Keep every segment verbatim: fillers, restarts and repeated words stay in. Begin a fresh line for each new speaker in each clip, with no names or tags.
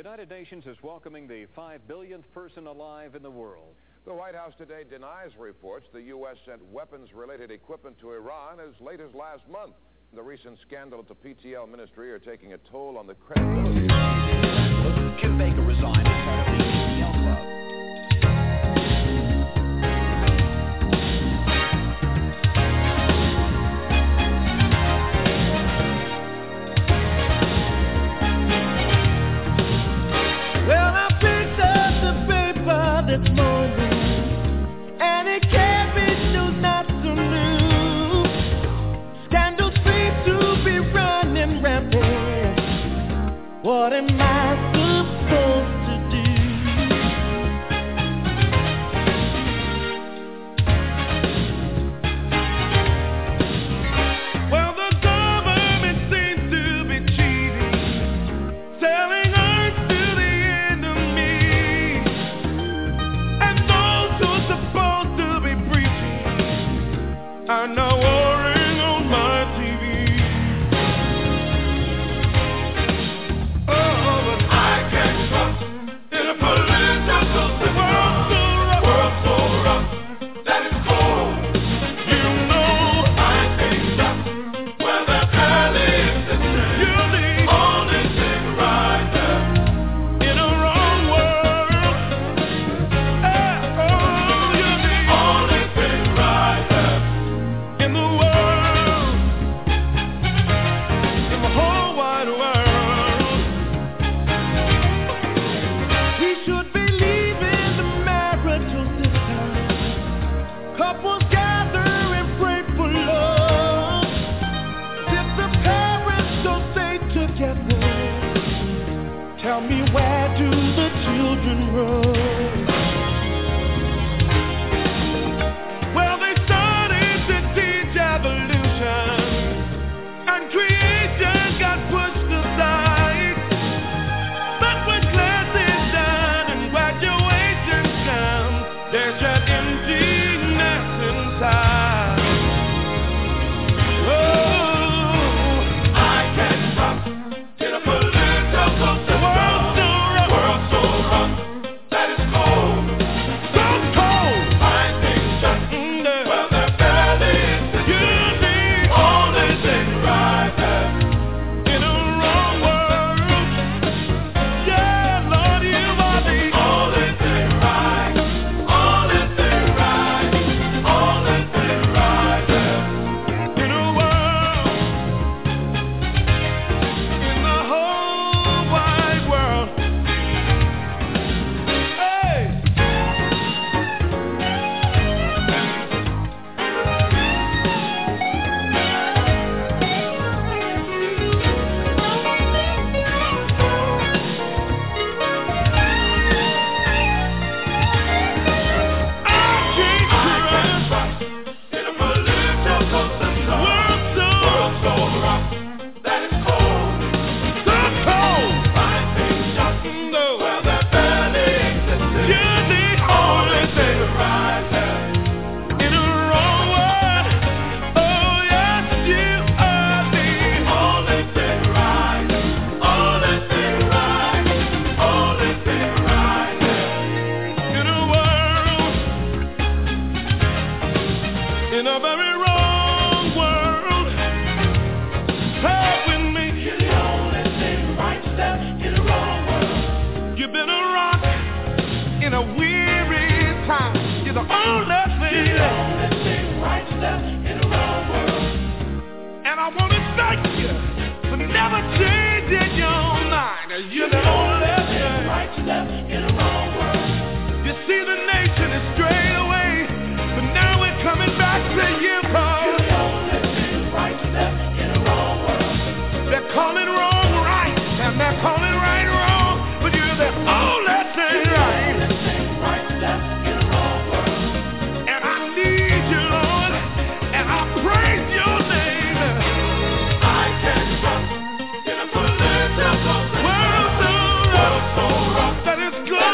United Nations is welcoming the five billionth person alive in the world.
The White House today denies reports the U S sent weapons-related equipment to Iran as late as last month. The recent scandal at the P T L ministry are taking a toll on the credibility of
Kim Baker resigned as head of the P T L club.
Well, I picked up the paper this morning, and it carries news not so new. Scandals seem to be running rampant. What am I supposed to do? Well, the government seems to be cheating, selling earth to the enemy, and those who are supposed to be preaching are now warring on my T V. Oh, but I can't trust in a political system. World so rough, world so rough that it's cold. You know I can't trust where the alley is the same. You're the only thing right there in a wrong world. Eh, oh, you're the only thing right there in the world, in the whole wide world. We should be leaving the marital system. Couples gather and pray for love. If the parents don't stay together, tell me, where do the children run? Well, they started to teach evolution, and creation got pushed aside. But when class is done and graduation comes, there's an emptiness inside. Oh, I can't trust in a political system. World so rough, world so rough that it's cold. So cold. I think just well, the belly is the you're the only thing right there in a wrong world. Yeah, Lord, you are the only thing right, only thing right, only thing right there in a world, in the whole wide world. Hey. In a very wrong world, help with me. You're the only thing right step in a wrong world. You've been a rock in a weary time. You're the only thing. You're the only thing right step in a wrong world. And I want to thank you for never changing your mind. You're the only thing right step in a wrong world. You see, the nation is strayed away, but now we're coming back to you, Paul. You're the only thing right step in a wrong world. They're calling wrong right, and they're calling right wrong, but you're the only thing right. You're the only thing right step in a wrong world. And I need you, Lord, and I praise your name. I can't trust in a political world so rough, world so rough that it's good.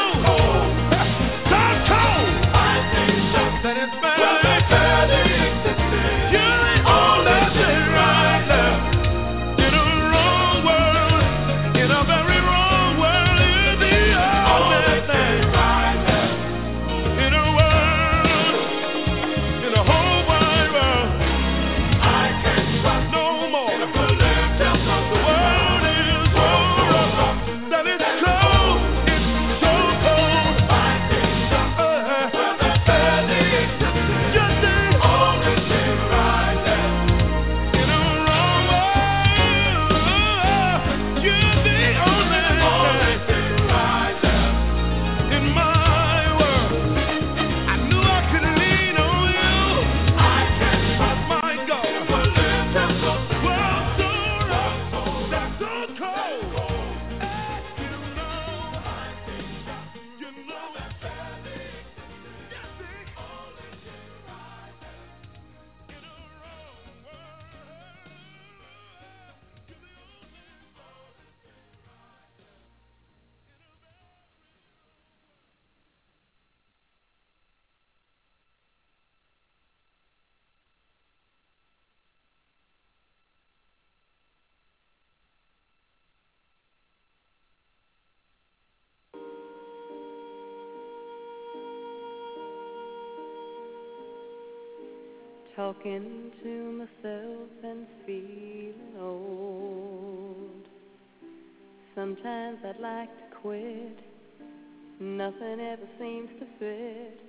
talking to myself and feeling old. Sometimes I'd like to quit. Nothing ever seems to fit.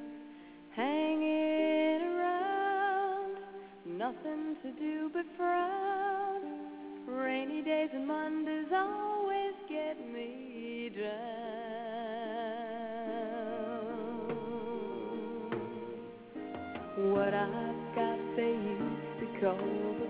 Hanging around, nothing to do but frown. Rainy days and Mondays always get me down. What I've got they used to call the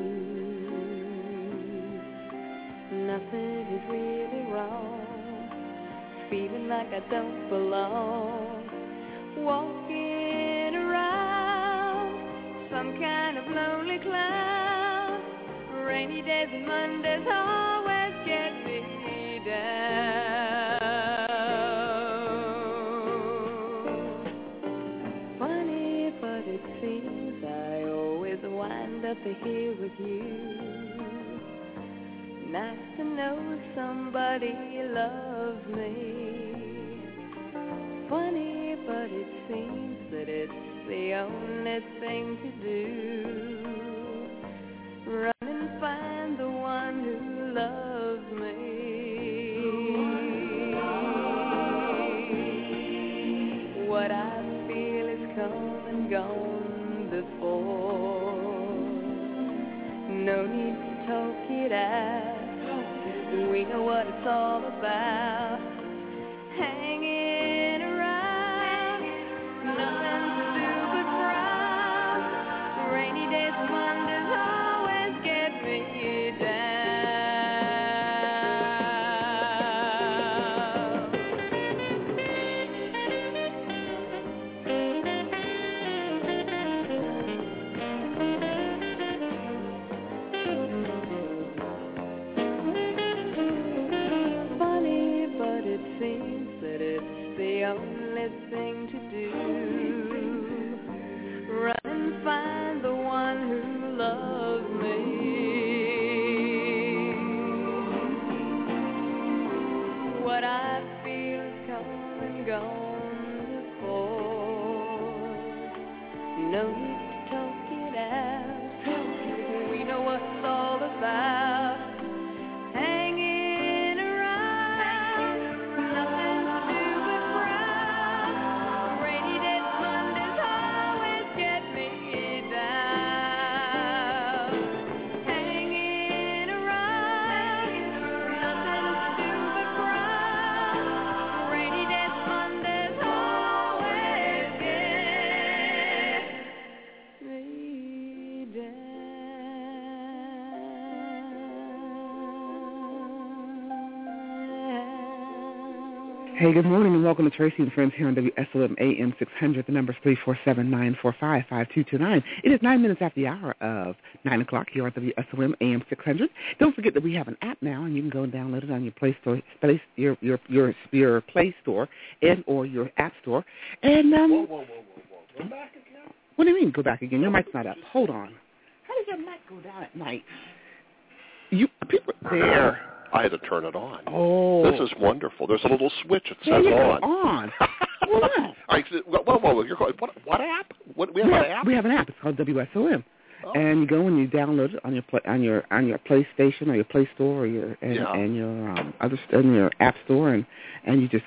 blues. Nothing is really wrong. Feeling like I don't belong. Walking around some kind of lonely cloud. Rainy days and Mondays always get me down. Funny, but it seems I always wind up here with you. Nice to know somebody loves me. Funny, but it seems that it's the only thing to do. Run and find the one who loves me. What I feel is come and gone before. No need to talk it out. We know what it's all about. Hanging around, nothing to do but frown. Rainy days and Mondays always get me only thing to do. Run and find the one who loves me. What I feel is come and gone before. No need to talk it out. We know what it's all about. Hanging around, nothing to do.
Hey, good morning and welcome to Tracy and Friends here on W S O M A M six hundred. The number is three four seven, nine four five, five two two nine. It is nine minutes after the hour of nine o'clock here on W S O M A M six hundred. Don't forget that we have an app now, and you can go and download it on your Play Store, your your your your Play Store, and or your App Store. And um,
whoa, whoa, whoa, whoa, whoa! Go back again?
What do you mean go back again? Your mic's not up. Hold on. How does your mic go down at night? You people there.
I had to turn it on.
Oh.
This is wonderful. There's a little switch that
yeah,
says
yeah,
on.
on. Well,
All right, whoa, whoa, whoa. You're calling, what, what app? What, we have
we
an
have,
app?
We have an app. It's called W S O M.
Oh.
And you go and you download it on your play, on your on your PlayStation or your Play Store or your and,
yeah.
and your um, other and your App Store, and, and you just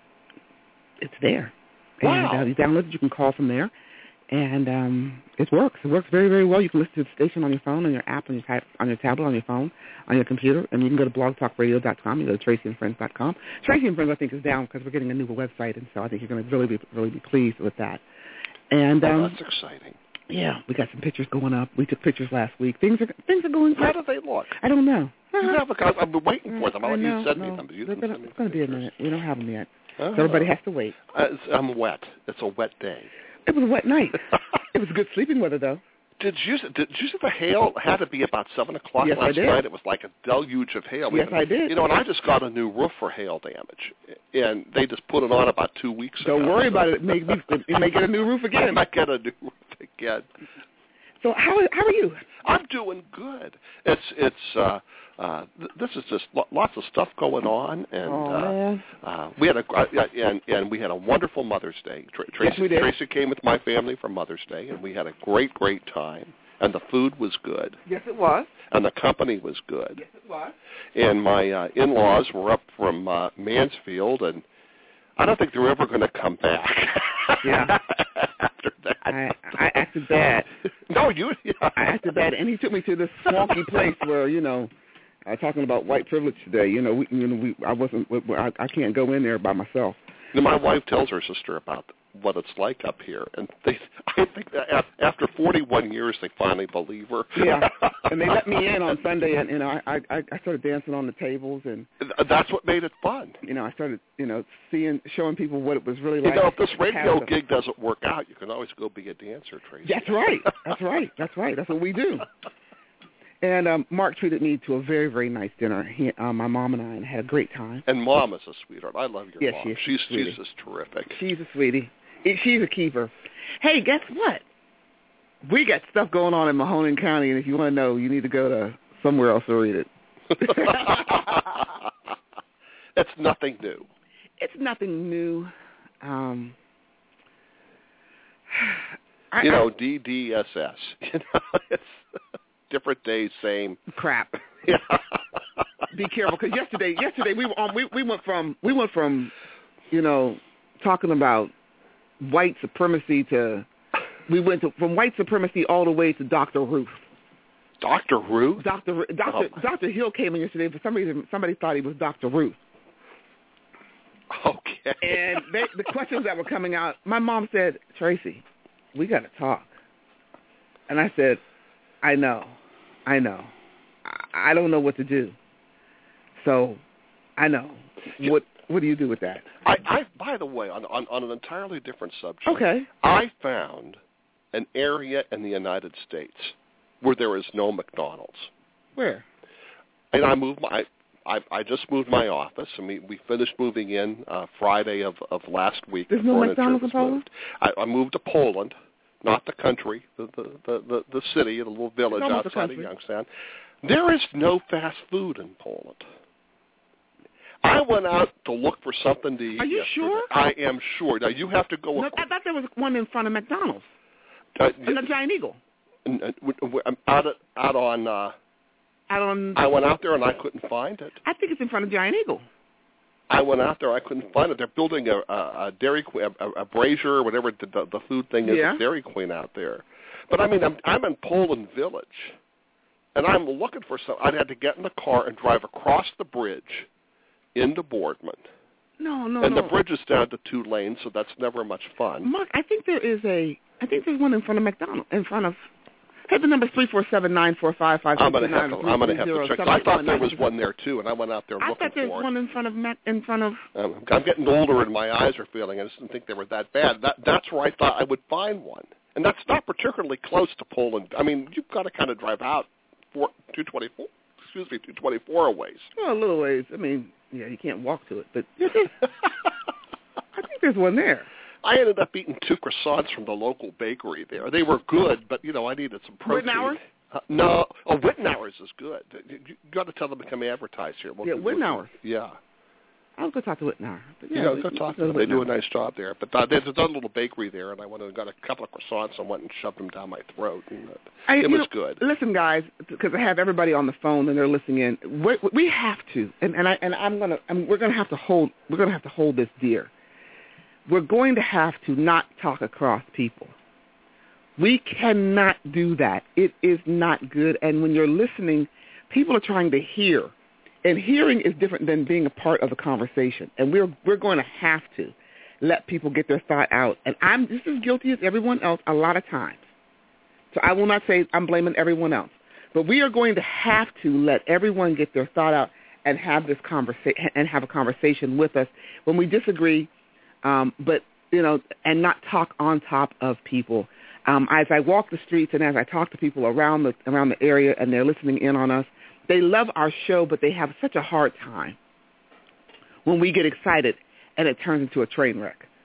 it's there.
Wow.
And uh, you download it. You can call from there. And um, it works. It works very, very well. You can listen to the station on your phone, on your app, on your ta- on your tablet, on your phone, on your computer. And you can go to blog talk radio dot com. You go to Tracy and Friends dot com. Tracy and Friends, I think, is down because we're getting a new website, and so I think you're going to really be really be pleased with that. And um,
oh, that's exciting.
Yeah, we got some pictures going up. We took pictures last week. Things are things are going good.
How do they look?
I don't know.
You have a, I've been waiting for them. I'll
I
let
know,
you send
no,
me them. But you
they're
didn't
gonna,
send me
it's going to be a
pictures.
minute. We don't have them yet.
Uh-huh.
So everybody has to wait.
Uh, I'm wet. It's a wet day.
It was a wet night. It was good sleeping weather, though.
Did you did you see the hail? It had to be about seven o'clock
yes,
last
I did.
night. It was like a deluge of hail.
Yes,
Even,
I did.
You know, and I just got a new roof for hail damage, and they just put it on about two weeks
Don't
ago.
worry about it. It may, be, it may get a new roof again.
I might get a new roof again.
So how how are you?
I'm doing good. It's it's uh, uh, th- this is just lo- lots of stuff going on, and
oh,
uh,
man.
uh, we had a uh, and and we had a wonderful Mother's Day. Tr- Tracy,
yes, we did.
Tracy came with my family for Mother's Day, and we had a great great time. And the food was good.
Yes, it was.
And the company was good.
Yes, it was.
And my uh, in-laws were up from uh, Mansfield, and I don't think they're ever going to come back.
Yeah.
After that.
I, I acted bad.
No, you. Yeah.
I acted bad, and he took me to this swanky place where, you know, uh, talking about white privilege today. You know, we, you know, we, I wasn't, I, I can't go in there by myself.
Now, my wife tells her sister about what it's like up here, and they, I think that after forty-one years, they finally believe her.
Yeah, and they let me in on Sunday, and you know, I, I, I started dancing on the tables, and
that's what made it fun.
You know, I started, you know, seeing, showing people what it was really
you
like.
You know, if this radio
to,
gig doesn't work out, you can always go be a dancer, Tracy.
That's right. That's right. That's right. That's what we do. And um, Mark treated me to a very, very nice dinner. He, uh, my mom and I and had a great time.
And Mom is a sweetheart. I love your
yes,
mom.
Yes,
she's
she's
she's just terrific.
She's a sweetie. She's a keeper. Hey, guess what? We got stuff going on in Mahoning County, and if you want to know, you need to go to somewhere else to read it.
It's nothing new.
It's nothing new. Um,
you
I,
know, D D S S. You know, it's different days, same
crap.
Yeah.
Be careful, because yesterday, yesterday we were on. We, we went from we went from, you know, talking about white supremacy to we went to from white supremacy all the way to Doctor Ruth.
Doctor Ruth.
Doctor Doctor
Oh.
Doctor Hill came in yesterday. For some reason, somebody thought he was Doctor Ruth.
Okay.
And they, the questions that were coming out, my mom said, "Tracy, we got to talk." And I said, "I know, I know. I, I don't know what to do. So, I know. What what do you do with that?"
I, I by the way, on, on on an entirely different subject.
Okay.
I found an area in the United States where there is no McDonald's.
Where?
And I moved my. I, I just moved my office, and we, we finished moving in uh, Friday of, of last week.
There's
the
no
furniture
McDonald's
was
in Poland?
moved. I, I moved to Poland, not the country, the the, the, the, the city, the little village
It's almost a
outside of
country.
Youngstown. There is no fast food in Poland. I went out to look for something to eat.
Are you
yesterday.
sure?
I am sure. Now, you have to go.
No, I thought there was one in front of McDonald's.
Uh,
In the Giant Eagle.
I'm out, at, out on... Uh,
Out on.
I went out there and I couldn't find it.
I think it's in front of Giant Eagle.
I went out there, I couldn't find it. They're building a, a, a Dairy Queen, a, a brazier, or whatever the, the, the food thing is,
Yeah.
at Dairy Queen out there. But I mean, I'm, I'm in Poland Village, and I'm looking for some. I'd had to get in the car and drive across the bridge into Boardman.
No, no,
and
no.
the bridge is down to two lanes, so that's never much fun.
Mark, I think there is a. I think there's one in front of McDonald's. In front of. Hey, the number's three four seven nine four five five.
I'm gonna have to. I'm gonna have to check. I thought there was one there too, and I went out there
I
looking
thought there's
for it.
one in front of Mac, in front of.
Um, I'm getting older, and my eyes are failing. I just didn't think they were that bad. That that's where I thought I would find one, and that's not particularly close to Poland. I mean, you've got to kind of drive out four, two twenty-four. Excuse me, two twenty-four a ways.
Well, a little ways. I mean, yeah, you can't walk to it, but I think there's one there.
I ended up eating two croissants from the local bakery there. They were good, but you know, I needed some protein.
Wittenauer's?
Uh, no, oh, Wittenauer's is good. You, you got to tell them to come advertise here. We'll,
Yeah,
we'll,
Wittenauer's.
Yeah.
I'll go talk to Wittenauer. But yeah,
You know,
we-
go
we
talk
go
to them. They do a
Wittenauer.
nice job there. But uh, there's a little bakery there, and I went and got a couple of croissants and went and shoved them down my throat. And uh,
I,
it
you
was
know,
good.
Listen, guys, because I have everybody on the phone and they're listening in. We, we have to, and, and I and I'm gonna. I'm, we're gonna have to hold. We're gonna have to hold this dear. We're going to have to not talk across people. We cannot do that. It is not good. And when you're listening, people are trying to hear, and hearing is different than being a part of a conversation. And we're we're going to have to let people get their thought out. And I'm just as guilty as everyone else a lot of times. So I will not say I'm blaming everyone else. But we are going to have to let everyone get their thought out and have this conversation and have a conversation with us when we disagree, um, but, you know, and not talk on top of people. Um, as I walk the streets and as I talk to people around the around the area and they're listening in on us, they love our show, but they have such a hard time when we get excited and it turns into a train wreck.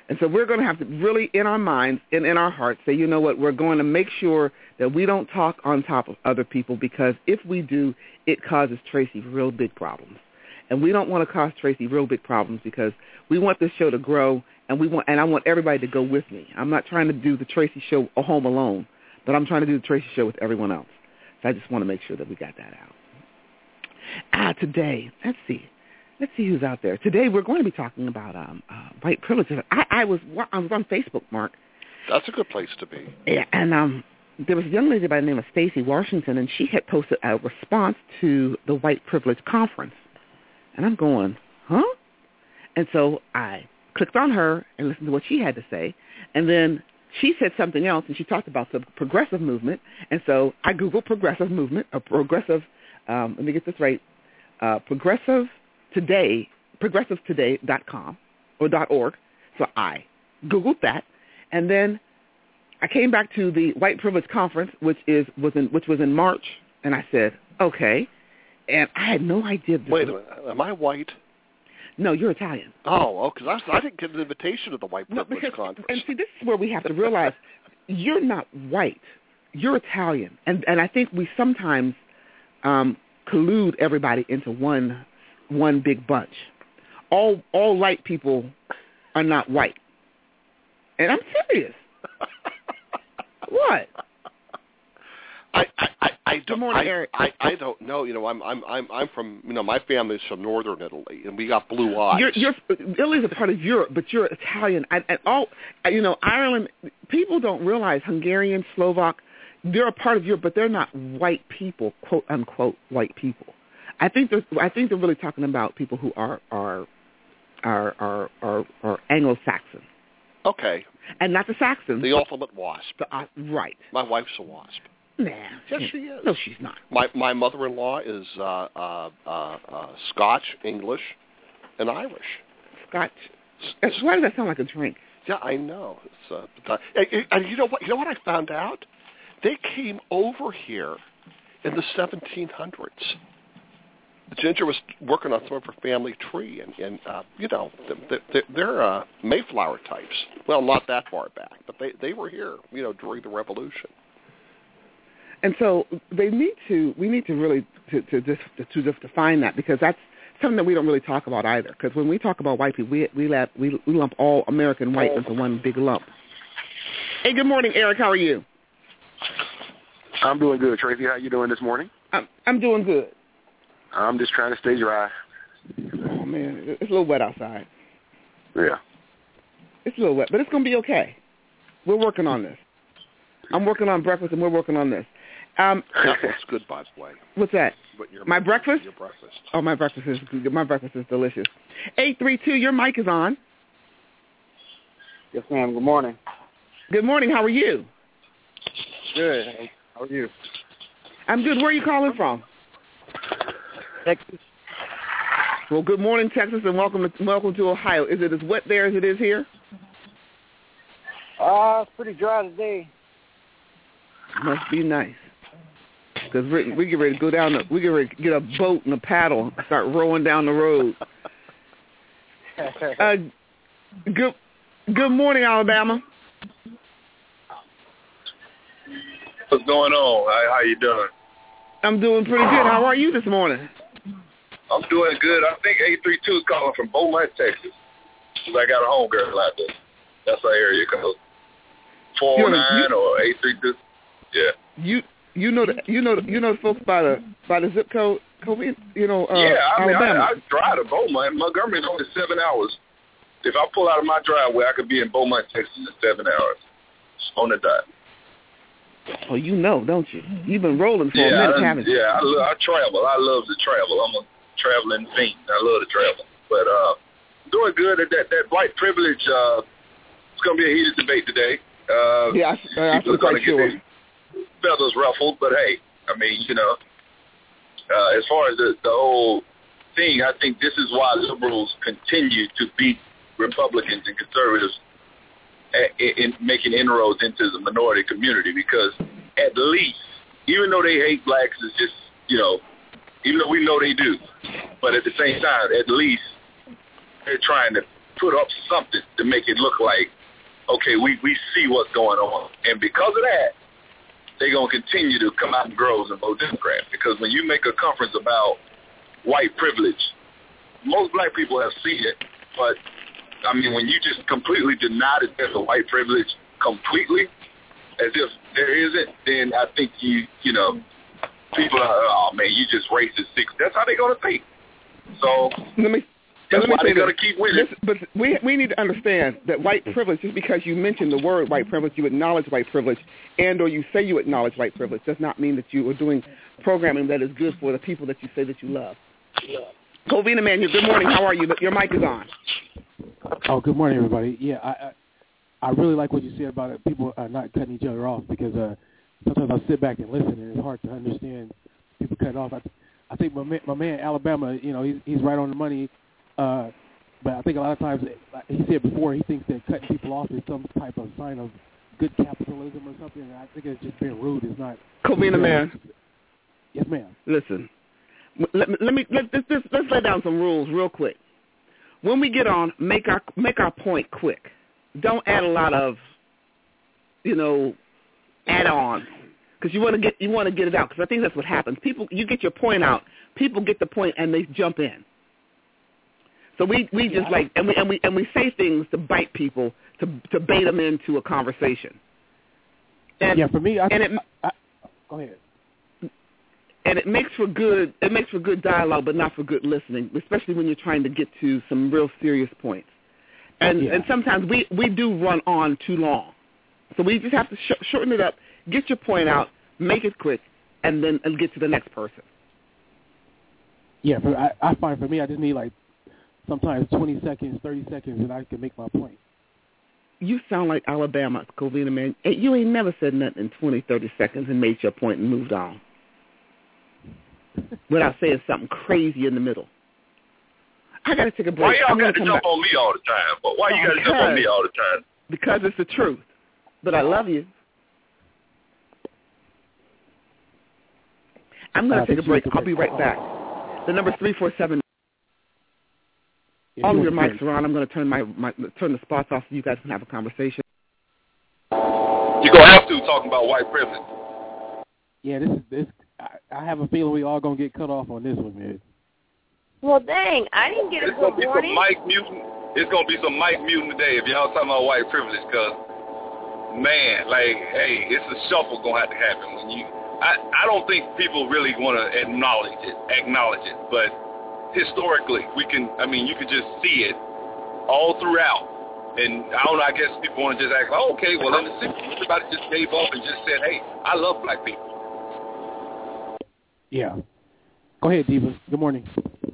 And so we're going to have to really, in our minds and in our hearts, say, you know what, we're going to make sure that we don't talk on top of other people, because if we do, it causes Tracy real big problems. And we don't want to cause Tracy real big problems, because we want this show to grow, and we want, and I want everybody to go with me. I'm not trying to do the Tracy show at home alone, but I'm trying to do the Tracy show with everyone else. So I just want to make sure that we got that out. Ah, today, let's see. Let's see who's out there. Today we're going to be talking about um, uh, white privilege. I, I was I was on Facebook, Mark.
That's a good place to be.
Yeah, and um, there was a young lady by the name of Stacey Washington, and she had posted a response to the white privilege conference. And I'm going, huh? And so I clicked on her and listened to what she had to say, and then she said something else, and she talked about the progressive movement. And so I Googled progressive movement, or progressive, um, let me get this right, uh, progressive today, progressive today dot com or .org. So I Googled that, and then I came back to the White Privilege Conference, which is was in which was in March, and I said, okay, and I had no idea. This
Wait a
was,
minute, am I white?
No, you're Italian.
Oh, oh, because I, I didn't get an invitation to the White
No,
Privilege
because,
Conference.
and see, this is where we have to realize you're not white, you're Italian, and and I think we sometimes um, collude everybody into one one big bunch. All all white people are not white, and I'm serious. What?
I, I, I, I don't.
Good morning,
I,
Eric.
I, I don't know. You know, I'm I'm I'm I'm from you know my family's from northern Italy, and we got blue eyes.
You're, you're Italy's a part of Europe, but you're Italian. And, and all you know, Ireland. People don't realize Hungarian, Slovak, they're a part of Europe, but they're not white people, quote unquote white people. I think they're I think they're really talking about people who are are are are are, are Anglo-Saxon.
Okay.
And not the Saxons.
The ultimate wasp.
The, uh, right.
My wife's a wasp.
Nah.
Yes, she is.
No, she's not.
My my mother-in-law is uh, uh, uh, uh, Scotch, English, and Irish.
Scotch. That's, why does that sound like a drink?
Yeah, I know. It's, uh, but, uh, and, and you know what? You know what I found out? They came over here in the seventeen hundreds. Ginger was working on some of her family tree, and, and uh, you know, they're, they're uh, Mayflower types. Well, not that far back, but they, they were here, you know, during the Revolution.
And so they need to, we need to really to, to just to just define that, because that's something that we don't really talk about either. Because when we talk about white people, we we, lap, we we lump all American white into one big lump. Hey, good morning, Eric. How are you?
I'm doing good, Tracy. How you doing this morning?
I'm I'm doing good.
I'm just trying to stay dry.
Oh man, it's a little wet outside.
Yeah.
It's a little wet, but it's gonna be okay. We're working on this. I'm working on breakfast, and we're working on this. Um,
That looks good, by the way.
What's that?
But your,
my breakfast?
Your breakfast.
Oh, my breakfast is my breakfast is delicious. Eight three two, your mic is on.
Yes, ma'am. Good morning.
Good morning. How are you?
Good. How are you?
I'm good. Where are you calling from?
Texas.
Well, good morning, Texas, and welcome to welcome to Ohio. Is it as wet there as it is here?
Uh, it's pretty dry today.
Must be nice. Because we, we get ready to go down, the, we get ready to get a boat and a paddle and start rowing down the road. uh, good, good morning, Alabama.
What's going on? How, how you doing?
I'm doing pretty good. How are you this morning?
I'm doing good. I think eight three two is calling from Beaumont, Texas. I got a home girl out there. That's our area code. four oh nine or eight three two. Yeah.
You you know the you know the, you know the folks by the by the zip code, Kobe, you know uh,
yeah, I mean,
Alabama.
I, I drive to Beaumont. Montgomery's only seven hours. If I pull out of my driveway, I could be in Beaumont, Texas in seven hours on the dot.
Oh, you know, don't you? You've been rolling for
yeah,
a minute,
I,
haven't you?
Yeah, I, lo- I travel. I love to travel. I'm a traveling fiend. I love to travel. But uh, doing good at that that white privilege. Uh, it's gonna be a heated debate today. Uh,
yeah, I, I feel quite sure.
Feathers ruffled, but hey, I mean, you know, uh, as far as the, the whole thing, I think this is why liberals continue to beat Republicans and conservatives in, in making inroads into the minority community, because at least, even though they hate blacks, it's just, you know, even though we know they do, but at the same time, at least they're trying to put up something to make it look like, okay, we, we see what's going on. And because of that, they're going to continue to come out in groves and vote Democrat. Because when you make a conference about white privilege, most black people have seen it, but, I mean, when you just completely deny that there's a white privilege completely, as if there isn't, then I think you, you know, people are, oh, man, you just racist. That's how they're going to think. So
let me,
that's
let me
why they're going to keep winning.
This, but we we need to understand that white privilege, just because you mention the word white privilege, you acknowledge white privilege, and or you say you acknowledge white privilege, does not mean that you are doing programming that is good for the people that you say that you love. Yeah. Covina Man, good morning. How are you? Your mic is on.
Oh, good morning, everybody. Yeah, I I, I really like what you said about it, people uh, not cutting each other off, because uh, sometimes I sit back and listen, and it's hard to understand people cut off. I, I think my man, my man Alabama, you know, he's he's right on the money. Uh, but I think a lot of times, like he said before, he thinks that cutting people off is some type of sign of good capitalism or something. And I think it's just being rude. It's not.
Covina Man.
Yes, ma'am.
Listen, let, let me let this, this, let's lay down some rules real quick. When we get on, make our make our point quick. Don't add a lot of, you know, add-ons, because you want to get you want to get it out. Because I think that's what happens. People, you get your point out. People get the point and they jump in. So we, we just like and we and we and we say things to bite people, to to bait them into a conversation. And,
yeah, for me, I,
and it,
I, go ahead.
And it makes for good it makes for good dialogue, but not for good listening, especially when you're trying to get to some real serious points. And
yeah.
and sometimes we, we do run on too long, so we just have to sh- shorten it up, get your point out, make it quick, and then and get to the next person.
Yeah, for, I, I find for me, I just need like sometimes twenty seconds, thirty seconds, and I can make my point.
You sound like Alabama, Covina Man. You ain't never said nothing in twenty, thirty seconds and made your point and moved on without saying something crazy in the middle. I got to take a break.
Why y'all got to
come
jump
back.
on me all the time? But why you got to jump on me all the time?
Because it's the truth. But I love you. I'm going to take a break. I'll be right back. The number's three four seven. All of your mics are on. I'm going to turn my, my turn the spots off so you guys can have a conversation.
You're going to have to talking about white privilege.
Yeah, this is this. I, I have a feeling we all going to get cut off on this one, man.
Well, dang, I didn't get a
it's
good
gonna
morning.
Be some Mike Mutant. It's going to be some Mike Mutant today if y'all talking about white privilege, because, man, like, hey, it's a shuffle going to have to happen. When you, I, I don't think people really want to acknowledge it, acknowledge it, but historically, we can, I mean, you can just see it all throughout. And I don't know, I guess people want to just act, oh, okay, well, in the sixties, everybody just gave up and just said, hey, I love black people.
Yeah. Go ahead, Diva. Good morning.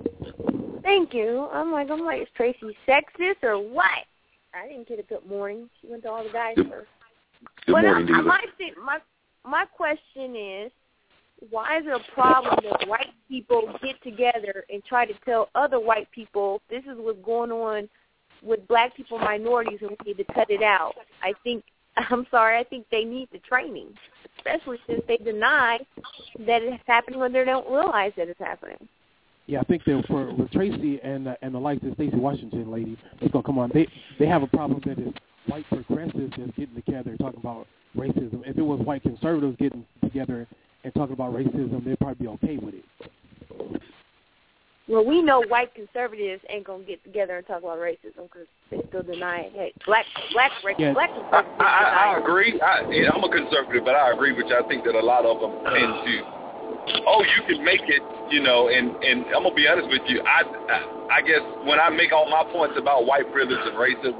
Thank you. I'm like, I'm like, is Tracy sexist or what? I didn't get a good morning. She went to all the guys
Good,
first.
good
but
morning,
I,
Diva.
my, thing, my, my question is, why is it a problem that white people get together and try to tell other white people this is what's going on with black people, minorities, and we need to cut it out? I think, I'm sorry, I think they need the training, especially since they deny that it's happening when they don't realize that it's happening.
Yeah, I think that for with Tracy and uh, and the likes of Stacey Washington lady, it's gonna come on. They they have a problem that is white progressives that's getting together and talking about racism. If it was white conservatives getting together and talking about racism, they'd probably be okay with it.
Well, we know white conservatives ain't gonna get together and talk about racism because they still deny it. Hey, black black
yeah.
black conservatives.
I, I, I agree. I, yeah, I'm a conservative, but I agree with you. I think that a lot of them tend to. Oh, you can make it, you know, and, and I'm going to be honest with you. I, I I guess when I make all my points about white privilege and racism,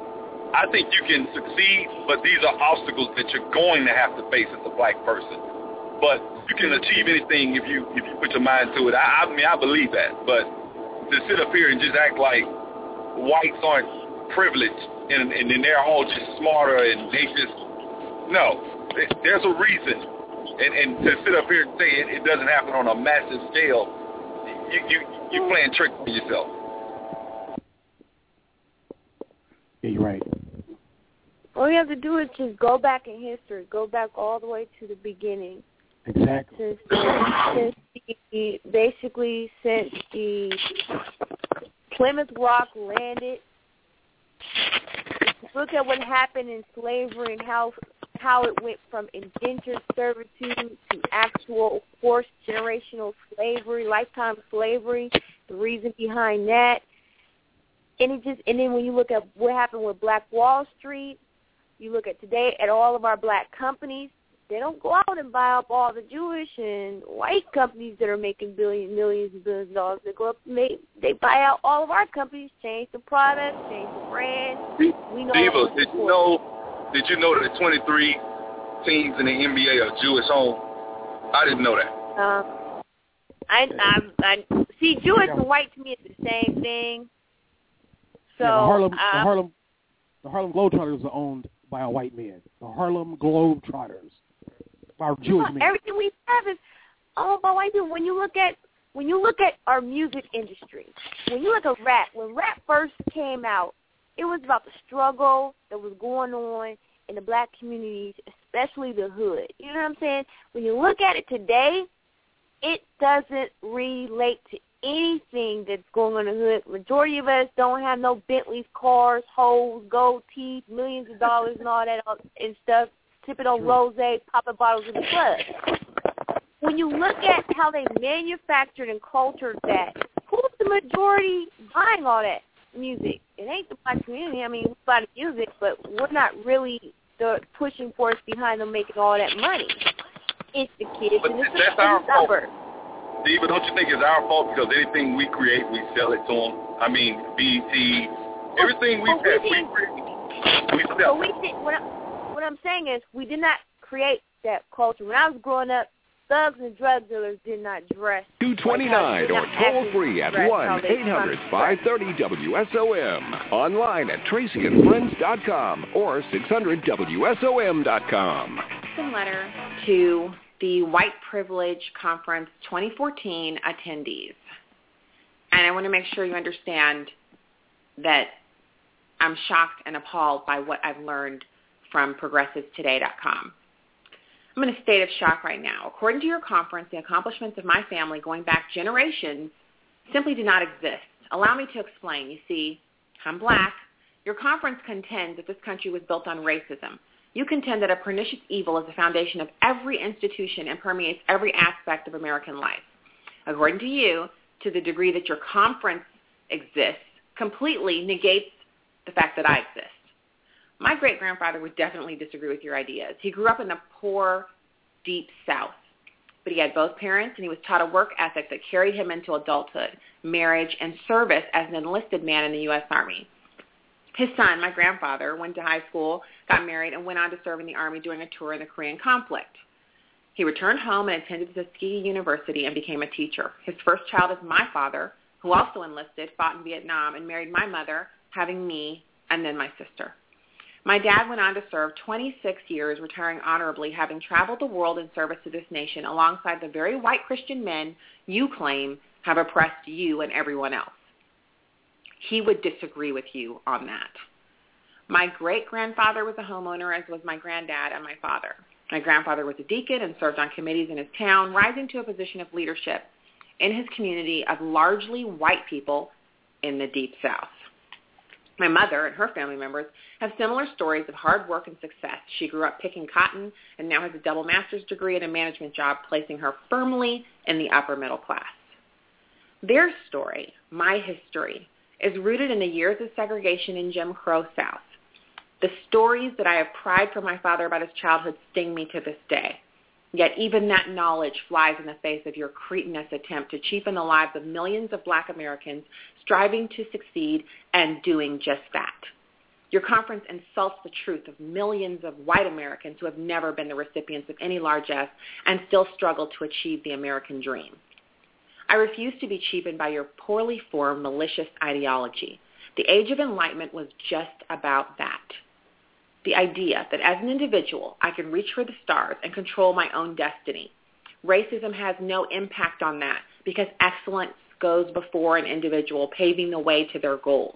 I think you can succeed, but these are obstacles that you're going to have to face as a black person. But you can achieve anything if you if you put your mind to it. I, I mean, I believe that. But to sit up here and just act like whites aren't privileged and, and, and they're all just smarter and they just, no, there's a reason. And, and to sit up here and say it, it doesn't happen on a massive scale, you, you, you're playing tricks on yourself.
Yeah, you're right.
All you have to do is just go back in history, go back all the way to the beginning.
Exactly.
Since, since the, basically since the Plymouth Rock landed if you look at what happened in slavery and how how it went from indentured servitude to actual forced generational slavery, lifetime slavery, the reason behind that. And it just and then when you look at what happened with Black Wall Street, you look at today at all of our black companies, they don't go out and buy up all the Jewish and white companies that are making billions, millions and billions of dollars. They go up and they, they buy out all of our companies, change the products, change the brand. We know
Diva, did you know did you know that twenty-three teams in the N B A are Jewish owned? I didn't know that.
Um, I, I, I see Jewish and white to me is the same thing. So
yeah, the Harlem,
um,
the Harlem, the Harlem Globetrotters are owned by a white man. The Harlem Globetrotters, by Jewish men.
Everything we have is owned by white people. When you look at when you look at our music industry, when you look at rap, when rap first came out, it was about the struggle that was going on in the black communities, especially the hood. You know what I'm saying? When you look at it today, it doesn't relate to anything that's going on in the hood. Majority of us don't have no Bentleys, cars, hoes, gold teeth, millions of dollars and all that and stuff, tipping on rosé, popping bottles in the club. When you look at how they manufactured and cultured that, who's the majority buying all that music? It ain't the black community. I mean, we buy the music, but we're not really the pushing force behind them making all that money. It's the kids
But
and it's
that's
the
our fault.
suburbs.
Steve, but don't you think it's our fault because anything we create, we sell it to them? I mean, B E T, everything we
But we
have, we,
didn't-
create, we sell
But we did, what, I, what I'm saying is we did not create that culture. When I was growing up, thugs and drug dealers did not dress.
two twenty-nine or toll free at one eight hundred five thirty W S O M. Online at tracy and friends dot com or six hundred W S O M dot com.
Letter to the White Privilege Conference twenty fourteen attendees. And I want to make sure you understand that I'm shocked and appalled by what I've learned from progressives today dot com. I'm in a state of shock right now. According to your conference, the accomplishments of my family going back generations simply do not exist. Allow me to explain. You see, I'm black. Your conference contends that this country was built on racism. You contend that a pernicious evil is the foundation of every institution and permeates every aspect of American life. According to you, to the degree that your conference exists, completely negates the fact that I exist. My great-grandfather would definitely disagree with your ideas. He grew up in the poor, deep South, but he had both parents, and he was taught a work ethic that carried him into adulthood, marriage, and service as an enlisted man in the U S Army. His son, my grandfather, went to high school, got married, and went on to serve in the Army during a tour in the Korean conflict. He returned home and attended Tuskegee University and became a teacher. His first child is my father, who also enlisted, fought in Vietnam, and married my mother, having me, and then my sister. My dad went on to serve twenty-six years, retiring honorably, having traveled the world in service to this nation alongside the very white Christian men you claim have oppressed you and everyone else. He would disagree with you on that. My great-grandfather was a homeowner, as was my granddad and my father. My grandfather was a deacon and served on committees in his town, rising to a position of leadership in his community of largely white people in the Deep South. My mother and her family members have similar stories of hard work and success. She grew up picking cotton and now has a double master's degree and a management job, placing her firmly in the upper middle class. Their story, my history, is rooted in the years of segregation in Jim Crow South. The stories that I have pried from my father about his childhood sting me to this day. Yet even that knowledge flies in the face of your cretinous attempt to cheapen the lives of millions of black Americans striving to succeed and doing just that. Your conference insults the truth of millions of white Americans who have never been the recipients of any largesse and still struggle to achieve the American dream. I refuse to be cheapened by your poorly formed, malicious ideology. The Age of Enlightenment was just about that. The idea that as an individual, I can reach for the stars and control my own destiny. Racism has no impact on that because excellence goes before an individual, paving the way to their goals.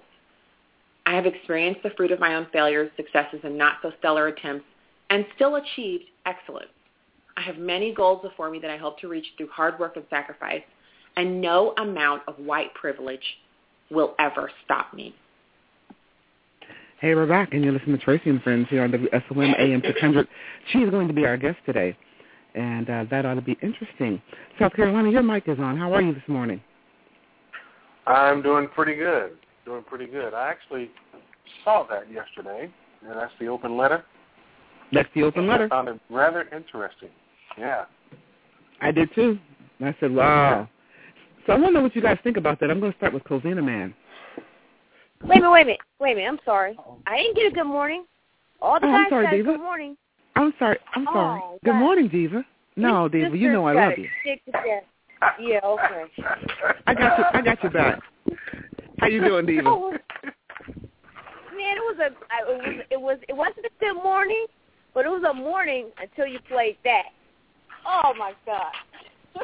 I have experienced the fruit of my own failures, successes, and not-so-stellar attempts, and still achieved excellence. I have many goals before me that I hope to reach through hard work and sacrifice, and no amount of white privilege will ever stop me.
Hey, we're back, and you're listening to Tracy and Friends here on W S O M A M six hundred. She is going to be our guest today, and uh, that ought to be interesting. South Carolina, your mic is on. How are you this morning?
I'm doing pretty good. Doing pretty good. I actually saw that yesterday, and that's the open letter.
That's the open letter.
I found it rather interesting. Yeah.
I did, too. I said, wow. So I want to know what you guys think about that. I'm going to start with Cozina Man.
Wait a minute, wait a minute, wait a minute. I'm sorry. I didn't get a good morning. All the
oh,
guys
I'm sorry,
said
Diva.
good morning.
I'm sorry. I'm sorry.
Oh,
good
God.
morning, Diva. No,
This
Diva, you know I love you.
Yeah, okay.
I got you. I got you back. How you doing, Diva?
Oh, man, it was a, I- it was, it was, it wasn't a good morning, but it was a morning until you played that. Oh my God.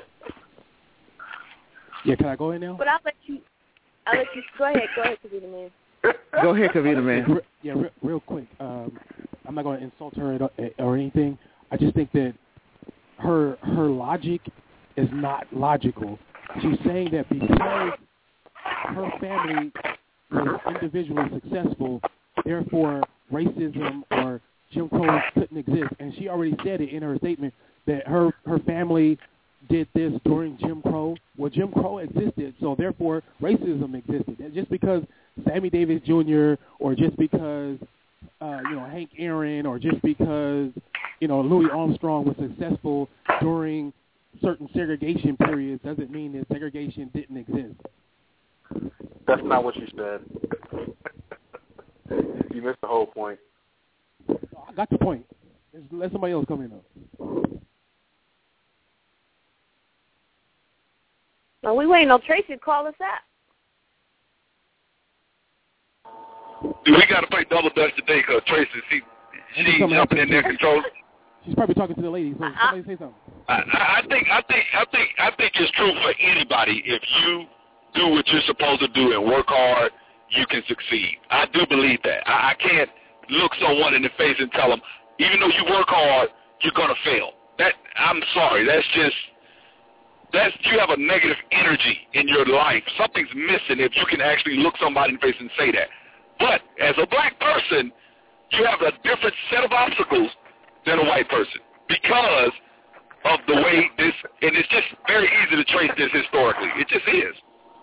Yeah, can I go in now?
But I'll let you. I'll let you. Go ahead. Go ahead, Kavita Man.
Go ahead, Kavita Man.
Yeah, real, real quick. Um, I'm not going to insult her or, or anything. I just think that her her logic is not logical. She's saying that because her family was individually successful, therefore racism or Jim Crow couldn't exist. And she already said it in her statement that her, her family did this during Jim Crow. Well, Jim Crow existed, so therefore racism existed. And just because Sammy Davis Junior or just because, uh, you know, Hank Aaron or just because, you know, Louis Armstrong was successful during certain segregation periods doesn't mean that segregation didn't exist.
That's not what you said. You missed the whole point.
I got the point. Let somebody else come in, though.
Well, we waiting on Tracy to call us out.
Dude, we got to play double dutch today because Tracy, she, she's jumping in there control.
She's probably talking to the ladies. So somebody say something.
I, I think, I think, I think, I think it's true for anybody. If you do what you're supposed to do and work hard, you can succeed. I do believe that. I, I can't look someone in the face and tell them, even though you work hard, you're gonna fail. That I'm sorry. That's just that's you have a negative energy in your life. Something's missing if you can actually look somebody in the face and say that. But as a black person, you have a different set of obstacles than a white person because of the way this, and it's just very easy to trace this historically. It just is.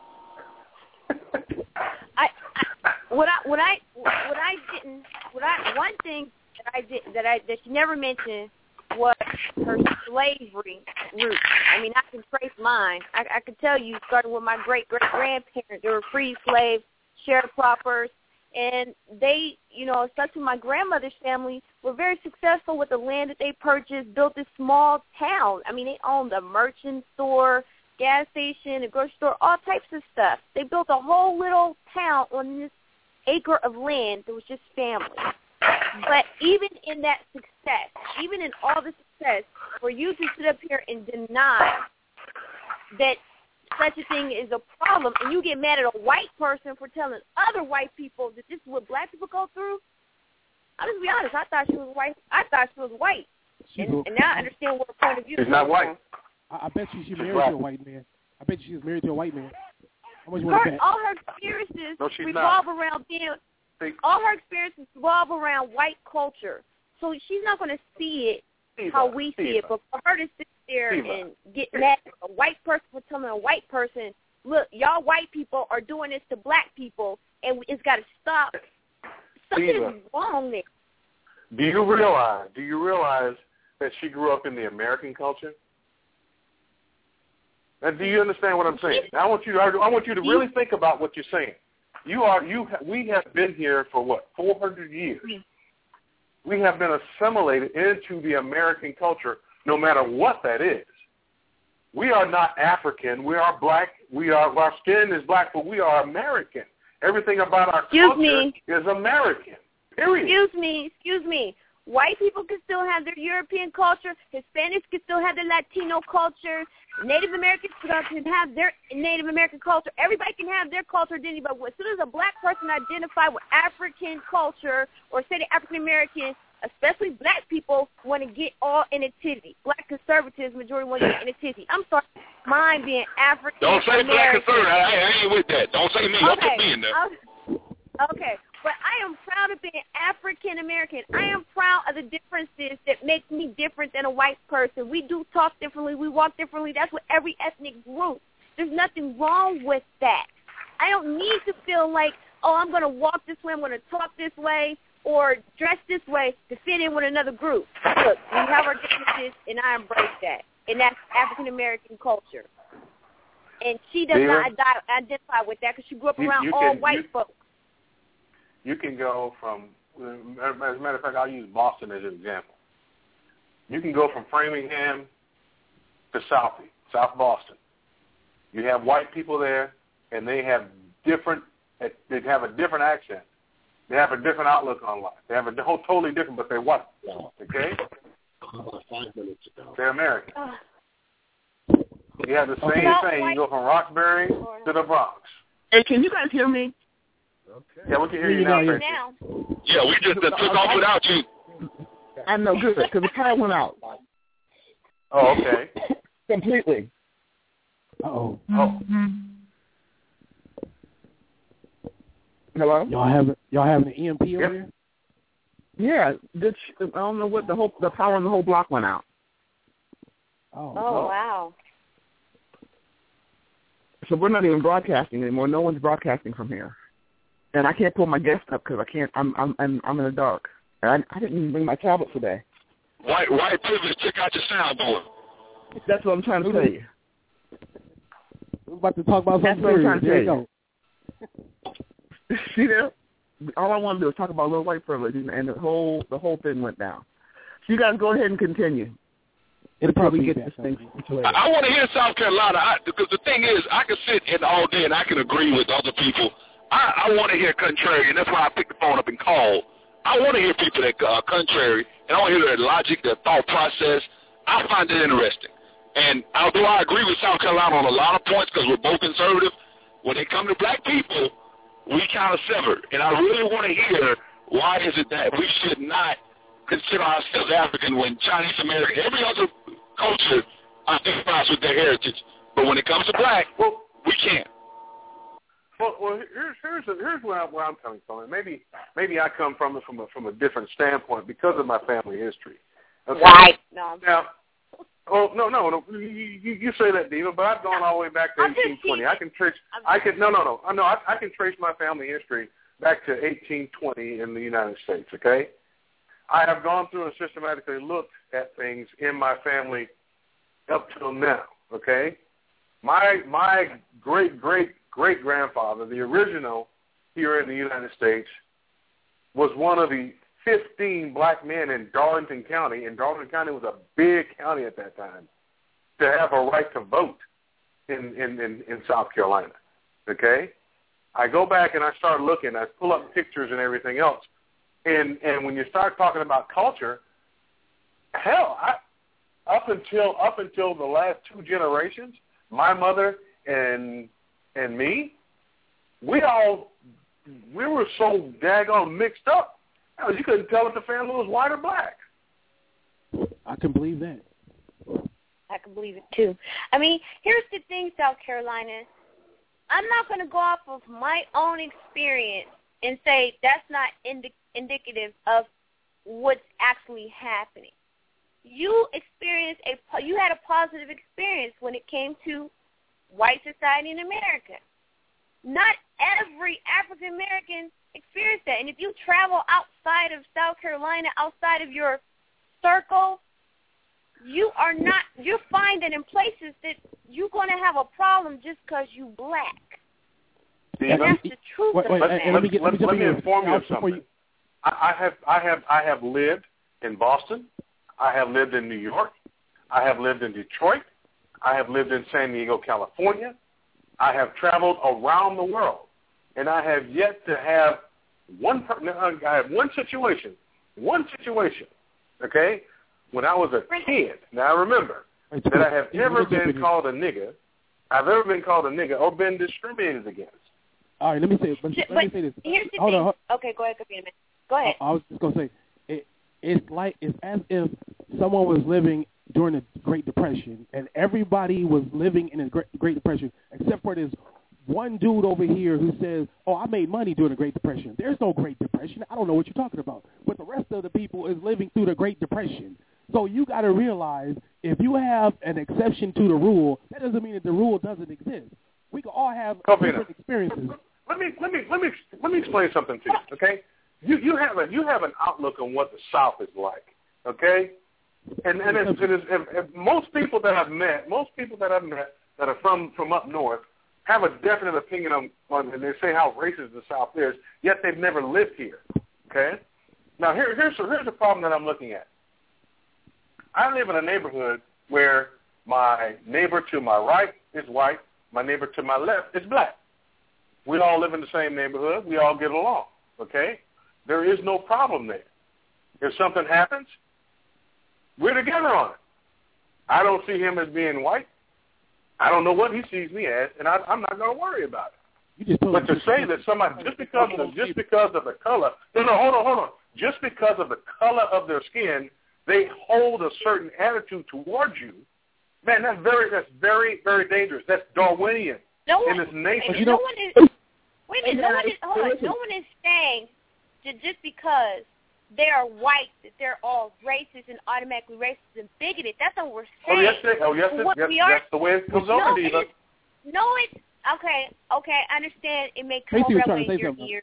I, I what I what I what I didn't what I one thing that I did that I that she never mentioned was her slavery roots. I mean, I can trace mine. I, I can tell you, starting with my great great grandparents, they were free slaves, sharecroppers, and they, you know, especially my grandmother's family, were very successful with the land that they purchased, built this small town. I mean, they owned a merchant store, gas station, a grocery store, all types of stuff. They built a whole little town on this acre of land that was just family. But even in that success, even in all the success, for you to sit up here and deny that such a thing is a problem, and you get mad at a white person for telling other white people that this is what black people go through, I'll just be honest, I thought she was white. I thought she was white. And, and now I understand what her point of view is.
She's not white.
I, I bet you she's married to a white man. I bet you she's married to a white man. How much you want to
Her,
bet?
all her experiences
No, she's
revolve
not.
around being, all her experiences revolve around white culture. So she's not going to see it
Diva,
how we see
Diva.
it. But for her to sit there
Diva.
and get mad at a white person for telling a white person, look, y'all white people are doing this to black people, and it's got to stop. Something
Diva.
is wrong there.
Do you realize? Do you realize that she grew up in the American culture? Now, do you understand what I'm saying? I want you. To, I want you to really think about what you're saying. You are. You. We have been here for what? four hundred years. We have been assimilated into the American culture, no matter what that is. We are not African. We are black. We are. Our skin is black, but we are American. Everything about our
Excuse
culture
me.
is American. Period.
Excuse me, excuse me. White people can still have their European culture. Hispanics can still have their Latino culture. Native Americans can have their Native American culture. Everybody can have their culture identity, but as soon as a black person identifies with African culture or say the African American, especially black people, want to get all in a tizzy. Black conservatives, majority want to get in a tizzy. I'm sorry, mine being African
Don't say black
American.
conservative. I, I ain't with that. Don't say me. Don't
Okay.
put me in there.
Okay. Okay. but I am proud of being African American. I am proud of the differences that make me different than a white person. We do talk differently. We walk differently. That's what every ethnic group. There's nothing wrong with that. I don't need to feel like, oh, I'm going to walk this way, I'm going to talk this way, or dress this way to fit in with another group. Look, we have our differences, and I embrace that. And that's African American culture. And she does
Dear,
not adi- identify with that because she grew up
you,
around
you
all
can,
white
you,
folks.
You can go from, as a matter of fact, I'll use Boston as an example. You can go from Framingham to Southie, South Boston. You have white people there, and they have different, they have a different accent. They have a different outlook on life. They have a whole totally different, but they're white. Okay? They're American. You have the same
Okay.
thing. You go from Roxbury to the Bronx.
Hey, can you guys hear me?
Okay. Yeah, we can hear you now, Tracy.
Yeah, we just uh, took off without you.
I know, good, because the power went out.
Oh, okay.
Completely.
Uh-oh.
Oh.
Hello?
Y'all have y'all having an E M P over
Yep.
there?
Yeah, this, I don't know what the whole the power on the whole block went out.
Oh,
Oh, wow.
So we're not even broadcasting anymore. No one's broadcasting from here, and I can't pull my guest up because I can't. I'm I'm I'm, I'm in the dark. And I, I didn't even bring my tablet today.
White white privilege, check out your soundboard.
That's what I'm trying to tell you.
We're about to talk about
That's
something
what I'm
serious.
trying to
There you
tell
go.
See there? All I want to do is talk about little white privilege, and, and the whole the whole thing went down. So you guys go ahead and continue.
It'll probably
get
get
this thing situated.
I, I want to hear South Carolina I, because the thing is, I can sit in all day and I can agree with other people. I, I want to hear contrary, and that's why I picked the phone up and called. I want to hear people that are uh, contrary, and I want to hear their logic, their thought process. I find it interesting. And although I agree with South Carolina on a lot of points because we're both conservative, when it comes to black people, we kind of severed. And I really want to hear why is it that we should not consider ourselves African when Chinese American, every other culture identifies with their heritage. But when it comes to black, well, we can't.
Well, well here's here's here's where, I, where I'm coming from, and maybe maybe I come from it from a from a different standpoint because of my family history. Okay?
Right. No.
Now, oh no no no, you, you, you say that, Diva, but I've gone all the way back to eighteen twenty. I can trace. I can no no no no I, I can trace my family history back to eighteen twenty in the United States. Okay. I have gone through and systematically looked at things in my family up till now, okay? My my great, great, great grandfather, the original here in the United States, was one of the fifteen black men in Darlington County, and Darlington County was a big county at that time, to have a right to vote in, in, in, in South Carolina, okay? I go back and I start looking. I pull up pictures and everything else. And and when you start talking about culture, hell, I, up until up until the last two generations, my mother and and me, we all we were so daggone mixed up. Hell, you couldn't tell if the family was white or black.
I can believe that.
I can believe it too. I mean, here's the thing, South Carolina. I'm not going to go off of my own experience and say that's not indi- indicative of what's actually happening. You experienced a you had a positive experience when it came to white society in America. Not every African American experienced that. And if you travel outside of South Carolina, outside of your circle, you are not. You find that in places that you're going to have a problem just because you black. And that's the truth
Wait,
of
wait,
it.
let, let, let, let, let me inform you of something. You... I, I have, I have, I have lived in Boston. I have lived in New York. I have lived in Detroit. I have lived in San Diego, California. I have traveled around the world, and I have yet to have one. I have one situation. One situation. Okay, when I was a kid. Now remember that I have never been called a nigger. I've ever been called a nigger or been discriminated against.
All right, let me say. Let,
But
let me say this.
here's the
Hold
thing.
on. Hold,
Okay, go ahead, Katrina. Go ahead.
I, I was just gonna say, it, it's like it's as if someone was living during the Great Depression, and everybody was living in the Great, Great Depression, except for this one dude over here who says, oh, I made money during the Great Depression. There's no Great Depression. I don't know what you're talking about. But the rest of the people is living through the Great Depression. So you got to realize if you have an exception to the rule, that doesn't mean that the rule doesn't exist. We can all have different experiences.
Let me let me let me let me explain something to you. Okay, you you have a you have an outlook on what the South is like. Okay, and and it's, it is, if, if most people that I've met, most people that I've met that are from from up north have a definite opinion on, on and they say how racist the South is, yet they've never lived here. Okay, now here here's here's the problem that I'm looking at. I live in a neighborhood where my neighbor to my right is white, my neighbor to my left is black. We all live in the same neighborhood. We all get along, okay? There is no problem there. If something happens, we're together on it. I don't see him as being white. I don't know what he sees me as, and I, I'm not going to worry about it. But to say that somebody, just because of, just because of the color, no, no, hold on, hold on. Just because of the color of their skin, they hold a certain attitude towards you, man, that's very, that's very, very dangerous. That's Darwinian
no
in
one,
its nature.
You no one is, wait a minute, no one is, hold on, no one is saying that just because they are white, that they're all racist and automatically racist and bigoted. That's not what we're saying.
Oh, yes, they, oh, yes, it, yes
we are,
that's the way it comes
no,
over, Diva.
It, no, it's, okay, okay, I understand it may come over in your ear.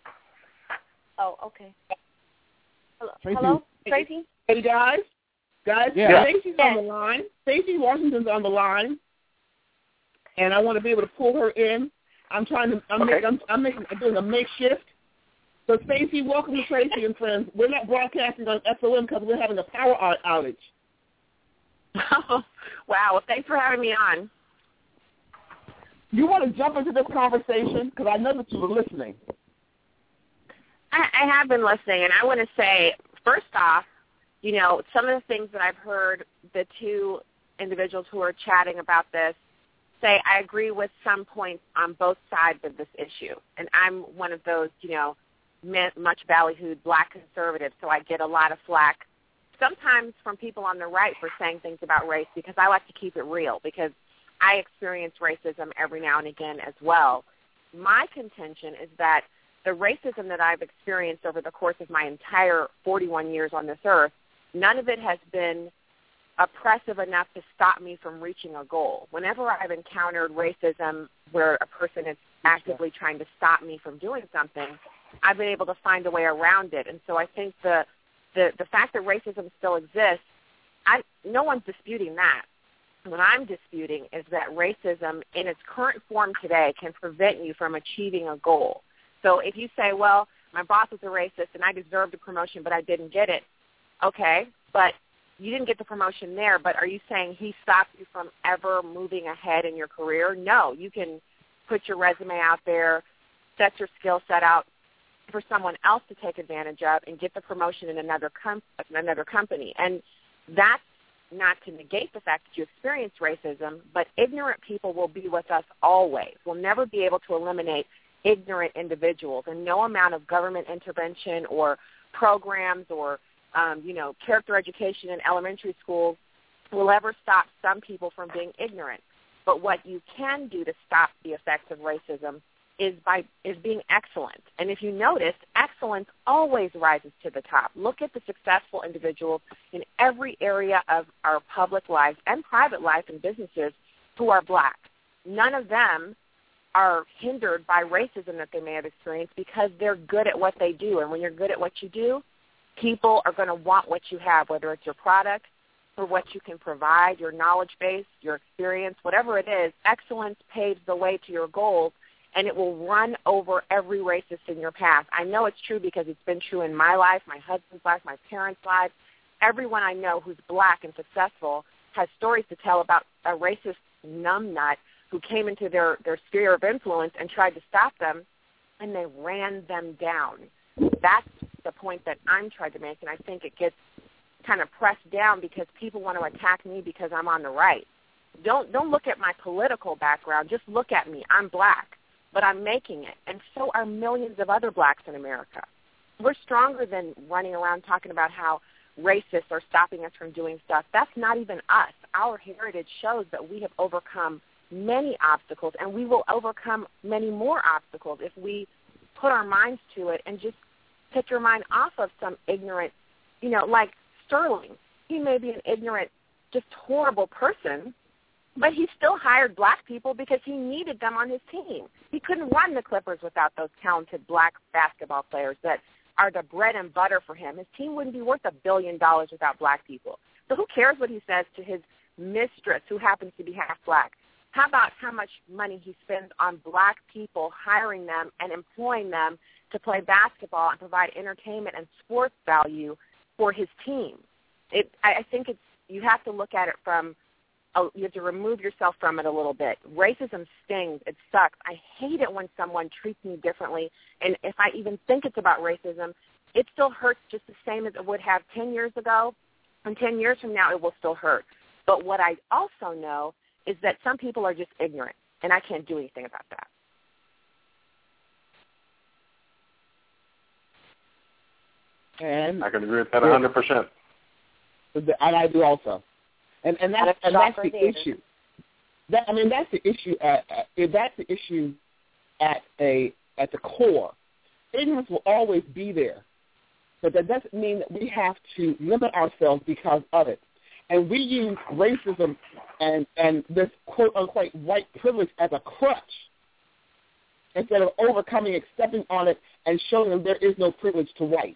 Oh, okay. Hello,
Tracy.
Hello? Tracy?
Hey, guys. Guys,
yeah.
Stacey's on the line. Stacey Washington's on the line, and I want to be able to pull her in. I'm trying to. I'm,
okay.
making, I'm, I'm making. I'm doing a makeshift. So, Stacey, welcome to Tracy and Friends. We're not broadcasting on S O M because we're having a power outage.
Oh, wow. Well, thanks for having me on.
You want to jump into this conversation because I know that you were listening.
I, I have been listening, and I want to say, first off, you know, some of the things that I've heard the two individuals who are chatting about this say, I agree with some points on both sides of this issue. And I'm one of those, you know, much ballyhooed black conservatives, so I get a lot of flack, sometimes from people on the right for saying things about race, because I like to keep it real, because I experience racism every now and again as well. My contention is that the racism that I've experienced over the course of my entire forty-one years on this earth, none of it has been oppressive enough to stop me from reaching a goal. Whenever I've encountered racism where a person is actively trying to stop me from doing something, I've been able to find a way around it. And so I think the the, the fact that racism still exists, I, no one's disputing that. What I'm disputing is that racism in its current form today can prevent you from achieving a goal. So if you say, well, my boss was a racist and I deserved a promotion but I didn't get it, okay, but you didn't get the promotion there, but are you saying he stopped you from ever moving ahead in your career? No, you can put your resume out there, set your skill set out for someone else to take advantage of and get the promotion in another com- another company. And that's not to negate the fact that you experience racism, but ignorant people will be with us always. We'll never be able to eliminate ignorant individuals, and no amount of government intervention or programs or, um, you know, character education in elementary schools will ever stop some people from being ignorant. But what you can do to stop the effects of racism is by is being excellent. And if you notice, excellence always rises to the top. Look at the successful individuals in every area of our public life and private life and businesses who are black. None of them are hindered by racism that they may have experienced because they're good at what they do. And when you're good at what you do, people are going to want what you have, whether it's your product or what you can provide, your knowledge base, your experience, whatever it is. Excellence paves the way to your goals, and it will run over every racist in your path. I know it's true because it's been true in my life, my husband's life, my parents' lives. Everyone I know who's black and successful has stories to tell about a racist numbnut who came into their, their sphere of influence and tried to stop them, and they ran them down. That's the point that I'm trying to make, and I think it gets kind of pressed down because people want to attack me because I'm on the right. Don't don't look at my political background. Just look at me. I'm black, but I'm making it, and so are millions of other blacks in America. We're stronger than running around talking about how racists are stopping us from doing stuff. That's not even us. Our heritage shows that we have overcome
many obstacles, and we will overcome many more obstacles if we put our minds to it and just take your mind off of some ignorant, you know, like Sterling. He may be an ignorant, just horrible person, but he still hired black people because he needed them on his team. He couldn't run the Clippers without those talented black basketball players that are the bread and butter for him. His team wouldn't be worth a billion dollars without black people. So who cares what he says to his mistress who happens to be half black? How about how much money he spends on black people, hiring them and employing them to play basketball and provide entertainment and sports value for his team? It, I, I think it's, you have to look at it from, a, you have to remove yourself from it a little bit. Racism stings. It sucks. I hate it when someone treats me differently. And if I even think it's about racism, it still hurts just the same as it would have ten years ago. And ten years from now, it will still hurt. But what I also know is that some people are just ignorant, and I can't do anything about that.
And
I can agree with that one hundred percent.
And I do also. And and that's, and that's the issue. That I mean, that's the issue. At, at that's the issue at a at the core. Ignorance will always be there, but that doesn't mean that we have to limit ourselves because of it. And we use racism and and this quote unquote white privilege as a crutch instead of overcoming it, stepping on it, and showing them there is no privilege to white.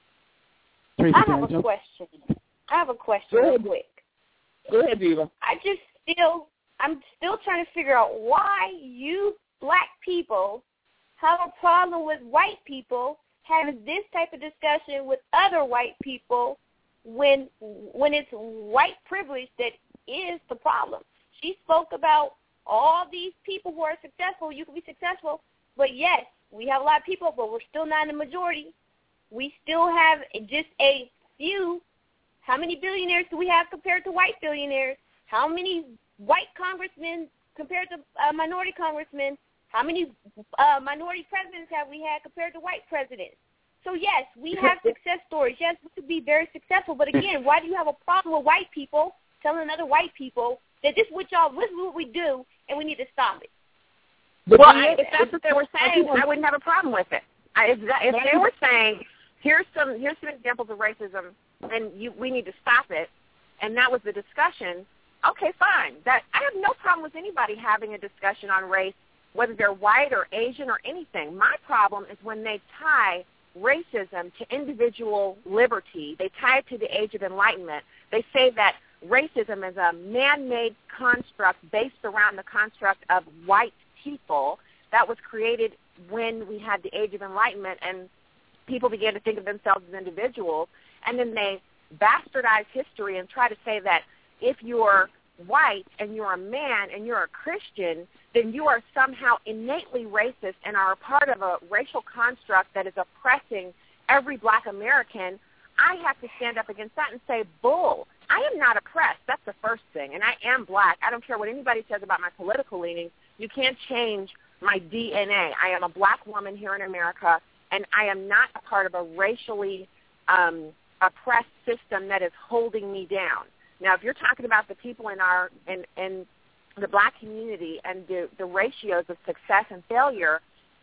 I have a question. I have a question real quick.
Go ahead, Diva.
I just still, I'm still trying to figure out why you black people have a problem with white people having this type of discussion with other white people when when it's white privilege that is the problem. She spoke about all these people who are successful. You can be successful, but yes, we have a lot of people, but we're still not in the majority. We still have just a few. How many billionaires do we have compared to white billionaires? How many white congressmen compared to uh, minority congressmen? How many uh, minority presidents have we had compared to white presidents? So, yes, we have success stories. Yes, we could be very successful. But, again, why do you have a problem with white people telling other white people that this is what y'all, this is what we do, and we need to stop it?
Well, I, if that's what they were saying, I wouldn't have a problem with it. I, if, that, if they were saying, here's some here's some examples of racism, and you, we need to stop it, and that was the discussion, okay, fine. That I have no problem with anybody having a discussion on race, whether they're white or Asian or anything. My problem is when they tie racism to individual liberty. They tie it to the Age of Enlightenment. They say that racism is a man-made construct based around the construct of white people that was created when we had the Age of Enlightenment and people began to think of themselves as individuals. And then they bastardize history and try to say that if you're white and you're a man and you're a Christian, then you are somehow innately racist and are a part of a racial construct that is oppressing every black American. I have to stand up against that and say, bull. I am not oppressed. That's the first thing. And I am black. I don't care what anybody says about my political leanings. You can't change my D N A. I am a black woman here in America, and I am not a part of a racially um, oppressed system that is holding me down. Now, if you're talking about the people in our in, in the black community and the, the ratios of success and failure,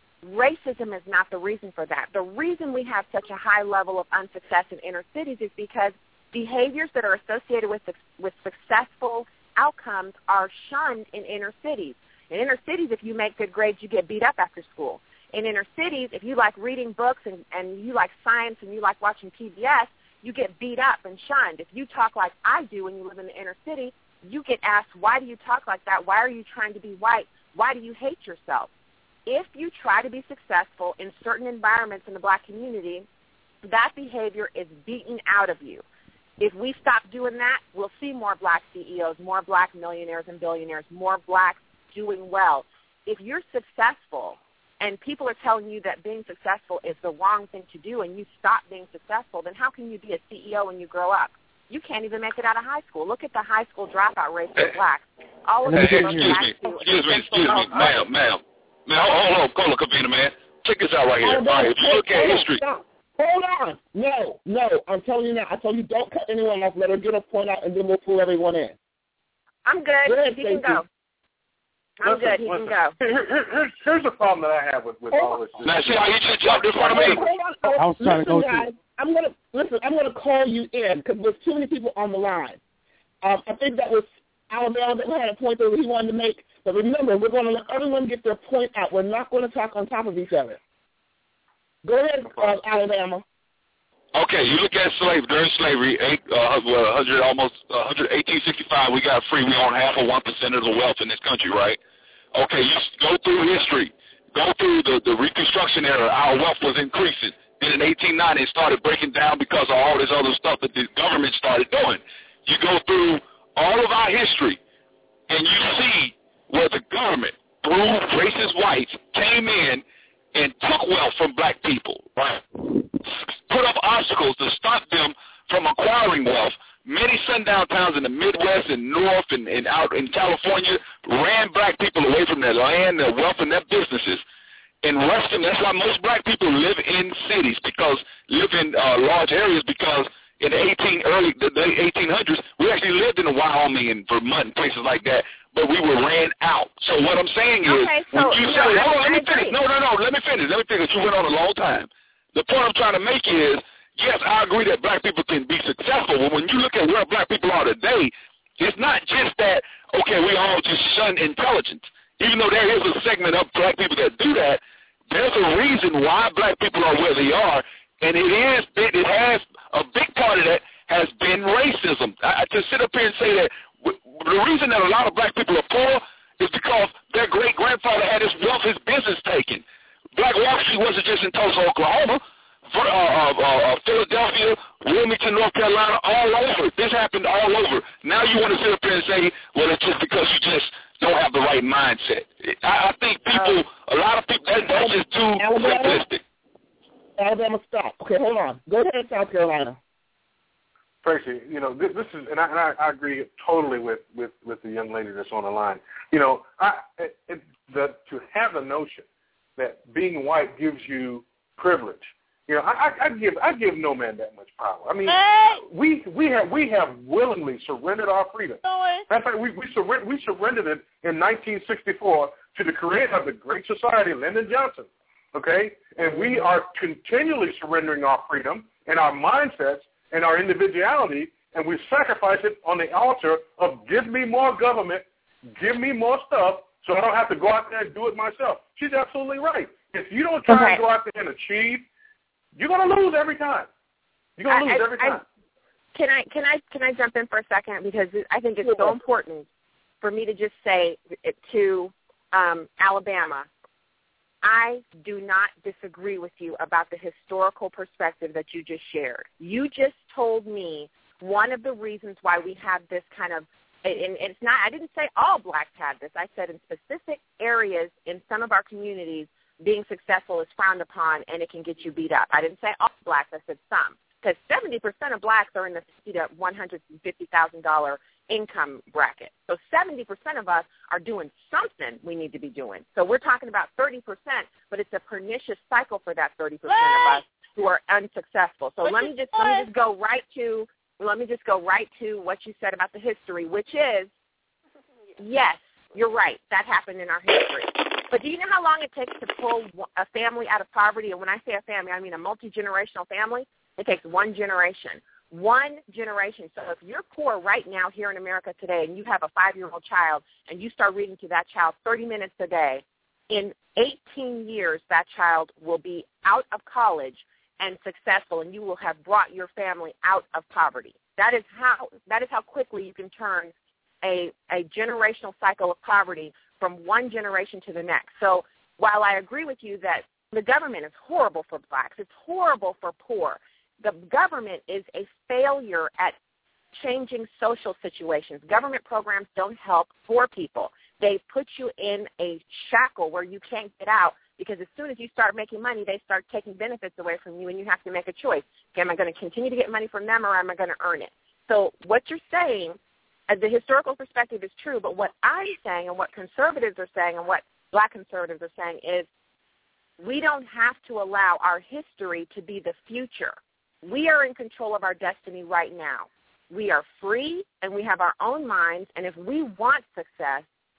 racism is not the reason for that. The reason we have such a high level of unsuccess in inner cities is because behaviors that are associated with with successful outcomes are shunned in inner cities. In inner cities, if you make good grades, you get beat up after school. In inner cities, if you like reading books and, and you like science and you like watching P B S, you get beat up and shunned. If you talk like I do when you live in the inner city, you get asked, why do you talk like that? Why are you trying to be white? Why do you hate yourself? If you try to be successful in certain environments in the black community, that behavior is beaten out of you. If we stop doing that, we'll see more black C E Os, more black millionaires and billionaires, more blacks doing well. If you're successful and people are telling you that being successful is the wrong thing to do and you stop being successful, then how can you be a C E O when you grow up? You can't even make it out of high school. Look at the high school dropout rate for blacks. All of them
hey,
are
excuse
black.
me, excuse me, excuse me, ma'am, ma'am. Man, hold on, hold on, Kavina, man. Check this out right here. All right, if you look at history.
Hold on. No, no. I'm telling you now. I told you don't cut anyone off. Let her get her point out, and then we'll pull everyone in.
I'm good.
Go ahead,
you can go.
I'm
listen,
good. He
listen.
can go.
Here, here, here's, here's the problem that I have with, with all this.
Now, see how you just jumped in front of me?
I was trying
listen,
to go
guys,
to.
I'm gonna listen. I'm gonna call you in because there's too many people on the line. Um, I think that was Alabama that had a point that he wanted to make. But remember, we're going to let everyone get their point out. We're not going to talk on top of each other. Go ahead, uh, Alabama.
Okay, you look at slavery, during slavery, eight, uh, well, one hundred, almost uh, eighteen sixty-five, we got free. We own half of one percent of the wealth in this country, right? Okay, you go through history. Go through the, the Reconstruction era. Our wealth was increasing. Then in eighteen ninety, it started breaking down because of all this other stuff that the government started doing. You go through all of our history, and you see where the government, through racist whites, came in and took wealth from black people, right? Put up obstacles to stop them from acquiring wealth. Many sundown towns in the Midwest and North and, and out in California ran black people away from their land, their wealth, and their businesses. In Western, that's why most black people live in cities, because live in uh, large areas, because in the eighteen early the, the eighteen hundreds, we actually lived in Wyoming and Vermont and places like that, but we were ran out. So what I'm saying is,
okay, so,
when you
no,
say,
I,
hold on, let
I
me finish.
agree.
No, no, no, let me finish. Let me finish. You went on a long time. The point I'm trying to make is, yes, I agree that black people can be successful, but when you look at where black people are today, it's not just that, okay, we all just shun intelligence. Even though there is a segment of black people that do that, there's a reason why black people are where they are, and it is, it has, a big part of that has been racism. I, to sit up here and say that w- the reason that a lot of black people are poor is because their great-grandfather had his wealth, his business taken. Black Wall Street wasn't just in Tulsa, Oklahoma. Uh, uh, uh, Philadelphia, Wilmington, North Carolina, all over. This happened all over. Now you want to sit up here and say, well, it's just because you just don't have the right mindset. I, I think people, uh, a lot of people, that, that's just too
Alabama?
simplistic.
Alabama, stop. Okay, hold on. Go ahead, South Carolina.
Tracy, you know, this, this is, and I, and I, I agree totally with, with, with the young lady that's on the line. You know, I, it, it, the, to have the notion that being white gives you privilege, you know, I, I, I give I give no man that much power. I mean, hey! we we have we have willingly surrendered our freedom. In fact, we we, surre- we surrendered it in nineteen sixty-four to the creator of the Great Society, Lyndon Johnson. Okay, and we are continually surrendering our freedom and our mindsets and our individuality, and we sacrifice it on the altar of give me more government, give me more stuff, so I don't have to go out there and do it myself. She's absolutely right. If you don't try
okay.
to go out there and achieve, you're going to lose every time. You're going to lose
I,
every
I,
time.
I, can I can I can I jump in for a second, because I think it's so important for me to just say it to um, Alabama. I do not disagree with you about the historical perspective that you just shared. You just told me one of the reasons why we have this kind of, and it's not, I didn't say all blacks had this. I said in specific areas in some of our communities, being successful is frowned upon and it can get you beat up. I didn't say all blacks. I said some. Because seventy percent of blacks are in the fifty thousand to one hundred fifty thousand dollars income bracket. So seventy percent of us are doing something we need to be doing. So we're talking about thirty percent, but it's a pernicious cycle for that thirty percent of us who are unsuccessful. So let me just let me just go right to let me just go right to what you said about the history, which is, yes, you're right. That happened in our history. But do you know how long it takes to pull a family out of poverty? And when I say a family, I mean a multi-generational family. It takes one generation. One generation. So if you're poor right now here in America today and you have a five-year-old child and you start reading to that child thirty minutes a day, in eighteen years that child will be out of college and successful, and you will have brought your family out of poverty. That is how that is how quickly you can turn a, a generational cycle of poverty from one generation to the next. So while I agree with you that the government is horrible for blacks, it's horrible for poor, the government is a failure at changing social situations. Government programs don't help poor people. They put you in a shackle where you can't get out, because as soon as you start making money, they start taking benefits away from you, and you have to make a choice. Okay, am I going to continue to get money from them, or am I going to earn it? So what you're saying, uh, the historical perspective is true, but what I'm saying and what conservatives are saying and what black conservatives are saying is we don't have to allow our history to be the future. We are in control of our destiny right now. We are free, and we have our own minds, and if we want success,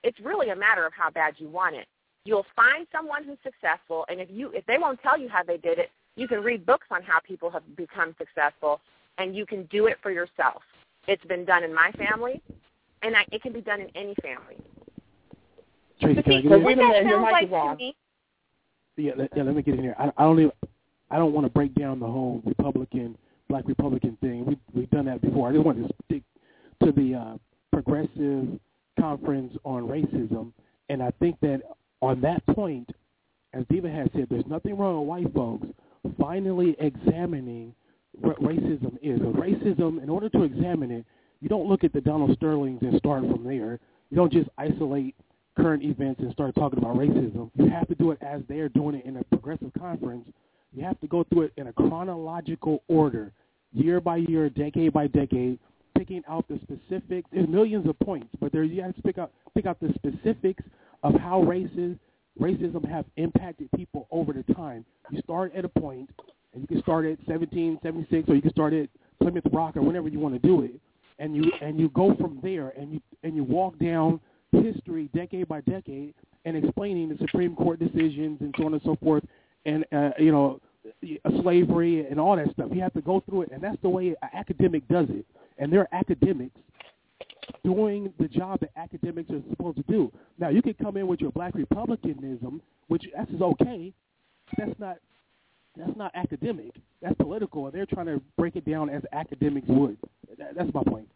It's really a matter of how bad you want it. You'll find someone who's successful, and if you if they won't tell you how they did it, you can read books on how people have become successful, and you can do it for yourself. It's been done in my family, and I, it can be done in any family.
Tracy, can I get
well,
in?
what that sounds like to me.
Yeah, let, yeah, let me get in here. I, I don't even, I don't want to break down the whole Republican, Black Republican thing. We we've done that before. I just want to stick to the uh, Progressive Conference on Racism, and I think that on that point, as Diva has said, there's nothing wrong with white folks finally examining what racism is. So racism, in order to examine it, you don't look at the Donald Sterlings and start from there. You don't just isolate current events and start talking about racism. You have to do it as they're doing it in a progressive conference. You have to go through it in a chronological order, year by year, decade by decade, picking out the specifics. There's millions of points, but there you have to pick out pick out the specifics of how races, racism have impacted people over the time. You start at a point, and you can start at seventeen seventy-six, or you can start at Plymouth Rock, or whenever you want to do it, and you and you go from there, and you and you walk down history decade by decade and explaining the Supreme Court decisions and so on and so forth, and uh, you know, slavery and all that stuff. You have to go through it, and that's the way an academic does it. And they're academics doing the job that academics are supposed to do. Now, you can come in with your Black Republicanism, which that's is okay. That's not that's not academic. That's political, and they're trying to break it down as academics would. That, that's my point.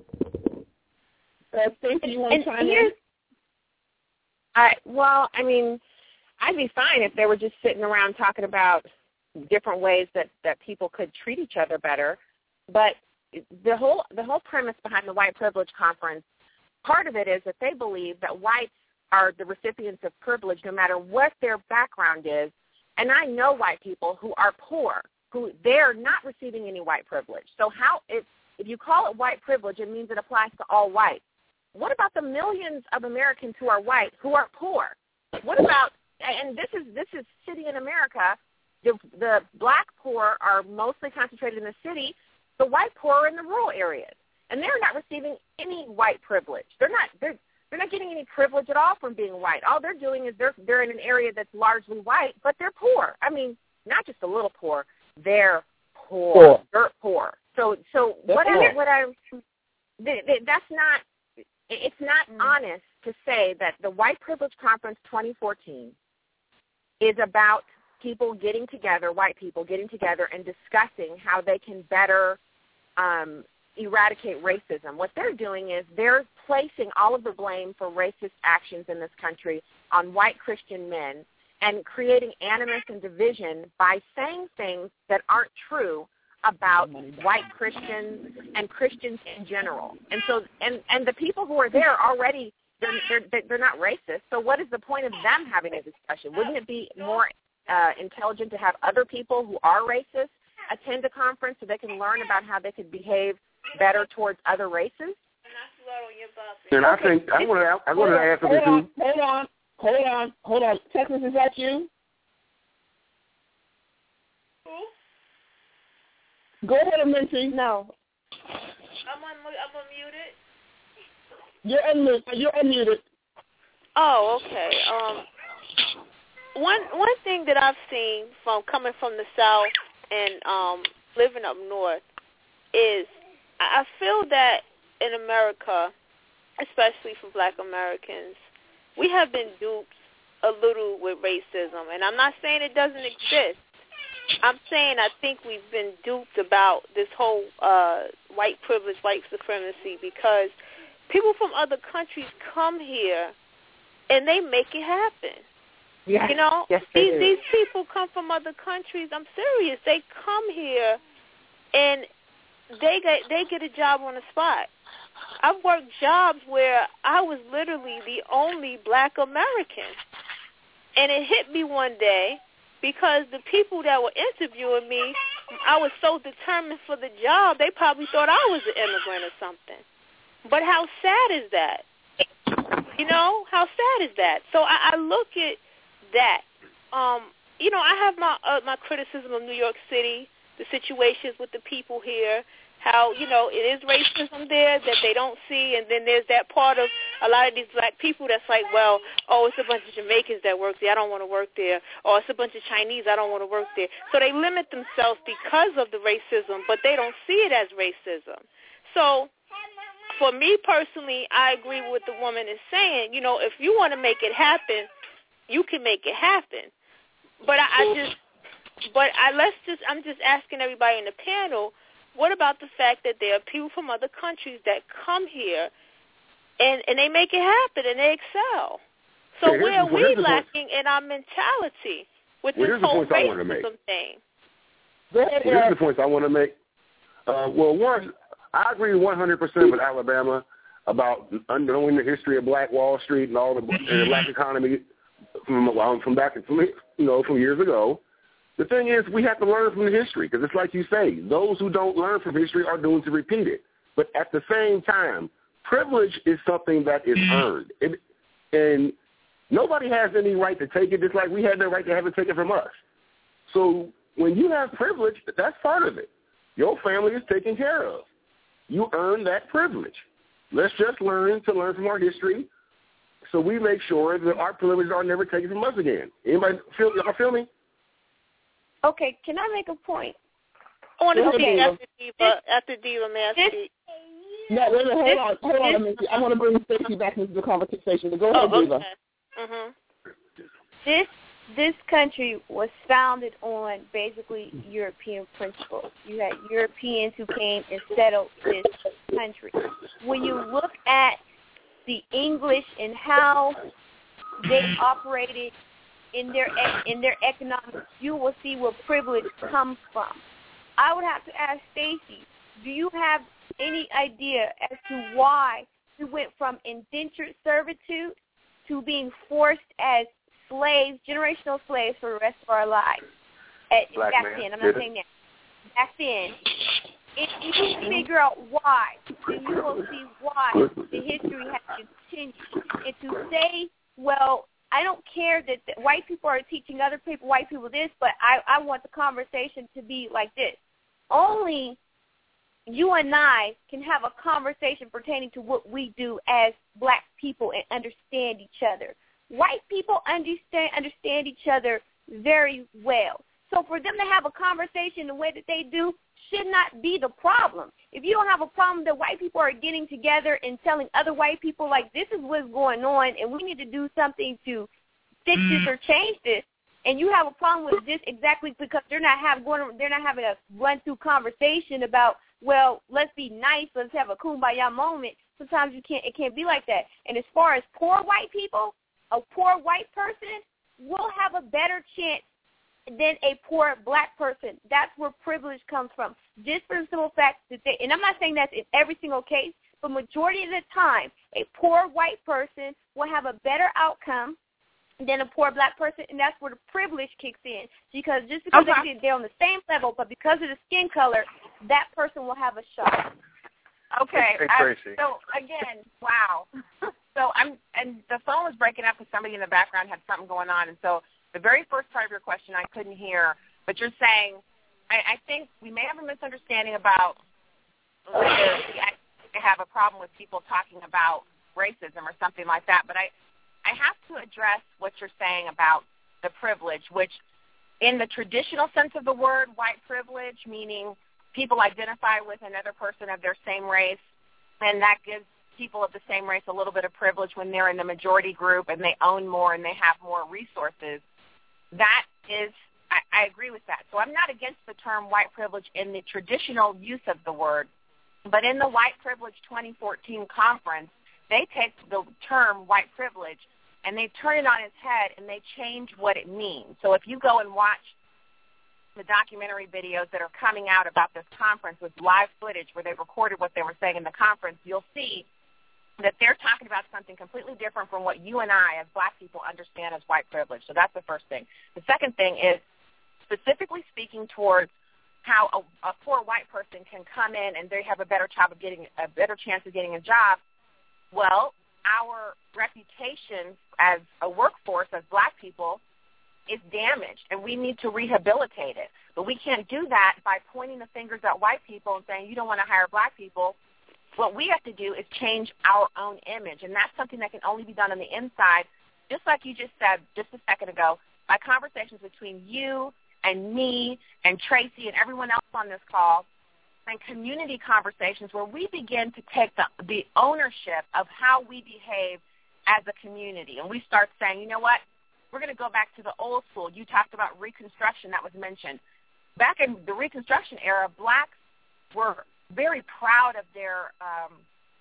Uh, Stacey, you want to chime in?
I, well, I mean, I'd be fine if they were just sitting around talking about different ways that, that people could treat each other better. But the whole the whole premise behind the White Privilege Conference, part of it is that they believe that whites are the recipients of privilege no matter what their background is. And I know white people who are poor, who they're not receiving any white privilege. So how if if you call it white privilege, it means it applies to all whites. What about the millions of Americans who are white who are poor? What about, and this is this is city in America, the, the black poor are mostly concentrated in the city, the white poor are in the rural areas, and they're not receiving any white privilege. They're not they're they're not getting any privilege at all from being white. All they're doing is they're they're in an area that's largely white, but they're poor. I mean, not just a little poor, they're poor,
poor.
dirt poor. So so
They're
what
poor.
I what I th- th- that's not. It's not honest to say that the White Privilege Conference twenty fourteen is about people getting together, white people getting together and discussing how they can better um, eradicate racism. What they're doing is they're placing all of the blame for racist actions in this country on white Christian men and creating animus and division by saying things that aren't true about white Christians and Christians in general. And so, and, and the people who are there already, they're, they're, they're not racist. So what is the point of them having a discussion? Wouldn't it be more uh, intelligent to have other people who are racist attend a conference so they can learn about how they could behave better towards other races?
And I think I want to I want to ask
hold
something
on,
too.
hold on, hold on, hold on. Texas, is that you? Go ahead, Minty.
No.
I'm un- I'm unmuted.
You're unmuted. You're unmuted.
Oh, okay. Um, one one thing that I've seen from coming from the South and um living up north is I feel that in America, especially for Black Americans, we have been duped a little with racism, and I'm not saying it doesn't exist. I'm saying I think we've been duped about this whole uh, white privilege, white supremacy, because people from other countries come here and they make it happen.
Yes.
You know,
yes, they
these
do.
these people come from other countries. I'm serious. They come here and they get they get a job on the spot. I've worked jobs where I was literally the only Black American, and it hit me one day. Because the people that were interviewing me, I was so determined for the job, they probably thought I was an immigrant or something. But how sad is that? You know, how sad is that? So I, I look at that. Um, you know, I have my uh, my criticism of New York City, the situations with the people here, how, you know, it is racism there that they don't see, and then there's that part of a lot of these black people that's like, well, oh, it's a bunch of Jamaicans that work there. I don't want to work there. Or it's a bunch of Chinese. I don't want to work there. So they limit themselves because of the racism, but they don't see it as racism. So for me personally, I agree with what the woman is saying. You know, if you want to make it happen, you can make it happen. But I, I just, but I let's just, I'm just asking everybody in the panel, what about the fact that there are people from other countries that come here and, and they make it happen and they excel? So
Hey,
where are
the-
we
here's the
lacking in our mentality with
Well,
this
here's the
whole
points I wanted to make.
racism thing?
Go ahead,
Well, here's
Eric.
the points I want to make. Uh, well, one, I agree one hundred percent with Alabama about knowing the history of Black Wall Street and all the and the black economy from um, from back from you know from years ago. The thing is, we have to learn from the history because it's like you say, those who don't learn from history are doomed to repeat it. But at the same time, privilege is something that is earned, it, and nobody has any right to take it. Just like we had no right to have it taken from us. So when you have privilege, that's part of it. Your family is taken care of. You earn that privilege. Let's just learn to learn from our history so we make sure that our privileges are never taken from us again. Anybody feel, y'all feel me?
Okay, can I make a point?
I want to
Okay.
speak after Diva, after Diva, may I speak?
No, wait a minute, hold
This-
on, hold on a minute. I want to bring Stacey back into the conversation. Go ahead,
Oh,
Diva.
okay. Mm-hmm.
This this country was founded on basically European principles. You had Europeans who came and settled this country. When you look at the English and how they operated in their in their economics, you will see where privilege comes from. I would have to ask Stacey, do you have any idea as to why we went from indentured servitude to being forced as slaves, generational slaves for the rest of our lives? At,
Black
back
man
then, I'm
did
not
it.
saying that. Back then, if you figure out why, then you will see why the history has continued. And to say, well, I don't care that the white people are teaching other people, white people this, but I, I want the conversation to be like this. Only you and I can have a conversation pertaining to what we do as black people and understand each other. White people understand understand each other very well. So for them to have a conversation the way that they do should not be the problem. If you don't have a problem that white people are getting together and telling other white people, like, this is what's going on and we need to do something to fix this or change this, and you have a problem with this exactly because they're not have going they're not having a run through conversation about, well, let's be nice, let's have a kumbaya moment. Sometimes you can't it can't be like that. And as far as poor white people, a poor white person will have a better chance than a poor black person. That's where privilege comes from. Just for the simple fact that they, and I'm not saying that's in every single case, but majority of the time, a poor white person will have a better outcome than a poor black person, and that's where the privilege kicks in. Because just because
Okay.
they, they're on the same level, but because of the skin color, that person will have a shot.
Okay.
Hey,
uh,
Tracy.
so again, wow. So I'm, and the phone was breaking up because somebody in the background had something going on, and so the very first part of your question I couldn't hear, but you're saying, I, I think we may have a misunderstanding about whether we actually have a problem with people talking about racism or something like that. But I, I have to address what you're saying about the privilege, which in the traditional sense of the word, white privilege, meaning people identify with another person of their same race, and that gives people of the same race a little bit of privilege when they're in the majority group and they own more and they have more resources. That is, I, I agree with that. So I'm not against the term white privilege in the traditional use of the word, but in the White Privilege twenty fourteen conference, they take the term white privilege and they turn it on its head and they change what it means. So if you go and watch the documentary videos that are coming out about this conference with live footage where they recorded what they were saying in the conference, you'll see that they're talking about something completely different from what you and I as black people understand as white privilege. So that's the first thing. The second thing is specifically speaking towards how a, a poor white person can come in and they have a better job of getting a better chance of getting a job. Well, our reputation as a workforce as black people is damaged, and we need to rehabilitate it. But we can't do that by pointing the fingers at white people and saying, you don't want to hire black people, What we have to do is change our own image, and that's something that can only be done on the inside, just like you just said just a second ago, by conversations between you and me and Tracy and everyone else on this call, and community conversations where we begin to take the, the ownership of how we behave as a community. And we start saying, you know what, we're going to go back to the old school. You talked about Reconstruction, that was mentioned. Back in the Reconstruction era, blacks were very proud of their um,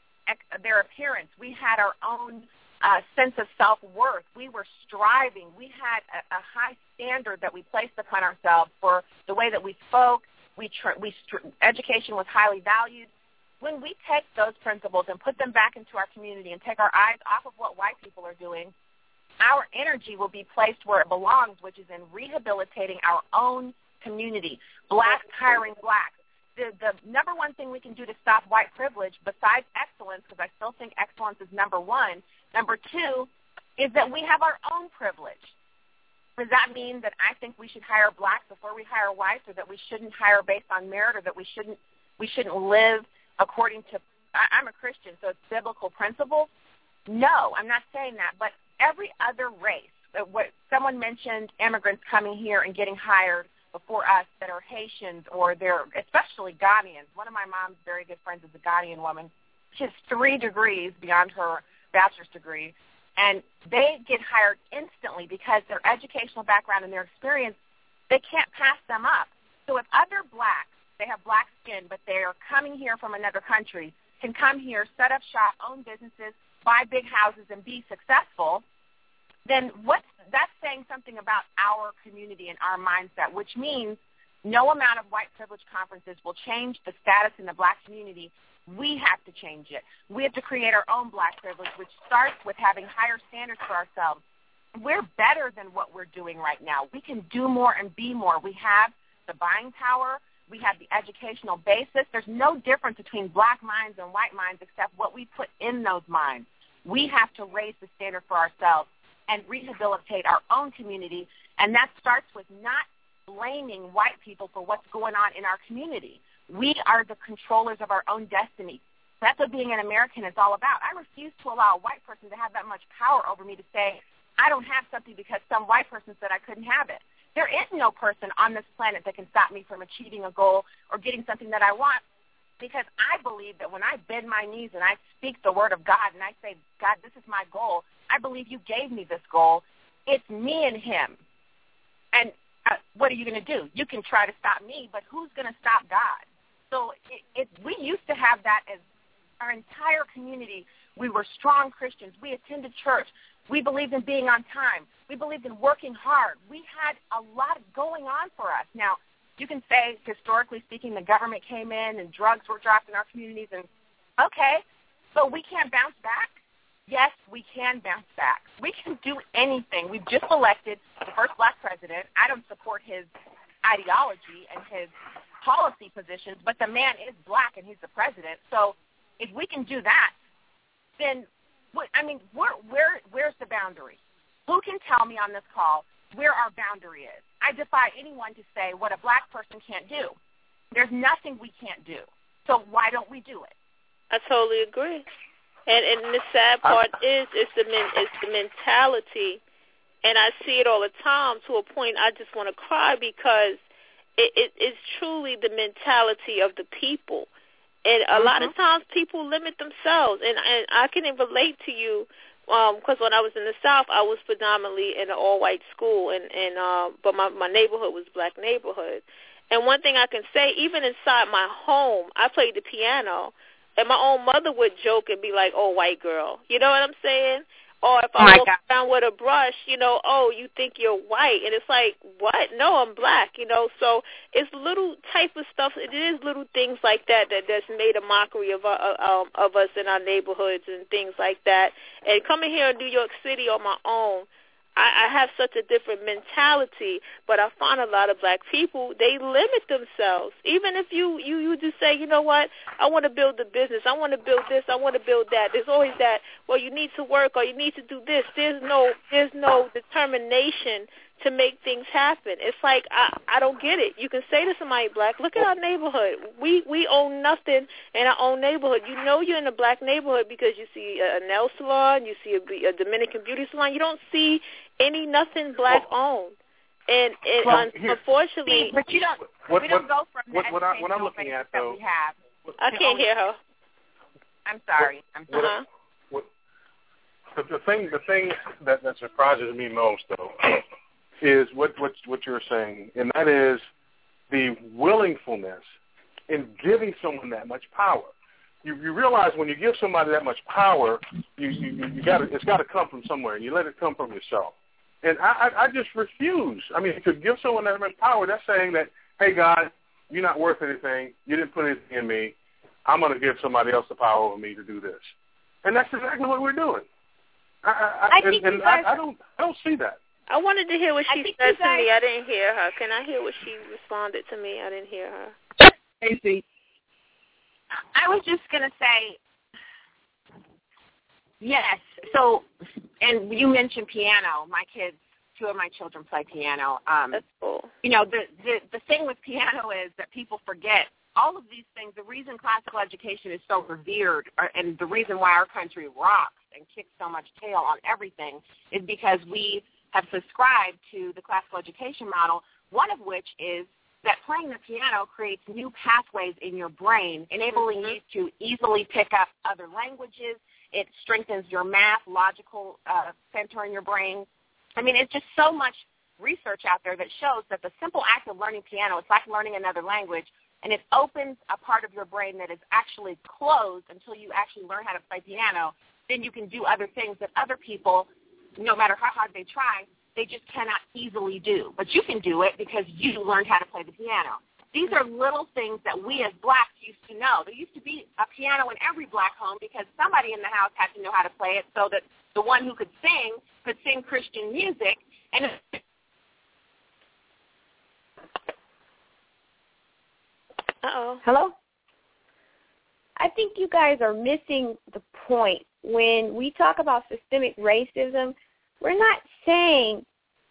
their appearance. We had our own uh, sense of self-worth. We were striving. We had a, a high standard that we placed upon ourselves for the way that we spoke. We, tr- we str- education was highly valued. When we take those principles and put them back into our community and take our eyes off of what white people are doing, our energy will be placed where it belongs, which is in rehabilitating our own community. Blacks hiring blacks. The, the number one thing we can do to stop white privilege, besides excellence, because I still think excellence is number one, number two, is that we have our own privilege. Does that mean that I think we should hire blacks before we hire whites, or that we shouldn't hire based on merit, or that we shouldn't we shouldn't live according to I, I'm a Christian, so it's biblical principles? No, I'm not saying that. But every other race, what someone mentioned, immigrants coming here and getting hired before us that are Haitians, or they're especially Ghanaians. One of my mom's very good friends is a Ghanaian woman. She has three degrees beyond her bachelor's degree. And they get hired instantly because their educational background and their experience, they can't pass them up. So if other blacks, they have black skin, but they are coming here from another country, can come here, set up shop, own businesses, buy big houses, and be successful, then what's, that's saying something about our community and our mindset, which means no amount of white privilege conferences will change the status in the black community. We have to change it. We have to create our own black privilege, which starts with having higher standards for ourselves. We're better than what we're doing right now. We can do more and be more. We have the buying power. We have the educational basis. There's no difference between black minds and white minds except what we put in those minds. We have to raise the standard for ourselves and rehabilitate our own community, and that starts with not blaming white people for what's going on in our community. We are the controllers of our own destiny. That's what being an American is all about. I refuse to allow a white person to have that much power over me to say, I don't have something because some white person said I couldn't have it. There is no person on this planet that can stop me from achieving a goal or getting something that I want, because I believe that when I bend my knees and I speak the word of God and I say, God, this is my goal, I believe you gave me this goal. It's me and him. And uh, what are you going to do? You can try to stop me, but who's going to stop God? So it, it, we used to have that as our entire community. We were strong Christians. We attended church. We believed in being on time. We believed in working hard. We had a lot going on for us. Now, you can say, historically speaking, the government came in and drugs were dropped in our communities, and okay, but we can't bounce back. Yes, we can bounce back. We can do anything. We've just elected the first black president. I don't support his ideology and his policy positions, but the man is black and he's the president. So if we can do that, then, I mean, where, where, where's the boundary? Who can tell me on this call where our boundary is? I defy anyone to say what a black person can't do. There's nothing we can't do. So why don't we do it?
I totally agree. And and the sad part is it's the men, it's the mentality, and I see it all the time to a point I just want to cry, because it, it it's truly the mentality of the people. And a mm-hmm. lot of times people limit themselves, and, and I can relate to you because um, when I was in the South, I was predominantly in an all-white school, and, and uh, but my, my neighborhood was black neighborhood. And one thing I can say, even inside my home, I played the piano, and my own mother would joke and be like, oh, white girl. You know what I'm saying? Or if I oh walk around with a brush, you know, oh, you think you're white. And it's like, what? No, I'm black, you know. So it's little type of stuff. It is little things like that that that's made a mockery of, uh, um, of us in our neighborhoods and things like that. And coming here in New York City on my own, I, I have such a different mentality, but I find a lot of black people, they limit themselves. Even if you, you, you just say, you know what, I want to build a business, I want to build this, I want to build that. There's always that, well, you need to work or you need to do this. There's no there's no determination to make things happen. It's like, I, I don't get it. You can say to somebody black, look at our neighborhood. We we own nothing in our own neighborhood. You know you're in a black neighborhood because you see a nail salon, you see a, a Dominican beauty salon. You don't see any nothing black owned. And, and
well,
un-
here,
unfortunately,
but you don't.
What,
we don't
what,
go from
what,
the
what, I, what I'm looking at though.
We have.
I can't hear her.
I'm sorry. I'm sorry.
Uh-huh.
What, the, the thing, the thing that, that surprises me most, though, is what, what what you're saying, and that is the willingfulness in giving someone that much power. You, you realize when you give somebody that much power, you you, you got it's got to come from somewhere, and you let it come from yourself. And I, I, I just refuse. I mean, to give someone that much power, that's saying that, hey, God, you're not worth anything. You didn't put anything in me. I'm going to give somebody else the power over me to do this. And that's exactly what we're doing. I, I,
I
and,
think
and
you guys,
I, I don't I don't see that.
I wanted to hear what she
I
said to
guys,
me. I didn't hear her. Can I hear what she responded to me? I didn't hear her.
Casey.
I was just going to say, yes. So, and you mentioned piano. My kids, two of my children play piano. Um,
That's cool.
You know, the, the, the thing with piano is that people forget all of these things. The reason classical education is so revered and the reason why our country rocks and kicks so much tail on everything is because we have subscribed to the classical education model, one of which is that playing the piano creates new pathways in your brain, enabling you to easily pick up other languages. It strengthens your math, logical uh, center in your brain. I mean, it's just so much research out there that shows that the simple act of learning piano, it's like learning another language, and it opens a part of your brain that is actually closed until you actually learn how to play piano. Then you can do other things that other people, no matter how hard they try, they just cannot easily do. But you can do it because you learned how to play the piano. These are little things that we as blacks used to know. There used to be a piano in every black home because somebody in the house had to know how to play it so that the one who could sing could sing Christian music. And
Uh-oh.
Hello? I think you guys are missing the point. When we talk about systemic racism, we're not saying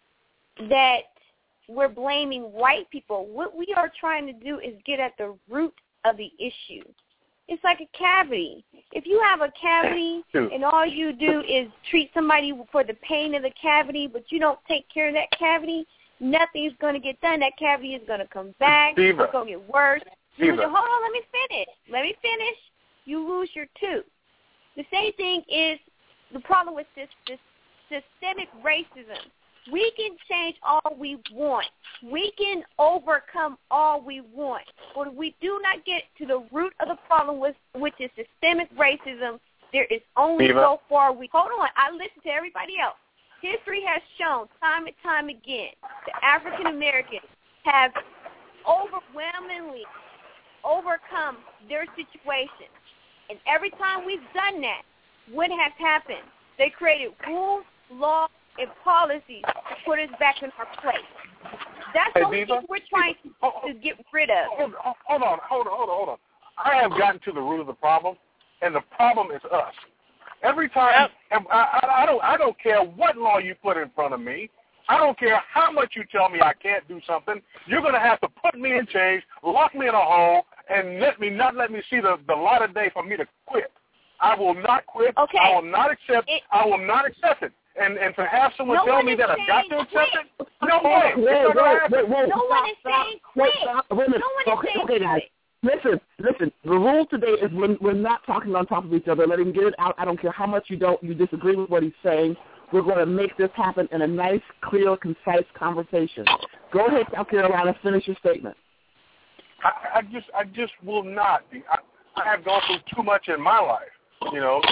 that we're blaming white people. What we are trying to do is get at the root of the issue. It's like a cavity. If you have a cavity and all you do is treat somebody for the pain of the cavity, but you don't take care of that cavity, nothing is going to get done. That cavity is going to come back.
Diva.
It's going to get worse. You lose
Diva.
your, hold on, let me finish. Let me finish. You lose your tooth. The same thing is the problem with this, this systemic racism. We can change all we want. We can overcome all we want. But if we do not get to the root of the problem, with, which is systemic racism, there is only
Diva.
so far we... Hold on. I listen to everybody else. History has shown time and time again that African Americans have overwhelmingly overcome their situation. And every time we've done that, what has happened? They created rules, laws, and policies to put us back in our place. That's
Hey,
what we
Diva?
think we're trying to, to get rid of.
Hold on, hold on, hold on, hold on, hold on. I have gotten to the root of the problem, and the problem is us. Every time, and I, I, I don't, I don't care what law you put in front of me. I don't care how much you tell me I can't do something. You're going to have to put me in chains, lock me in a hole, and let me not let me see the, the light of day for me to quit. I will not quit.
Okay.
I will not accept.
It,
I will not accept it. And and to have someone
no
tell
one
me
is
that I've got to accept
quit.
it, no way.
Wait, wait, wait, wait,
no
stop,
one is
stop,
saying
wait,
quit.
stop. Wait a minute.
No one
okay,
is saying
okay, guys.
quit.
Listen, listen. The rule today is when we're not talking on top of each other. Let him get it out. I don't care how much you don't you disagree with what he's saying. We're going to make this happen in a nice, clear, concise conversation. Go ahead, South Carolina. Finish your statement.
I, I just I just will not be. I, I have gone through too much in my life, you know,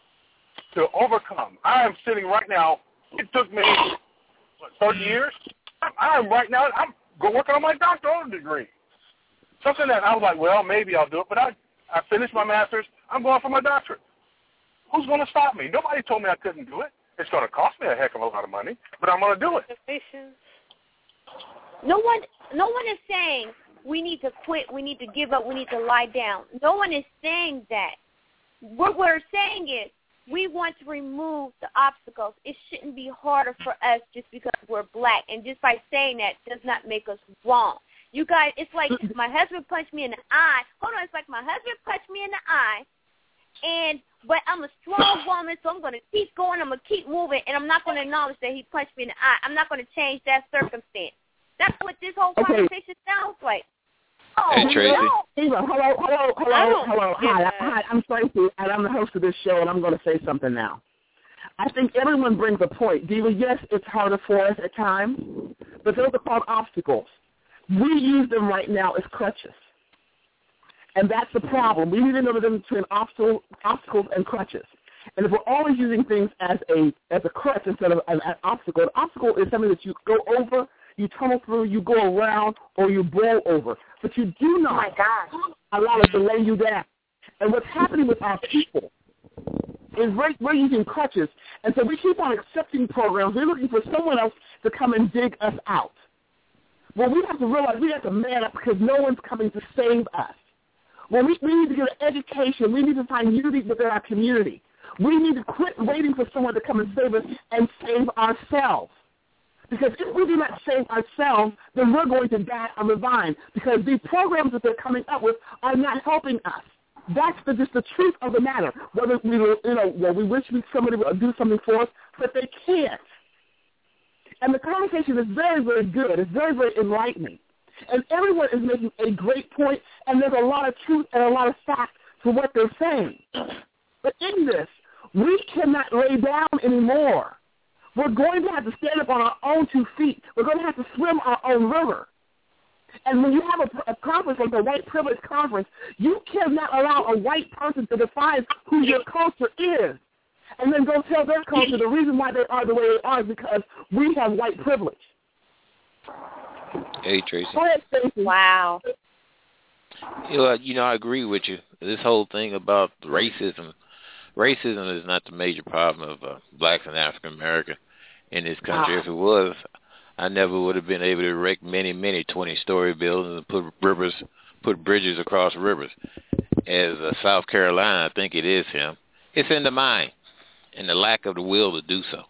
to overcome. I am sitting right now. It took me what, thirty years. I am right now. I'm go working on my doctoral degree. Something that I was like, well, maybe I'll do it, but I I finished my master's. I'm going for my doctorate. Who's going to stop me? Nobody told me I couldn't do it. It's going to cost me a heck of a lot of money, but I'm going to do it.
No one, no one is saying we need to quit, we need to give up, we need to lie down. No one is saying that. What we're saying is we want to remove the obstacles. It shouldn't be harder for us just because we're black. And just by saying that does not make us wrong. You guys, it's like my husband punched me in the eye. Hold on, it's like my husband punched me in the eye, and but I'm a strong woman, so I'm going to keep going. I'm going to keep moving, and I'm not going to acknowledge that he punched me in the eye. I'm not going to change that circumstance. That's what this whole
Okay.
conversation sounds like. Oh,
Hey, Tracy.
no.
Eva, hello, hello,
I
hello,
don't
hello.
get
Hi,
that.
hi. I'm Tracy, and I'm the host of this show, and I'm going to say something now. I think everyone brings a point. Diva, yes, it's harder for us at times, but those are called obstacles. We use them right now as crutches, and that's the problem. We need to know the difference between obstacle, obstacles and crutches. And if we're always using things as a as a crutch instead of an, an obstacle, an obstacle is something that you go over, you tunnel through, you go around, or you blow over. But you do not
Oh my God.
allow it to lay you down. And what's happening with our people is we're, we're using crutches. And so we keep on accepting programs. We're looking for someone else to come and dig us out. Well, we have to realize we have to man up because no one's coming to save us. Well, we, we need to get an education. We need to find unity within our community. We need to quit waiting for someone to come and save us and save ourselves. Because if we do not save ourselves, then we're going to die on the vine. Because the programs that they're coming up with are not helping us. That's the, just the truth of the matter. Whether we, you know, well, we wish we somebody would do something for us, but they can't. And the conversation is very, very good. It's very, very enlightening. And everyone is making a great point, and there's a lot of truth and a lot of fact to what they're saying. But in this, we cannot lay down anymore. We're going to have to stand up on our own two feet. We're going to have to swim our own river. And when you have a, a conference like the White Privilege Conference, you cannot allow a white person to define who your culture is and then go tell their culture the reason why they are the way they are is because we have white privilege.
Hey, Tracy.
Go ahead, Stacey.
Wow.
You know, you know, I agree with you. This whole thing about racism, racism is not the major problem of uh, blacks and African American in this country.
Ah.
If it was, I never would have been able to erect many, many twenty-story buildings and put rivers, put bridges across rivers. As uh, South Carolina, I think it is him. It's in the mind and the lack of the will to do so.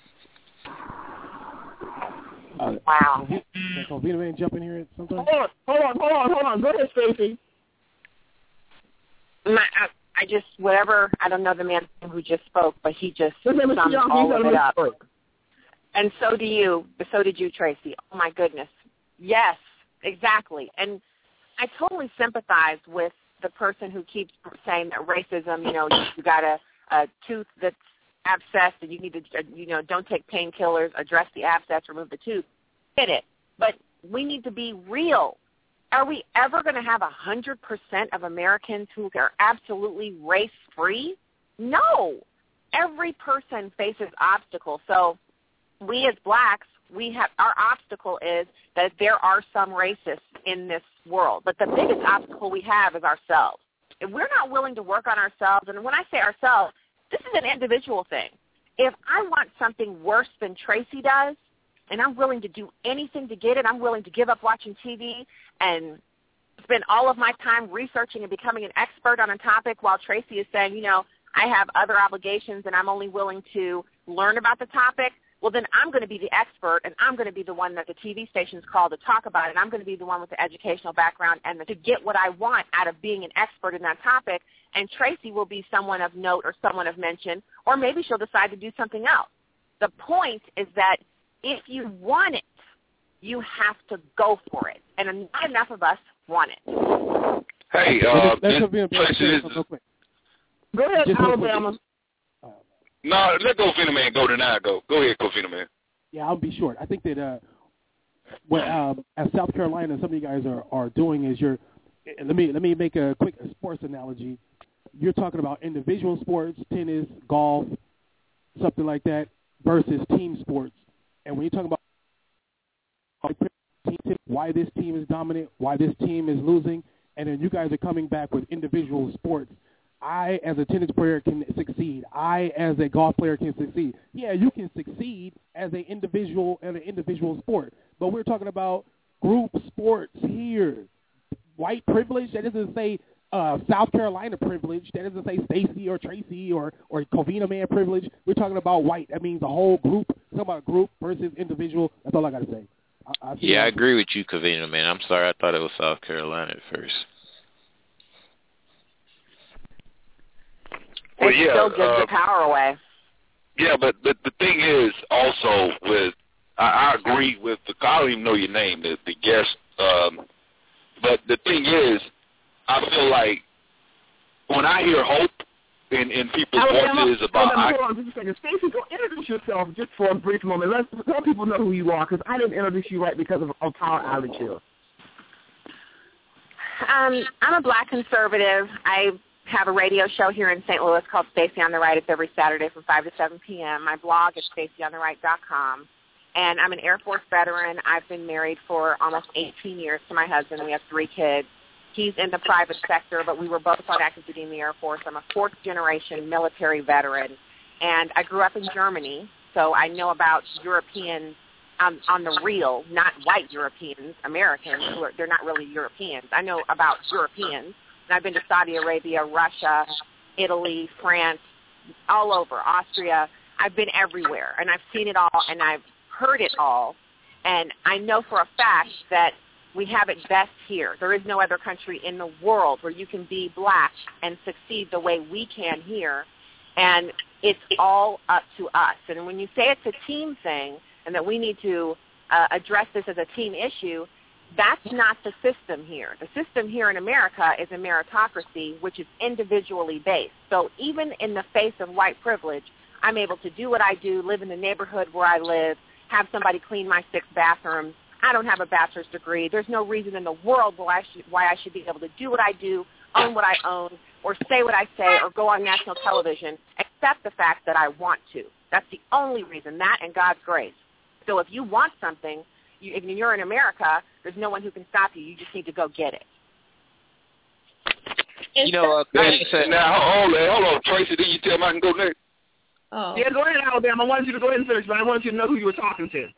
Uh,
wow.
Can Vita Man jump in here sometime?
Hold on, hold on, hold on, hold on. Go ahead, Stacey.
My, I, I just, whatever, I don't know the man who just spoke, but he just
His name is
summed
Keon.
all
He's
of
on
it
the
up.
break.
And so do you. So did you, Tracy. Oh, my goodness. Yes, exactly. And I totally sympathize with the person who keeps saying that racism, you know, you, you got a, a tooth that's abscessed and you need to, you know, don't take painkillers, address the abscess, remove the tooth. Get it. But we need to be real. Are we ever going to have one hundred percent of Americans who are absolutely race-free? No. Every person faces obstacles. So we as blacks, we have our obstacle is that there are some racists in this world. But the biggest obstacle we have is ourselves. If we're not willing to work on ourselves, and when I say ourselves, this is an individual thing. If I want something worse than Tracy does, and I'm willing to do anything to get it, I'm willing to give up watching T V and spend all of my time researching and becoming an expert on a topic while Tracy is saying, you know, I have other obligations and I'm only willing to learn about the topic, well, then I'm going to be the expert and I'm going to be the one that the T V stations call to talk about it. And I'm going to be the one with the educational background and to get what I want out of being an expert in that topic. And Tracy will be someone of note or someone of mention, or maybe she'll decide to do something else. The point is that if you want it, you have to go for it. And not enough of us want it.
Hey, uh,
Let's
this,
be a
Tracy, this,
real quick.
Go ahead,
Just real
Alabama.
no, let go Fina Man go, then I go. Go ahead, go Fina Man.
Yeah, I'll be short. I think that uh, what um, as South Carolina, some of you guys are, are doing is you're. Let me let me make a quick sports analogy. You're talking about individual sports, tennis, golf, something like that, versus team sports. And when you talk about why this team is dominant, why this team is losing, and then you guys are coming back with individual sports. I, as a tennis player, can succeed. I, as a golf player, can succeed. Yeah, you can succeed as an individual in an individual sport, but we're talking about group sports here. White privilege, that doesn't say uh, South Carolina privilege. That doesn't say Stacy or Tracy or, or Covina man privilege. We're talking about white. That means a whole group. We're talking about group versus individual. That's all I got to say. I, I
yeah, I agree with you, Covina man. I'm sorry. I thought it was South Carolina at first.
Well,
it yeah,
still gives
uh,
the power away.
Yeah, but the, the thing is also with, I, I agree with the, I don't even know your name, the, the guest, um, but the thing is, I feel like when I hear hope in, in people's
Alabama,
voices about...
Alabama,
I,
hold on just a second. Stacey, go introduce yourself just for a brief moment. Let's let people know who you are, because I didn't introduce you right because of, of Power Alley Chill.
Um, I'm a black conservative. I have a radio show here in Saint Louis called Stacey on the Right. It's every Saturday from five to seven p.m. My blog is stacey on the right dot com. And I'm an Air Force veteran. I've been married for almost eighteen years to my husband. We have three kids. He's in the private sector, but we were both on active duty in the Air Force. I'm a fourth-generation military veteran. And I grew up in Germany, so I know about Europeans um, on the real, not white Europeans, Americans. Who are, they're not really Europeans. I know about Europeans. And I've been to Saudi Arabia, Russia, Italy, France, all over, Austria. I've been everywhere, and I've seen it all, and I've heard it all. And I know for a fact that we have it best here. There is no other country in the world where you can be black and succeed the way we can here. And it's all up to us. And when you say it's a team thing and that we need to uh, address this as a team issue, that's not the system here. The system here in America is a meritocracy, which is individually based. So even in the face of white privilege, I'm able to do what I do, live in the neighborhood where I live, have somebody clean my six bathrooms. I don't have a bachelor's degree. There's no reason in the world why I should, why I should be able to do what I do, own what I own, or say what I say, or go on national television, except the fact that I want to. That's the only reason, that and God's grace. So if you want something, you, if you're in America, there's no one who can stop you. You just need to go get it.
You know, uh,
now, hold on, hold on, Tracy, did you tell me I can go next?
Oh. Yeah, go ahead, Alabama. I wanted you to go ahead and finish, but I wanted you to know who you were talking to.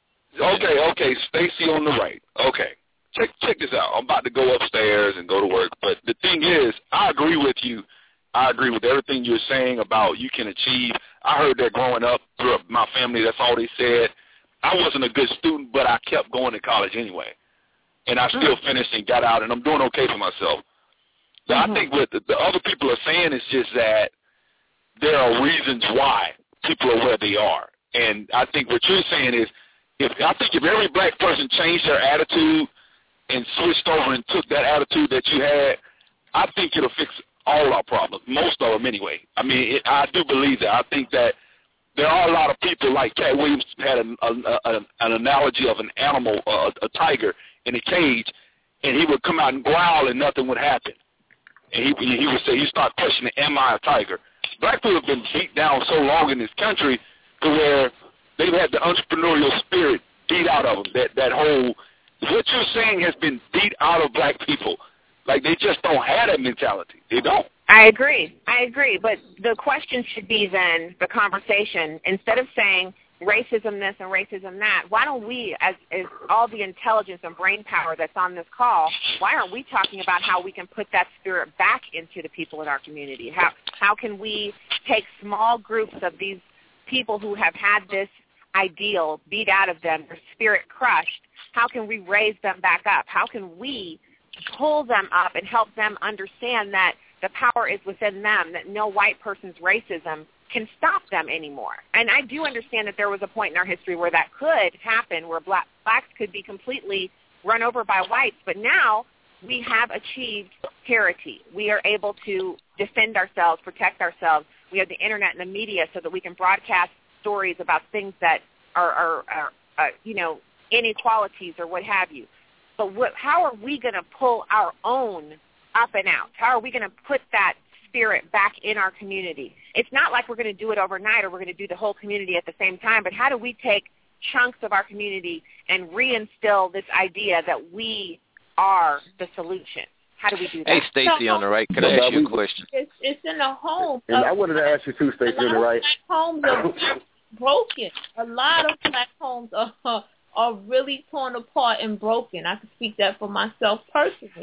Okay, okay, Stacey on the right. Okay, check check this out. I'm about to go upstairs and go to work, but the thing is, I agree with you. I agree with everything you're saying about you can achieve. I heard that growing up through my family. That's all they said. I wasn't a good student, but I kept going to college anyway, and I still finished and got out, and I'm doing okay for myself. But mm-hmm. I think what the, the other people are saying is just that there are reasons why people are where they are, and I think what you're saying is, if I think if every black person changed their attitude and switched over and took that attitude that you had, I think it'll fix all our problems, most of them anyway. I mean, it, I do believe that. I think that there are a lot of people like Cat Williams had an, a, a, an analogy of an animal, a, a tiger in a cage, and he would come out and growl and nothing would happen. And he, he would say, you start questioning, am I a tiger? Black people have been beat down so long in this country to where they've had the entrepreneurial spirit beat out of them. That, that whole, what you're saying has been beat out of black people. Like, they just don't have that mentality. They don't.
I agree. I agree. But the question should be then, the conversation, instead of saying racism this and racism that, why don't we, as, as all the intelligence and brain power that's on this call, why aren't we talking about how we can put that spirit back into the people in our community? How, how can we take small groups of these people who have had this ideal beat out of them, their spirit crushed, how can we raise them back up? How can we pull them up and help them understand that the power is within them, that no white person's racism can stop them anymore? And I do understand that there was a point in our history where that could happen, where black, blacks could be completely run over by whites, but now we have achieved parity. We are able to defend ourselves, protect ourselves. We have the internet and the media so that we can broadcast stories about things that are, are, are uh, you know, inequalities or what have you. But what, how are we going to pull our own up and out? How are we going to put that spirit back in our community? It's not like we're going to do it overnight or we're going to do the whole community at the same time, but how do we take chunks of our community and reinstill this idea that we are the solution? How do we do that?
Hey, Stacey on the right, could I ask you a question?
It's, it's in the home.
And I wanted to ask you too, Stacey on the right.
Homes are broken. A lot of black homes are are really torn apart and broken. I can speak that for myself personally.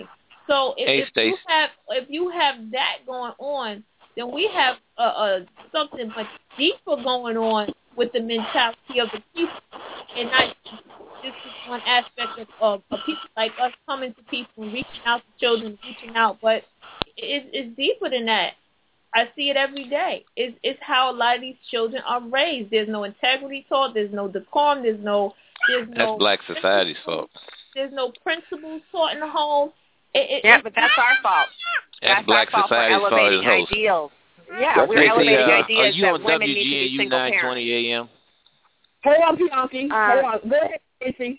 So if,
Hey,
if
Stace.
you have if you have that going on, then we have uh, uh, something much deeper going on with the mentality of the people, and not this is one aspect of, of, of people like us coming to people and reaching out to children, reaching out, but it, it's deeper than that. I see it every day. It's, it's how a lot of these children are raised. There's no integrity taught. There's no decorum. There's no. There's
That's
no
black society's fault.
There's no principles taught in the home. It, it,
yeah, but that's our fault.
That's,
that's
black
our fault
society's
for
fault as
elevating
host.
ideals. Yeah,
That's
we're
Stacey,
elevating
uh,
ideas
are you
that
on
women
W
need to
G N
be
U
single
nine
parents.
twenty A M?
Hold on, Bianchi.
Uh,
Hold on. Go ahead, Stacey.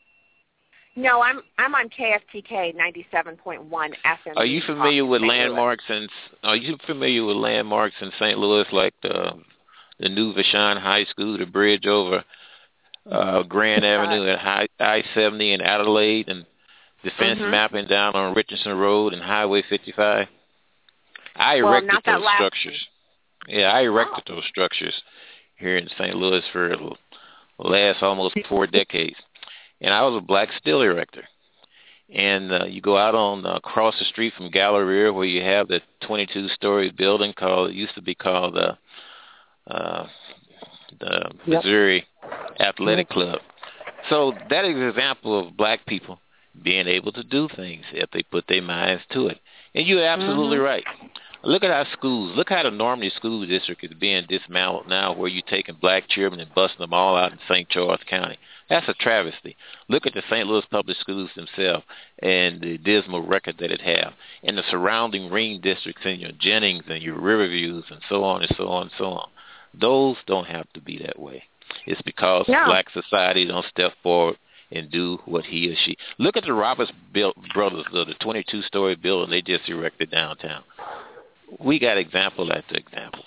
No, I'm I'm on K F T K ninety-seven point one F M.
Are you familiar with
Saint
landmarks and Are you familiar with landmarks in Saint Louis, like the the new Vashon High School, the bridge over uh, Grand Avenue at High, I seventy in Adelaide, and the fence
Mhm.
mapping down on Richardson Road and Highway fifty-five? I
Well,
erected
not that
those
last
structures. Yeah, I erected those structures here in Saint Louis for the last almost four decades. And I was a black steel erector. And uh, you go out on uh, across the street from Galleria, where you have the twenty-two story building called, it used to be called the uh, the
Yep.
Missouri Athletic Club. So that is an example of black people being able to do things if they put their minds to it. And you're absolutely
Mhm.
right. Look at our schools. Look how the Normandy School District is being dismantled now, where you're taking black children and busting them all out in Saint Charles County. That's a travesty. Look at the Saint Louis Public Schools themselves and the dismal record that it have, and the surrounding ring districts in your Jennings and your Riverviews and so on and so on and so on. Those don't have to be that way. It's because
No.
black society don't step forward and do what he or she. Look at the Roberts built brothers, the twenty-two story building they just erected downtown. We got example after example.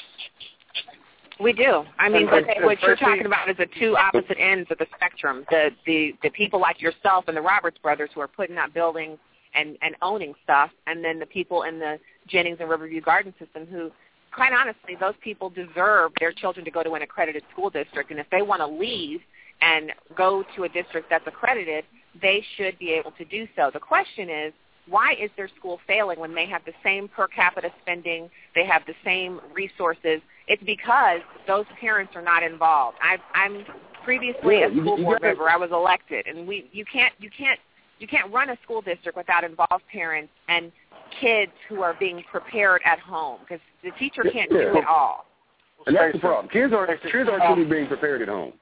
We do. I mean, but
And-
what
and
you're
Tracy-
talking about is the two opposite ends of the spectrum. The the the people like yourself and the Roberts brothers who are putting up buildings and and owning stuff, and then the people in the Jennings and Riverview Garden System who, quite honestly, those people deserve their children to go to an accredited school district, and if they want to leave and go to a district that's accredited, they should be able to do so. The question is, why is their school failing when they have the same per capita spending, they have the same resources? It's because those parents are not involved. I've, I'm previously
Yeah,
a
you-
school
you
board
gotta-
member. I was elected, and we you can't you can't you can't run a school district without involved parents and kids who are being prepared at home, because the teacher can't
Yeah.
do it all.
And that's the problem. Kids aren't kids aren't truly being prepared at home.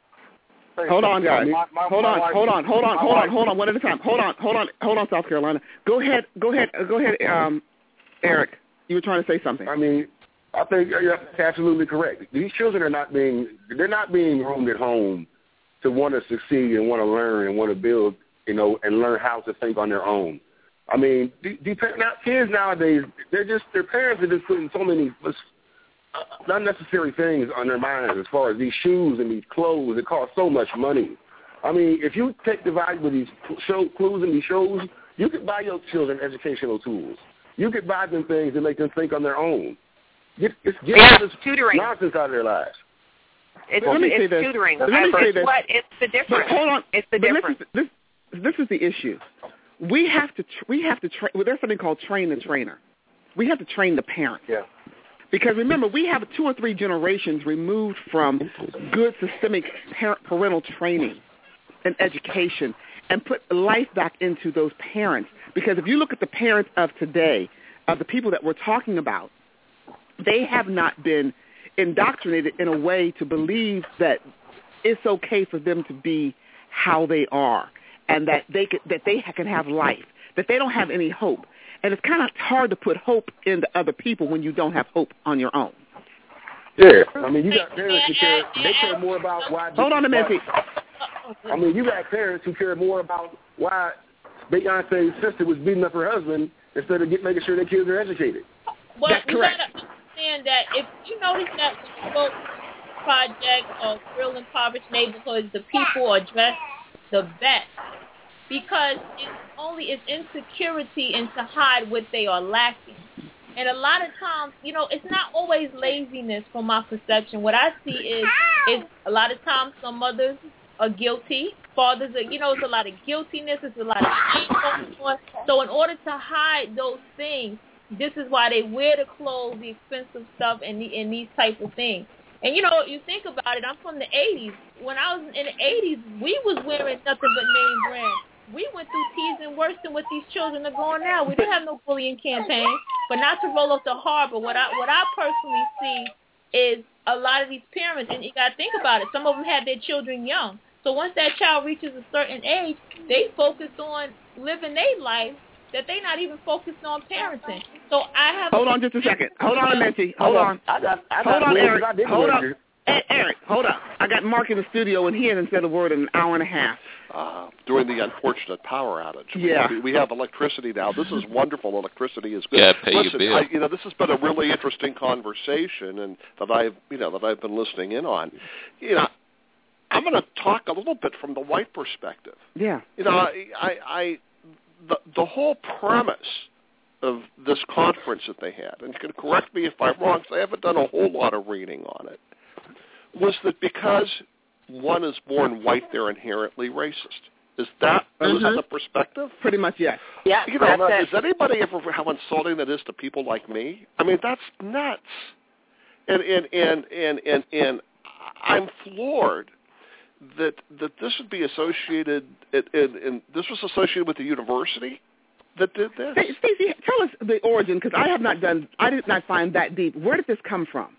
Hold on, guys.
My- my-
Hold
my
on,
wife-
hold on, hold on,
my
hold on,
wife-
hold on. One at a time. Hold on, hold on, hold on, South Carolina. Go ahead, go ahead, uh, go ahead, um, Eric. You were trying to say something.
I mean, I think you're absolutely correct. These children are not being they're not being groomed at home to want to succeed and want to learn and want to build, you know, and learn how to think on their own. I mean, the, the, now, kids nowadays, they're just their parents are just putting so many uh, unnecessary things on their minds as far as these shoes and these clothes. It costs so much money. I mean, if you take the value of these show, clothes and these shows, you could buy your children educational tools. You could buy them things that make them think on their own. Get, it's get
Yeah,
this
tutoring.
nonsense out of their lives.
It's,
Let me say
it's
this.
tutoring.
Let me
It's
say this.
what it's the difference.
But hold on.
It's the
but
difference.
This is, this, this is the issue. We have to tr- we have to train. Well, there's something called train the trainer. We have to train the parents.
Yeah.
Because remember, we have two or three generations removed from good systemic par- parental training and education, and put life back into those parents. Because if you look at the parents of today, of the people that we're talking about, they have not been indoctrinated in a way to believe that it's okay for them to be how they are, and that they could, that they can have life, that they don't have any hope. And it's kind of hard to put hope into other people when you don't have hope on your own.
Yeah, I mean, you got parents who care. They care more about why.
Hold on a minute.
I mean, you got parents who care more about why Beyonce's sister was beating up her husband instead of get, making sure their kids are educated.
Well,
That's
you
correct.
gotta understand that if you notice that when you go project or real impoverished neighborhoods, the people are dressed the best because it's only it's insecurity and to hide what they are lacking. And a lot of times, you know, it's not always laziness from my perception. What I see is, is a lot of times some mothers
are guilty. Fathers are, you know, it's a lot of guiltiness. It's a lot of shame going on. So in order to hide those things, this is why they wear the clothes, the expensive stuff, and, the, and these types of things. And, you know, you think about it, I'm from the eighties. When I was in the eighties, we was wearing nothing but name brand. We went through teasing worse than what these children are going now. We didn't have no bullying campaign. But not to roll off the harbor, what I what I personally see is a lot of these parents, and you got to think about it, some of them had their children young. So once that child reaches a certain age, they focus on living their life that they're not even focused on parenting. So I have...
Hold on just a second. Hold on, Minty. Hold on.
I got, I
hold
got
on, Eric.
I
Hold on. Hey, Eric, hold up. I got Mark in the studio, and he hasn't said a word in an hour and a half.
Uh, during the unfortunate power outage.
Yeah.
We, we have electricity now. This is wonderful. Electricity is good.
Yeah, pay
Listen,
your bill.
I, you know, this has been a really interesting conversation, and that I've, you know, that I've been listening in on. You know, I'm going to talk a little bit from the white perspective.
Yeah.
You know, I, I, I the the whole premise of this conference that they had, and you can correct me if I'm wrong, because I haven't done a whole lot of reading on it, was that because one is born white, they're inherently racist. Is that
Mm-hmm.
is that the perspective?
Pretty much, yes.
Yeah,
You know,
that's
does anybody ever how insulting that is to people like me? I mean, that's nuts. And and and and and, and I'm floored that that this would be associated, and, and, and this was associated with the university that did this.
Hey, Stacey, tell us the origin, because I have not done, I did not find that deep. Where did this come from?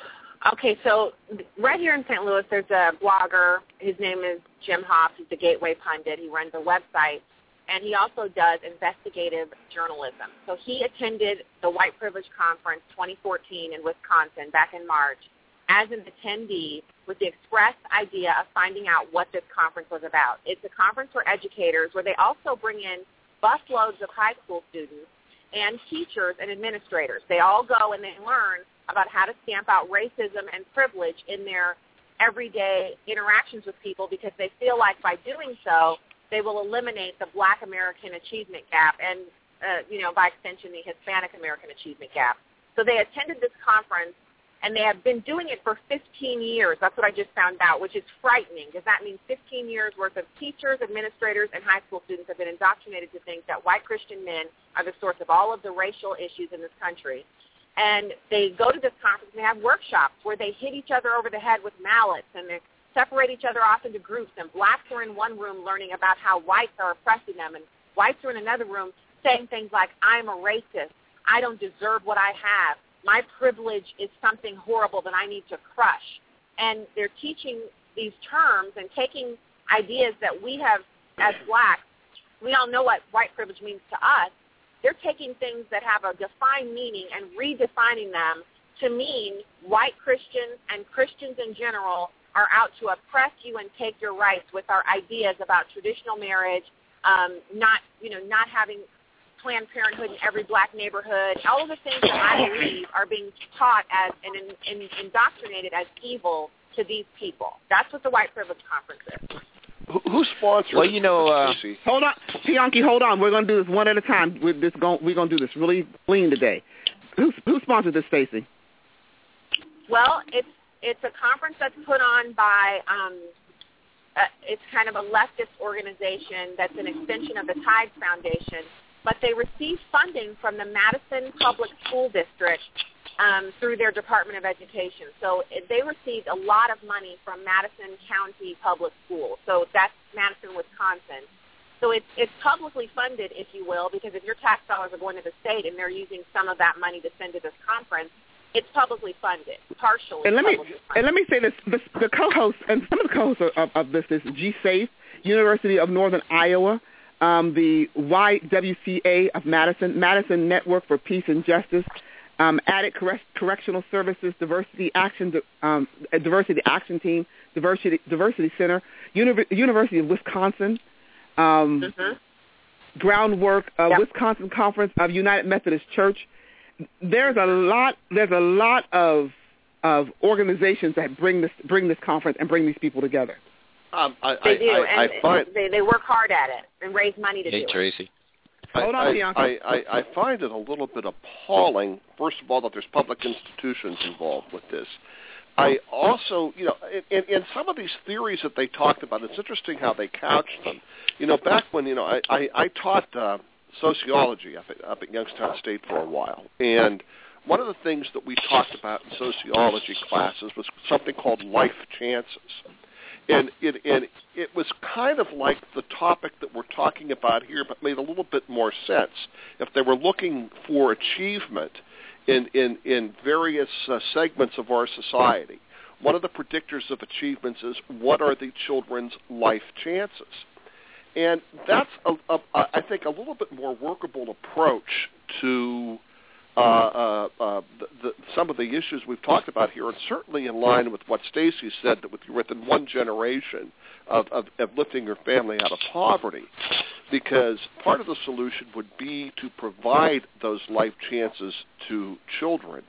Okay, so right here in Saint Louis, there's a blogger. His name is Jim Hobbs. He's the Gateway Pundit. He runs a website, and he also does investigative journalism. So he attended the White Privilege Conference twenty fourteen in Wisconsin back in March as an attendee with the express idea of finding out what this conference was about. It's a conference for educators where they also bring in busloads of high school students and teachers and administrators. They all go and they learn about how to stamp out racism and privilege in their everyday interactions with people, because they feel like by doing so, they will eliminate the Black American achievement gap and, uh, you know, by extension, the Hispanic American achievement gap. So they attended this conference, and they have been doing it for fifteen years. That's what I just found out, which is frightening, because that means fifteen years worth of teachers, administrators, and high school students have been indoctrinated to think that white Christian men are the source of all of the racial issues in this country. And they go to this conference and they have workshops where they hit each other over the head with mallets, and they separate each other off into groups, and blacks are in one room learning about how whites are oppressing them, and whites are in another room saying things like, I'm a racist, I don't deserve what I have, my privilege is something horrible that I need to crush. And they're teaching these terms and taking ideas that we have as blacks. We all know what white privilege means to us. They're taking things that have a defined meaning and redefining them to mean white Christians and Christians in general are out to oppress you and take your rights with our ideas about traditional marriage, um, not, you know, not having Planned Parenthood in every black neighborhood. All of the things that I believe are being taught as and in, in, indoctrinated as evil to these people. That's what the White Privilege Conference is.
Who, who sponsors?
Well, you know, uh,
hold on, Bianchi, hold on. We're going to do this one at a time. We're this going. We're going to do this really clean today. Who who sponsored this, Stacey?
Well, it's it's a conference that's put on by. Um, uh, it's kind of a leftist organization that's an extension of the Tides Foundation. But they receive funding from the Madison Public School District um, through their Department of Education. So it, they received a lot of money from Madison County Public Schools. So that's Madison, Wisconsin. So it's, it's publicly funded, if you will, because if your tax dollars are going to the state and they're using some of that money to send to this conference, it's publicly funded, partially.
And let me
funded.
and let me say this: this the co-hosts and some of the co-hosts of, of this is G SAFE, University of Northern Iowa. Um, the Y W C A of Madison, Madison Network for Peace and Justice, um, Added Correct, Correctional Services, Diversity Action, um, Diversity Action Team, Diversity Diversity Center, Uni- University of Wisconsin, um, mm-hmm. Groundwork, uh, yep. Wisconsin Conference of United Methodist Church. There's a lot. There's a lot of of organizations that bring this bring this conference and bring these people together.
Um, I,
they do,
I,
and
I find,
they, they work hard at it and raise money to
hey,
do it.
Tracy.
I,
Hold on, Bianca.
I, I, I find it a little bit appalling, first of all, that there's public institutions involved with this. I also, you know, in, in some of these theories that they talked about, it's interesting how they couched them. You know, back when, you know, I, I, I taught uh, sociology up at, up at Youngstown State for a while, and one of the things that we talked about in sociology classes was something called life chances. And it, and it was kind of like the topic that we're talking about here, but made a little bit more sense. If they were looking for achievement in, in, in various uh, segments of our society, one of the predictors of achievements is what are the children's life chances? And that's, a, a, a, I think, a little bit more workable approach to uh, uh, uh, the, the, some of the issues we've talked about here, and certainly in line with what Stacy said, that with, within one generation of, of, of lifting your family out of poverty, because part of the solution would be to provide those life chances to children.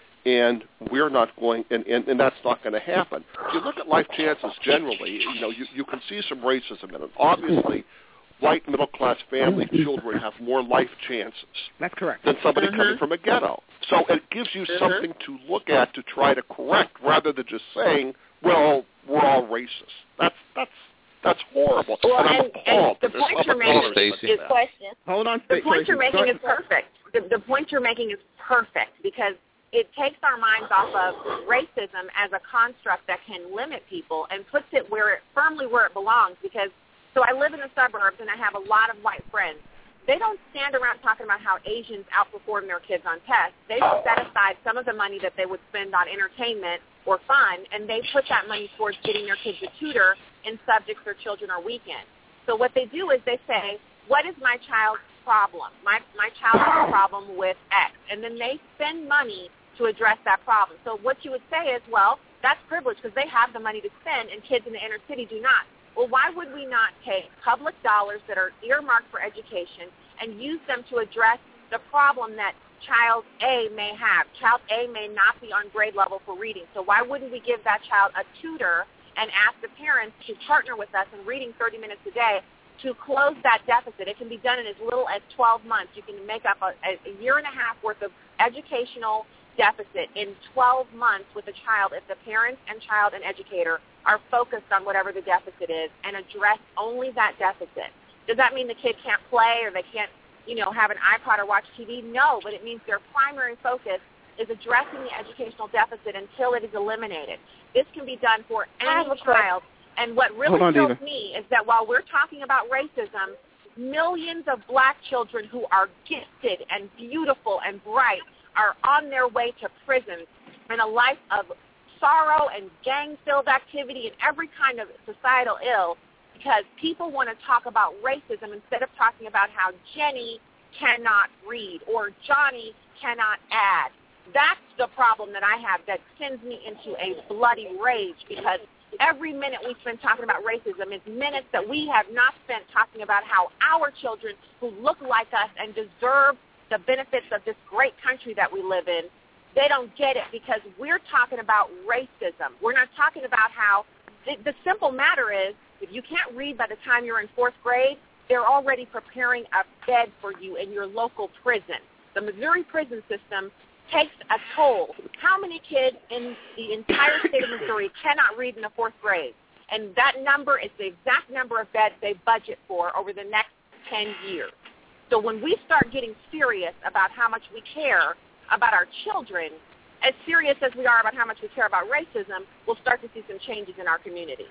And we're not going, and, and, and that's not going to happen. If you look at life chances generally, you know, you, you can see some racism in it. Obviously, white middle-class family children have more life chances.
That's correct.
Than somebody
mm-hmm.
coming from a ghetto. So it gives you mm-hmm. something to look at to try to correct, rather than just saying, "Well, we're all racist." That's that's that's horrible.
Well,
and,
and,
I'm appalled.
and the point you're making is question.
Hold on,
the point you're making is perfect. The, the point you're making is perfect because it takes our minds off of racism as a construct that can limit people and puts it where it firmly where it belongs. Because so I live in the suburbs and I have a lot of white friends. They don't stand around talking about how Asians outperform their kids on tests. They set aside some of the money that they would spend on entertainment or fun, and they put that money towards getting their kids a tutor in subjects their children are weak in. So what they do is they say, what is my child's problem? My, my child has a problem with X. And then they spend money to address that problem. So what you would say is, well, that's privilege because they have the money to spend and kids in the inner city do not. Well, why would we not take public dollars that are earmarked for education and use them to address the problem that child A may have? Child A may not be on grade level for reading. So why wouldn't we give that child a tutor and ask the parents to partner with us in reading thirty minutes a day to close that deficit? It can be done in as little as twelve months. You can make up a, a year and a half worth of educational deficit in twelve months with a child if the parents and child and educator are focused on whatever the deficit is and address only that deficit. Does that mean the kid can't play or they can't, you know, have an iPod or watch T V? No, but it means their primary focus is addressing the educational deficit until it is eliminated. This can be done for any child. And what really
on,
kills
Dina.
me is that while we're talking about racism, millions of black children who are gifted and beautiful and bright are on their way to prison in a life of sorrow and gang-filled activity and every kind of societal ill because people want to talk about racism instead of talking about how Jenny cannot read or Johnny cannot add. That's the problem that I have that sends me into a bloody rage because every minute we spend talking about racism is minutes that we have not spent talking about how our children who look like us and deserve the benefits of this great country that we live in, they don't get it because we're talking about racism. We're not talking about how the, the simple matter is if you can't read by the time you're in fourth grade, they're already preparing a bed for you in your local prison. The Missouri prison system takes a toll. How many kids in the entire state of Missouri cannot read in the fourth grade? And that number is the exact number of beds they budget for over the next ten years. So when we start getting serious about how much we care about our children, as serious as we are about how much we care about racism, we'll start to see some changes in our community.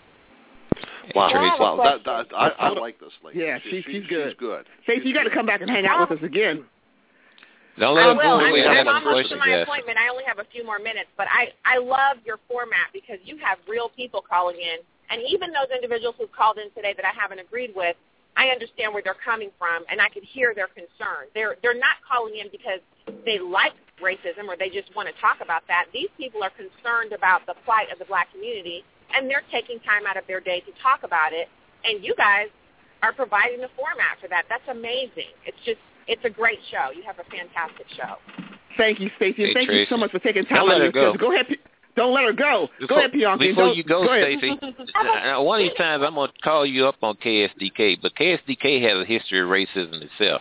Wow, wow, that, that, I, I like this lady.
Yeah,
she,
she's,
she,
she's good.
She's good.
Stacey, you got to come back and hang out with us again.
Don't let
I
us
will.
move.
I'm,
We
I'm
have
almost
questions
to my
to ask.
appointment. I only have a few more minutes, but I, I love your format because you have real people calling in. And even those individuals who called in today that I haven't agreed with, I understand where they're coming from, and I can hear their concern. They're they're not calling in because they like racism or they just want to talk about that. These people are concerned about the plight of the black community, and they're taking time out of their day to talk about it. And you guys are providing the format for that. That's amazing. It's just it's a great show. You have a fantastic show.
Thank you, Stacey.
Hey,
Thank
Tracy.
you so much for taking time
Don't
out
let
of
her
your
go.
schedule. Go ahead. P- Don't let her go.
Before,
go ahead, Bianca.
Before
Don't,
you go,
go
Stacey, uh, one of these times I'm going to call you up on K S D K, but K S D K has a history of racism itself.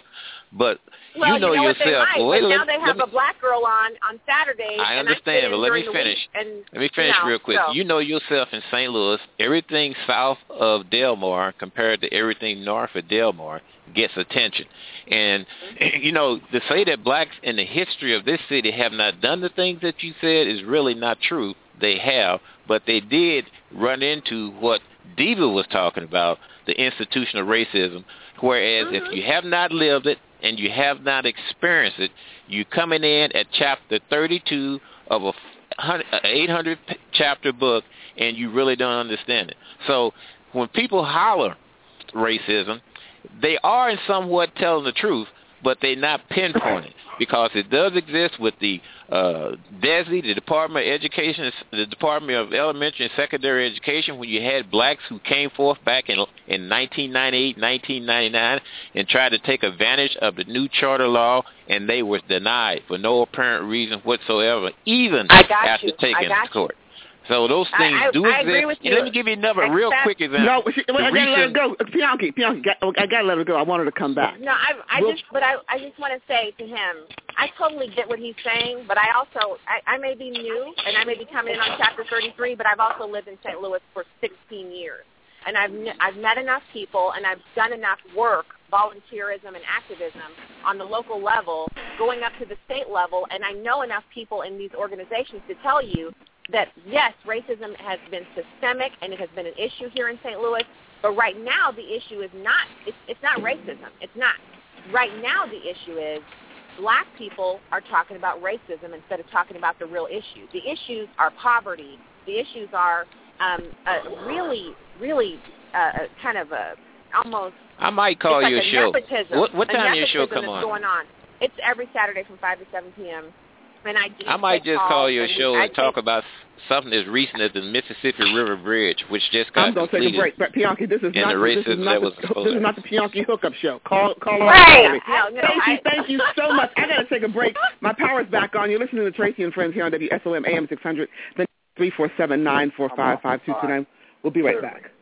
Well,
But you know,
you know
yourself.
what they
Wait,
but
let,
now they have
me,
a black girl on on Saturdays.
I
and
understand,
I
but let me
during
finish.
The week and,
let me finish
you know,
real quick.
So.
You know yourself in Saint Louis, everything south of Delmar compared to everything north of Delmar gets attention. And, you know, to say that blacks in the history of this city have not done the things that you said is really not true. They have, but they did run into what Diva was talking about, the institutional racism, whereas mm-hmm. if you have not lived it and you have not experienced it, you coming in at chapter thirty-two of a eight hundred chapter book and you really don't understand it. So when people holler racism, they are in somewhat telling the truth, but they're not pinpointing because it does exist with the uh, D E S E, the Department of Education, the Department of Elementary and Secondary Education, when you had blacks who came forth back in in nineteen ninety-eight, nineteen ninety-nine and tried to take advantage of the new charter law, and they were denied for no apparent reason whatsoever, even after
you.
taking it to court. So those things
I, I,
do
I
exist.
agree with you.
And let me give you another
Except,
real quick example.
No, she, well, I gotta
recent,
let her go. Bianchi, Bianchi, I gotta let her go. I want her to come back.
No, I, I
we'll,
just, but I, I just want to say to him, I totally get what he's saying, but I also, I, I may be new and I may be coming in on chapter thirty-three, but I've also lived in Saint Louis for sixteen years, and I've, I've met enough people and I've done enough work, volunteerism and activism on the local level, going up to the state level, and I know enough people in these organizations to tell you that, yes, racism has been systemic and it has been an issue here in Saint Louis, but right now the issue is not, it's, it's not racism. It's not. Right now the issue is black people are talking about racism instead of talking about the real issue. The issues are poverty. The issues are um, a really, really uh, kind of a almost.
I might call you
like
a,
a
show.
Nepotism,
What, what time
does
your show come on?
Going on? It's every Saturday from five to seven p.m. And I,
I might just call you a show
and
and talk about something as recent as the Mississippi River Bridge, which just got
I'm going to take a break. But Bianchi, this is
and
not
the
this is
racism
not
that
the,
was exposed.
this is not the Bianchi hookup show. Call call
right.
no,
no,
Thank
I,
you, thank you so much. I got to take a break. My power's back on. You're listening to Tracy and Friends here on W S O M A M six hundred. Then three four seven nine four five five two two nine. We'll be right back.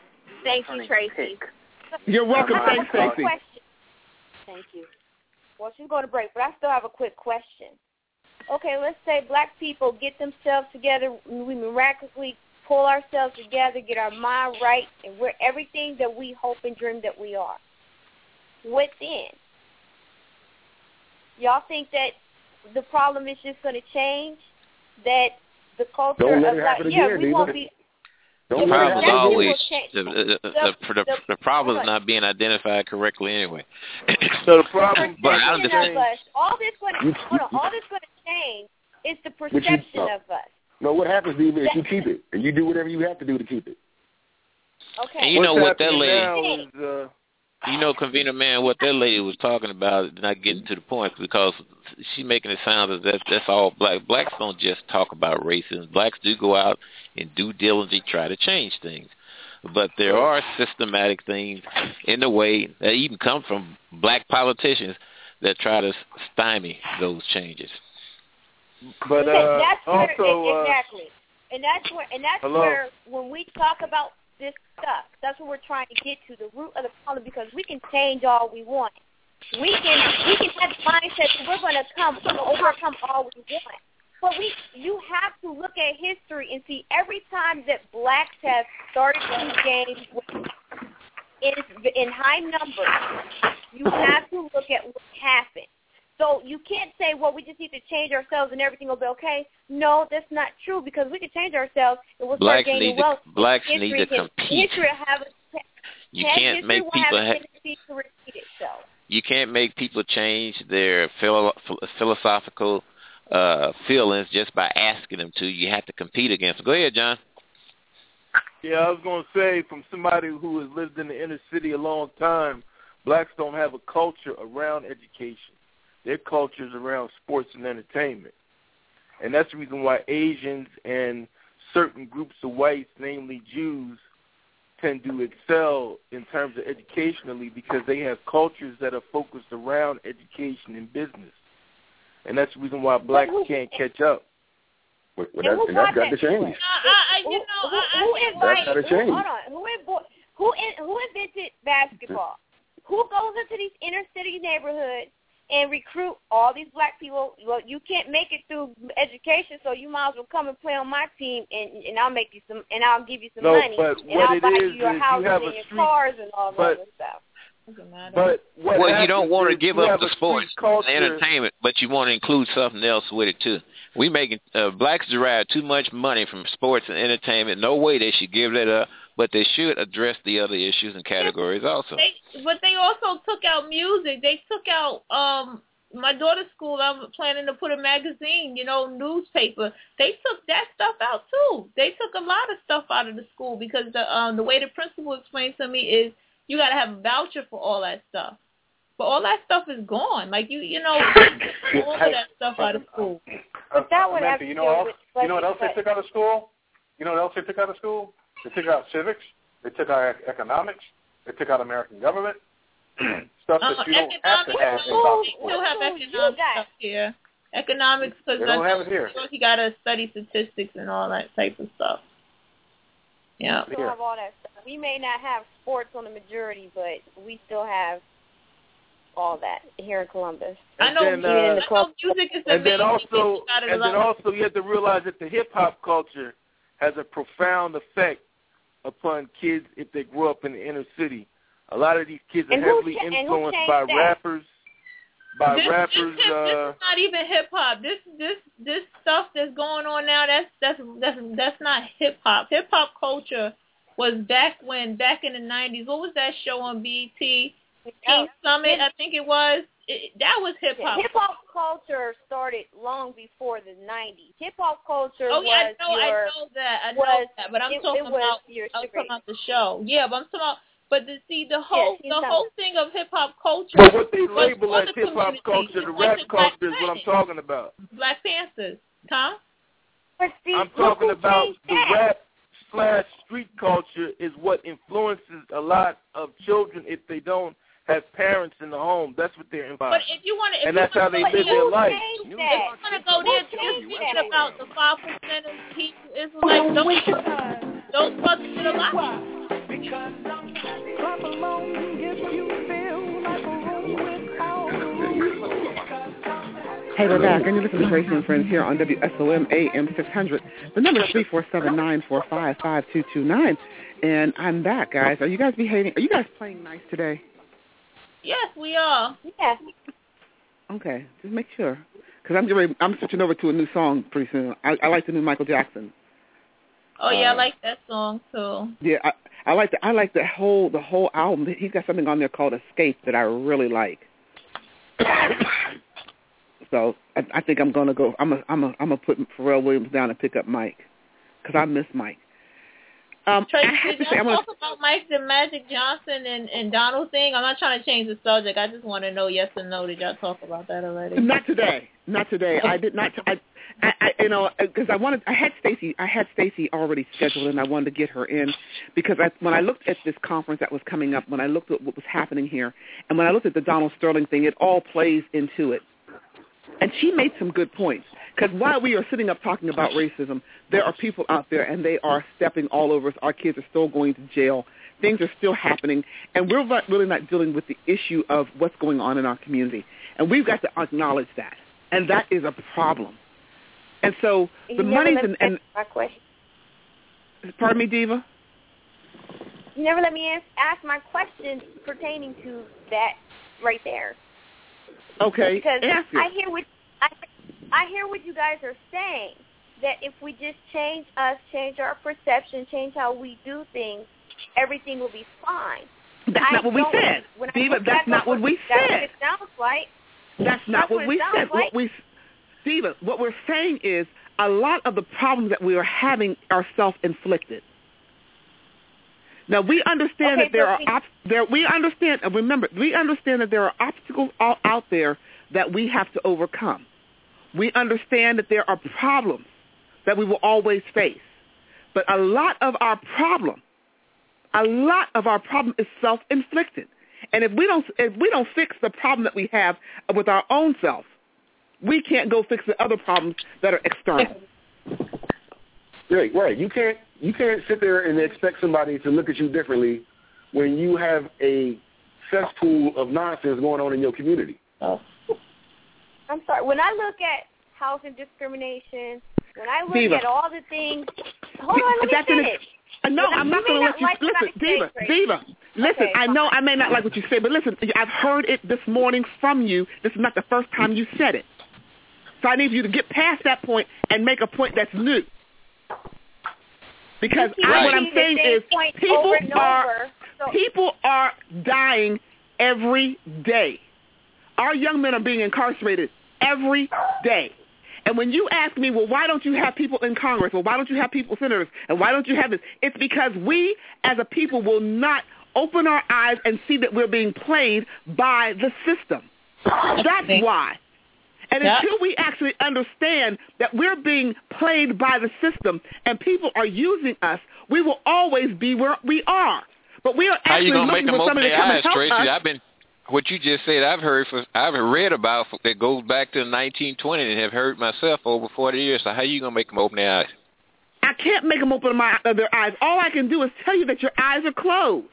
Thank you, Tracy.
You're welcome. Thanks, Tracy.
Thank you. Well, she's going to break, but I still have a quick question. Okay, let's say black people get themselves together, we miraculously pull ourselves together, get our mind right, and we're everything that we hope and dream that we are. What then? Y'all think that the problem is just going to change? That the culture
Don't let
of
it
black,
happen
yeah,
again,
we won't be.
Don't
the problem is always
the,
the, the, the, the, the problem is not being identified correctly anyway.
So the problem,
but I
of us, all this going to hold on, all this going to change is the perception
you,
of us.
No, what happens, Steve, is you keep it, and you do whatever you have to do to keep it.
Okay.
And you know
What's
what that lady,
is, uh,
you know, Convener Man, what that lady was talking about, not getting to the point, because she's making it sound as if that's all black. Blacks don't just talk about racism. Blacks do go out and do diligently try to change things. But there are systematic things in the way that even come from black politicians that try to stymie those changes.
But uh,
that's where,
also,
exactly, uh, and that's where, and that's
hello?
where when we talk about this stuff, that's what we're trying to get to, the root of the problem, because we can change all we want. We can we can have the mindset that we're going to come overcome all we want. But we you have to look at history and see every time that blacks have started these games in, in high numbers, you have to look at what happened. So you can't say, well, we just need to change ourselves and everything will be okay. No, that's not true, because we can change ourselves and we'll start
Blacks
gaining
need
wealth.
to, blacks
history
need to
can,
compete.
History have a,
You can't make people
have
ha-
to repeat itself.
You can't make people change their philo- philosophical uh, feelings just by asking them to. You have to compete against them. Go ahead, John.
Yeah, I was going to say, from somebody who has lived in the inner city a long time, blacks don't have a culture around education. Their culture is around sports and entertainment. And that's the reason why Asians and certain groups of whites, namely Jews, tend to excel in terms of educationally, because they have cultures that are focused around education and business. And that's the reason why blacks can't catch up.
Well, that's, and that's got to change.
Uh, uh, you know, who, who, who invited?
That's got to change.
Who, hold on. Who, invo- who, in, who invented basketball? who goes into these inner city neighborhoods and recruit all these black people? Well, you can't make it through education, so you might as well come and play on my team, and and I'll make you some, and I'll give you some
no,
money,
but
and
what
I'll
it
buy
is
you your
is
houses
you have
and
a
your
street,
cars and all that
but,
other stuff.
But what
well, you don't want to give
you
up
have
the
a
sports
street culture.
and entertainment, but you want to include something else with it too. We making uh, blacks derive too much money from sports and entertainment. No way they should give that up, but they should address the other issues and categories also.
They, but they also took out music. They took out um my daughter's school. I'm planning to put a magazine, you know, newspaper. They took that stuff out too. They took a lot of stuff out of the school because the um the way the principal explained to me is you got to have a voucher for all that stuff. But all that stuff is gone. Like, you you know, all of that stuff out of school.
But that would have to
you
do
know, else,
with
you know what else they
but-
took out of school? You know what else they took out of school? They took out civics. They took out ec- economics. They took out American government. Stuff
Uh,
that you don't have to have in
schools,
top
we
school.
still have economics stuff here. Economics, because
They don't have it here.
you got to study statistics and all that type of stuff. Yeah.
We still have all that stuff. We may not have sports on the majority, but we still have all that here in Columbus.
I know,
then, uh,
I know music is the
And then
main
also,
thing out of
and
the
then
lot.
also, you have to realize that the hip hop culture has a profound effect upon kids if they grow up in the inner city. A lot of these kids are
And who
heavily
cha- and who
influenced
changed
by
that?
rappers, by
this,
rappers.
This, this,
uh,
this is not even hip hop. This this this stuff that's going on now. That's that's that's that's not hip hop. Hip hop culture was back when back in the nineties. What was that show on B E T? King Summit, I think it was. It, that was hip hop.
Hip hop culture started long before the nineties. Hip hop culture
Oh yeah,
was
I know,
your,
I know that, I know
was,
that, but I'm
it,
talking
it was
about
your
I'm talking about the show. Yeah, but I'm talking about. But the, see, the
Yes,
whole
he's
the
done
whole
it.
thing of hip hop culture.
but what they
was
label
for
as
the
hip hop
community.
culture,
It
the
went
rap
to Black
culture is what I'm
Planet.
talking about.
Black Panthers, huh?
But see,
I'm
look
talking
who
about
changed
the
that.
rap slash street culture is what influences a lot of children if they don't have parents in the home. That's what they're
But
involved.
if you want to,
And that's how they live their life.
If you want to go there, just forget about the five percent of Hebrew Israelites. Those, those brothers did a lot.
Because I'm clap along if you feel like a room without a roof.
Hey, we're back, and you're listening to Tracy and Friends here on W S O M A M six hundred. The number is three four seven, nine four five, five two two nine. And I'm back, guys. Are you guys behaving? Are you guys playing nice today?
Yes, we are.
Yes.
Okay, just make sure. Because I'm, getting ready- I'm switching over to a new song pretty soon. I, I like the new Michael Jackson.
Oh yeah, I
Uh,
like that song too.
Yeah, I, I like the I like the whole the whole album. He's got something on there called Escape that I really like. So I, I think I'm gonna go. I'm a, I'm a, I'm gonna put Pharrell Williams down and pick up Mike because I miss Mike. Um,
Tracy,
I have
did
to say,
y'all
I'm gonna,
talk about Mike the Magic Johnson and, and Donald thing? I'm not trying to change the subject. I just want to know yes or no. Did y'all talk about that already?
not today, not today. I did not. I, I, I you know, because I wanted. I had Stacy. I had Stacy already scheduled, and I wanted to get her in because I, when I looked at this conference that was coming up, when I looked at what was happening here, and when I looked at the Donald Sterling thing, it all plays into it. And she made some good points. Because while we are sitting up talking about racism, there are people out there, and they are stepping all over us. Our kids are still going to jail. Things are still happening. And we're not, really not dealing with the issue of what's going on in our community. And we've got to acknowledge that. And that is a problem. And so
You
the
never
monies
let
and,
me
and
answer my question.
pardon me, Diva?
You never let me ask, ask my question pertaining to that right there.
Okay,
Because
ask it.
I hear what I, I hear what you guys are saying. That if we just change us, change our perception, change how we do things, everything will be fine.
That's
I
not what we
don't-
said.
when I
Diva,
look
that's
back
not
on
what we
That's what
said.
it sounds like.
That's not
That's
what,
what it
we
sounds
said.
like.
What we, Stephen, what we're saying is a lot of the problems that we are having are self-inflicted. Now we understand
Okay,
that there
but
are
we-
op- there we understand and remember we understand that there are obstacles all out there that we have to overcome. We understand that there are problems that we will always face, but a lot of our problem, a lot of our problem is self-inflicted. And if we don't if we don't fix the problem that we have with our own self, we can't go fix the other problems that are external.
Right, right. You can't you can't sit there and expect somebody to look at you differently when you have a
cesspool of nonsense going on in your community.
Oh. I'm sorry. When I look at housing discrimination, when I look
Diva.
at all the things, hold on, let me
That's
finish.
An, no, I'm not going to let you.
Like
listen, Diva, Diva. Listen,
okay,
I know I may not like what you say, but listen, I've heard it this morning from you. This is not the first time you said it. So I need you to get past that point and make a point that's new. Because I, what I'm saying is people are so. people are dying every day. Our young men are being incarcerated every day. And when you ask me, well, why don't you have people in Congress? Well, why don't you have people senators? And why don't you have this? It's because we as a people will not open our eyes and see that we're being played by the system. That's why. And
Yep.
until we actually understand that we're being played by the system and people are using us, we will always be where we are. But we are
How
actually
you gonna
looking
make them
for
open
somebody to
their
come
eyes,
and help
Tracy?
us.
I've been what you just said. I've heard for I've read about that goes back to the nineteen twenties and have heard myself for over forty years. So how you gonna make them open their eyes?
I can't make them open my, uh, their eyes. All I can do is tell you that your eyes are closed.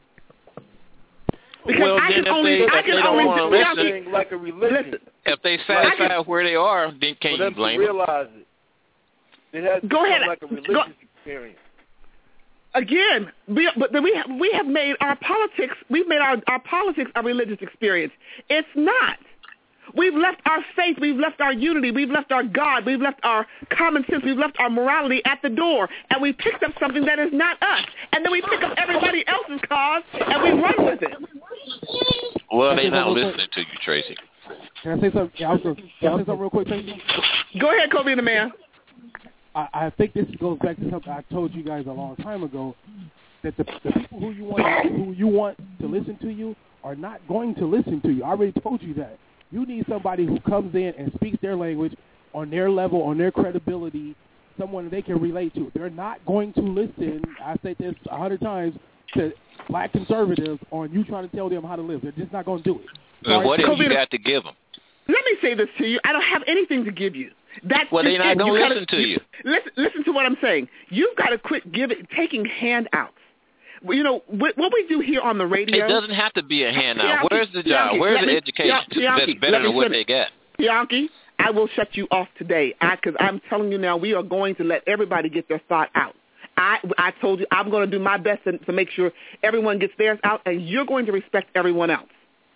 Because
well,
I
then
can
if
only,
they,
I
if
can
they don't
only
want to
tell
listen,
you.
like a religion.
Listen,
if they satisfied where they are, then can't
For
you
them
blame
to
them?
realize it. It has to
Go ahead.
become like a religious
Go.
experience.
Again, we, but then we have, we have made our politics, we've made our, our politics a religious experience. It's not. We've left our faith, we've left our unity, we've left our God, we've left our common sense, we've left our morality at the door, and we picked up something that is not us. And then we pick up everybody else's cause, and we run with it.
Well, they're not listening to you, Tracy.
Can I say something? Yeah, I was gonna, can I say something real quick, Tracy?
Go ahead, Kobe and the man.
I, I think this goes back to something I told you guys a long time ago, that the, the people who you want who you want to listen to you are not going to listen to you. I already told you that. You need somebody who comes in and speaks their language on their level, on their credibility, someone they can relate to. They're not going to listen, I say this a hundred times, to black conservatives on you trying to tell them how to live. They're just not going to do it.
Well, what have
Kobe,
you got to give them?
Let me say this to you. I don't have anything to give you. That's
well, they're
just
not
it.
going to
gotta,
listen to you.
Listen, listen to what I'm saying. You've got to quit giving, taking handouts. You know, what, what we do here on the radio.
It doesn't have to be a handout.
Bianchi,
Where's the job?
Bianchi,
Where's the
me,
education
Bianchi,
that's better than what
finish.
they got?
Bianchi, I will shut you off today because I'm telling you now we are going to let everybody get their thought out. I, I told you I'm going to do my best to, to make sure everyone gets theirs out, and you're going to respect everyone else.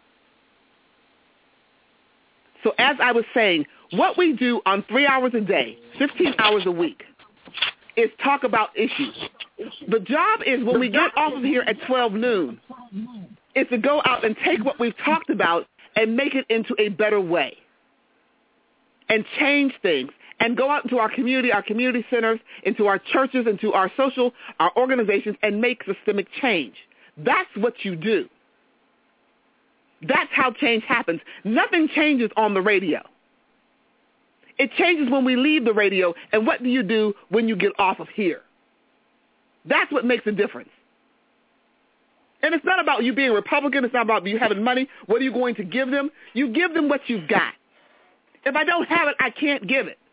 So as I was saying, what we do on three hours a day, fifteen hours a week, is talk about issues. The job is when we get off of here at twelve noon, is to go out and take what we've talked about and make it into a better way and change things and go out into our community, our community centers, into our churches, into our social, our organizations, and make systemic change. That's what you do. That's how change happens. Nothing changes on the radio. It changes when we leave the radio, and what do you do when you get off of here? That's what makes a difference. And it's not about you being a Republican. It's not about you having money. What are you going to give them? You give them what you've got. If I don't have it, I can't give it.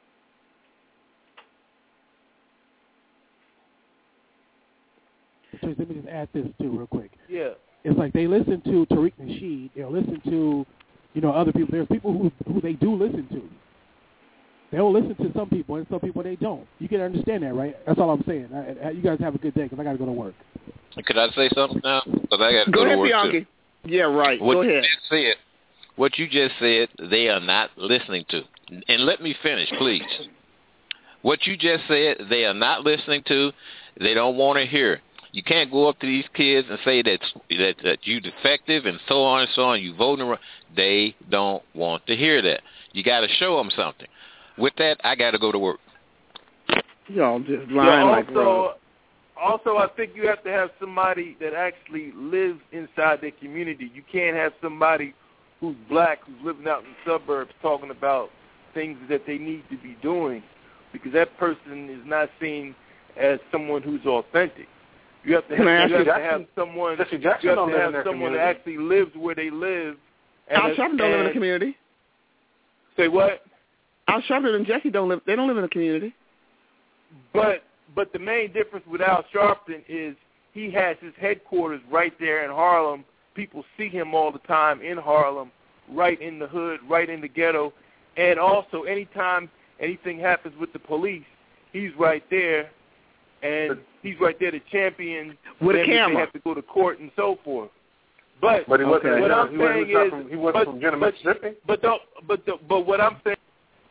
Let me just add this, too, real quick.
Yeah.
It's like they listen to Tariq Nasheed. They'll listen to, you know, other people. There's people who who they do listen to. They'll listen to some people, and some people they don't. You can understand that, right? That's all I'm saying. I, I, you guys have a good day, because I got to go to work.
Could I say something now? Because I got to
go,
go
ahead,
to work,
Bianchi.
too.
Yeah, right.
What
go
you
ahead.
Just said, what you just said, they are not listening to. And let me finish, please. What you just said, they are not listening to. They don't want to hear. You can't go up to these kids and say that that, that you defective and so on and so on. You voting around. They don't want to hear that. You got to show them something. With that, I got to go to work.
Y'all just lying
yeah,
like
also,
road.
Also, I think you have to have somebody that actually lives inside their community. You can't have somebody who's black, who's living out in the suburbs, talking about things that they need to be doing, because that person is not seen as someone who's authentic. You have to have, you have, to have someone.
Jesse
You
Jackson
have
don't
to
live
have
in their
someone
community.
that actually lives where they live. And
Al Sharpton don't live in the community.
Say what?
Al Sharpton and Jesse don't live. They don't live in the community.
But but the main difference with Al Sharpton is he has his headquarters right there in Harlem, people see him all the time in Harlem, right in the hood, right in the ghetto. And also, anytime anything happens with the police, he's right there, and he's right there to champion
with
them
a camera.
if they have to go to court and so forth. But,
but he wasn't,
okay. what I'm
he
saying
wasn't
is,
from, he wasn't
but,
from Jenna,
but,
Mississippi.
But don't, but the, but what I'm saying,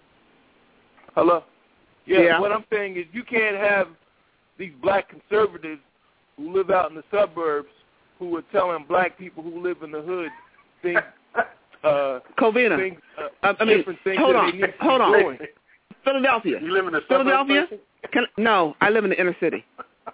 hello, yeah,
yeah.
What I'm saying is, you can't have these black conservatives who live out in the suburbs who are telling black people who live in the hood things. Uh,
Covina.
Things, uh,
I mean,
things
hold
that
on,
they need to
hold on.
doing.
Philadelphia.
You live in the
Philadelphia?
suburbs?
Can, no, I live in the inner city.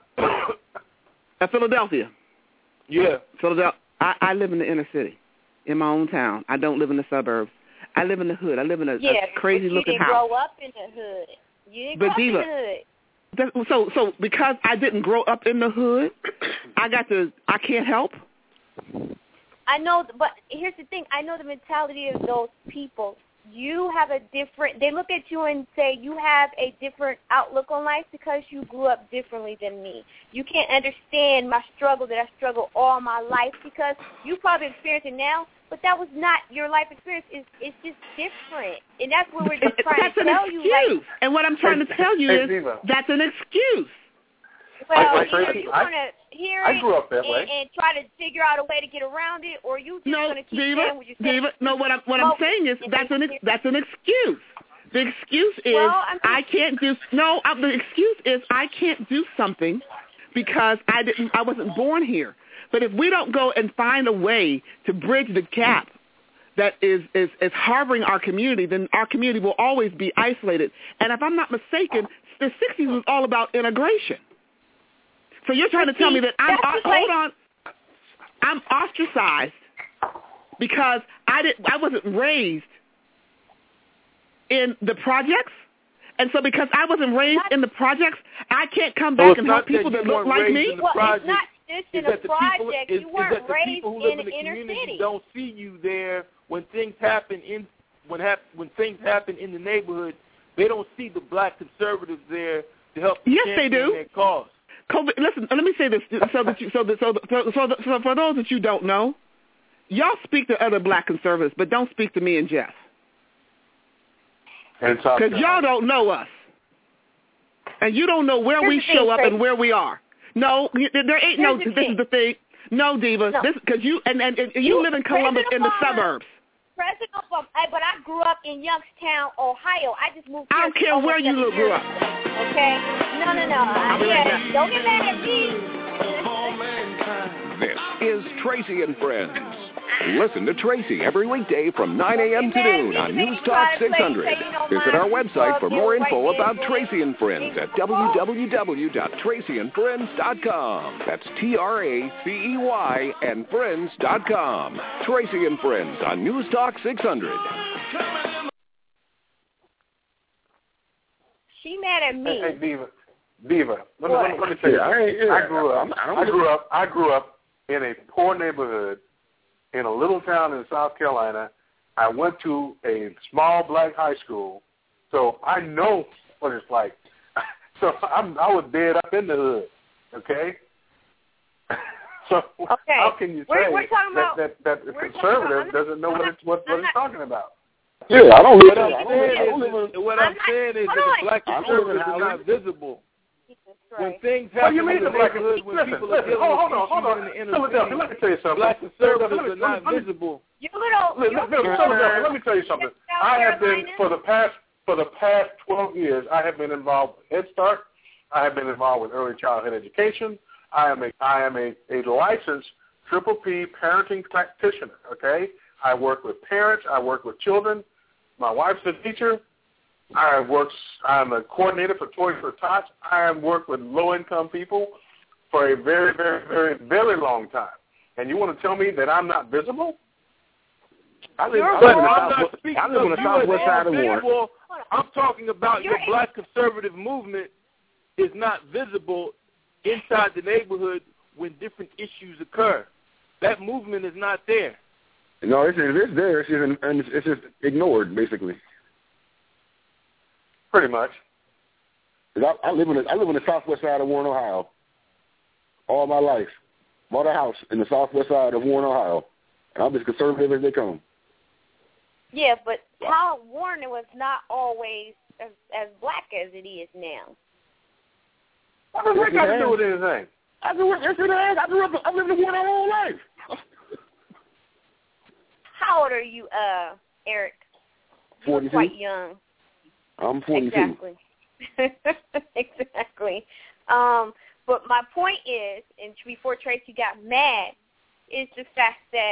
uh, Philadelphia.
Yeah.
Philadelphia. I, I live in the inner city, in my own town. I don't live in the suburbs. I live in the hood. I live in a,
yeah,
a crazy looking
house.
house.
You didn't grow up in the hood. You didn't
But
grow
Diva,
up in the hood.
That, so, so because I didn't grow up in the hood, I got to. I can't help.
I know, but here's the thing. I know the mentality of those people. You have a different, they look at you and say you have a different outlook on life because you grew up differently than me. You can't understand my struggle that I struggled all my life because you probably experience it now, but that was not your life experience. It's, it's just different. And that's what we're just trying
that's
to
an
tell
excuse.
you. Like,
and what I'm trying to tell you
hey,
is
Diva.
that's an excuse.
well,
I, I,
either you want to hear
I
it
grew up that
and,
way.
and try to figure out a way to get around it, or you just
No,
going to keep
Diva,
saying what you're saying.
Diva, no, what I'm, what
well,
I'm saying is that's an, that's an excuse. The excuse is
well, I'm
I can't do, no, uh, the excuse is I can't do something because I didn't, I wasn't born here. But if we don't go and find a way to bridge the gap that is, is, is harboring our community, then our community will always be isolated. And if I'm not mistaken, the sixties was all about integration. So you're trying to tell me that I'm, uh, hold on, I'm ostracized because I didn't, I wasn't raised in the projects? And so because I wasn't raised in the projects, I can't come back
so
and help people that, that look like me?
Well, it's not just in a project.
Is,
you weren't
is that the
raised
people who live
in
in the
inner
community
city.
don't see you there when things happen in when hap, when things happen in the neighborhood. They don't see the black conservatives there to help
yes, they do.
their cause.
COVID, listen, let me say this so that you, so that, so, so, so, so for those that you don't know, y'all speak to other black conservatives, but don't speak to me and Jeff. Because y'all don't know us. And you don't know where
Here's
we show up and where we are. No, there ain't
Here's
no,
the
this
thing.
is the thing. No, Diva,
No.
this because you, and, and, and you,
You-
live in Columbus
President
in the
Obama-
suburbs.
President Obama, I- but I grew up in Youngstown, Ohio. I just moved here.
I don't care
almost
where you
seven
look, grew
years
up.
ago, Okay? No, no, no.
I'll be right
Yeah,
back.
don't get mad at me.
This is Tracy and Friends. Listen to Tracy every weekday from nine a.m. to noon on News Talk six hundred. Visit our website for more info about Tracy and Friends at w w w dot tracy and friends dot com. That's T R A C E Y and friends dot com. Tracy and Friends on News Talk six hundred.
She mad at me.
Hey, hey Diva, Diva. Let me,
What?
let me, let me tell you.
Yeah, I ain't- yeah,
I grew up.
I don't
I grew up. I grew up in a poor neighborhood in a little town in South Carolina. I went to a small black high school, so I know what it's like. So I'm, I was dead up in the hood. Okay. So
Okay.
how can you
We're-
say
we're talking
that,
about-
that that the
we're talking
conservative
about-
doesn't know what it's what, what it's talking about?
Yeah, I don't live
What
in.
I'm
I don't
saying
live, I don't live
is,
in.
what
I'm
I'm
not-
saying is
hold
that
on.
the black
I don't live in
conservatives are not
housing.
visible. When
Right.
things
What
happen
do you mean
in
the
the
black?
neighborhood, when
Listen,
people are
listen,
dealing
hold, hold
with
on, hold
issues
on.
in the inner
Philadelphia,
city,
let me tell you something.
black conservatives
Let me-
are not
let me-
visible.
You little,
Listen,
you
listen, Philadelphia, let me tell you something.
South
I have been
Carolina?
for the past for the past twelve years. I have been involved with Head Start. I have been involved with early childhood education. I am a I am a, a licensed Triple P parenting practitioner. Okay, I work with parents. I work with children. My wife's a teacher. I work. I'm a coordinator for Toys for Tots. I have worked with low income people for a very, very, very, very long time. And you want to tell me that I'm not visible? I live, I
But
live in the
I'm not
southwest.
speaking
I live in the
of you
southwest
as
side of
an
Warren.
individual. I'm talking about your
You're-
black conservative movement is not visible inside the neighborhood when different issues occur. That movement is not there.
No, it's, it's there. It's just, and it's, it's just ignored, basically.
Pretty much.
'Cause I, I live in the, I live in the southwest side of Warren, Ohio, all my life. bought a house in the southwest side of Warren, Ohio, and I'm as conservative as they come.
Yeah, but how Warren was not always as, as black as it is now.
What does that got to do with anything? I grew up, yes it has. I grew up, I lived in Warren my whole life.
How old are you, uh, Eric?
forty-two.
You're quite young.
I'm forty-two.
Exactly. Exactly. Um, but my point is, and before Tracy got mad, is the fact that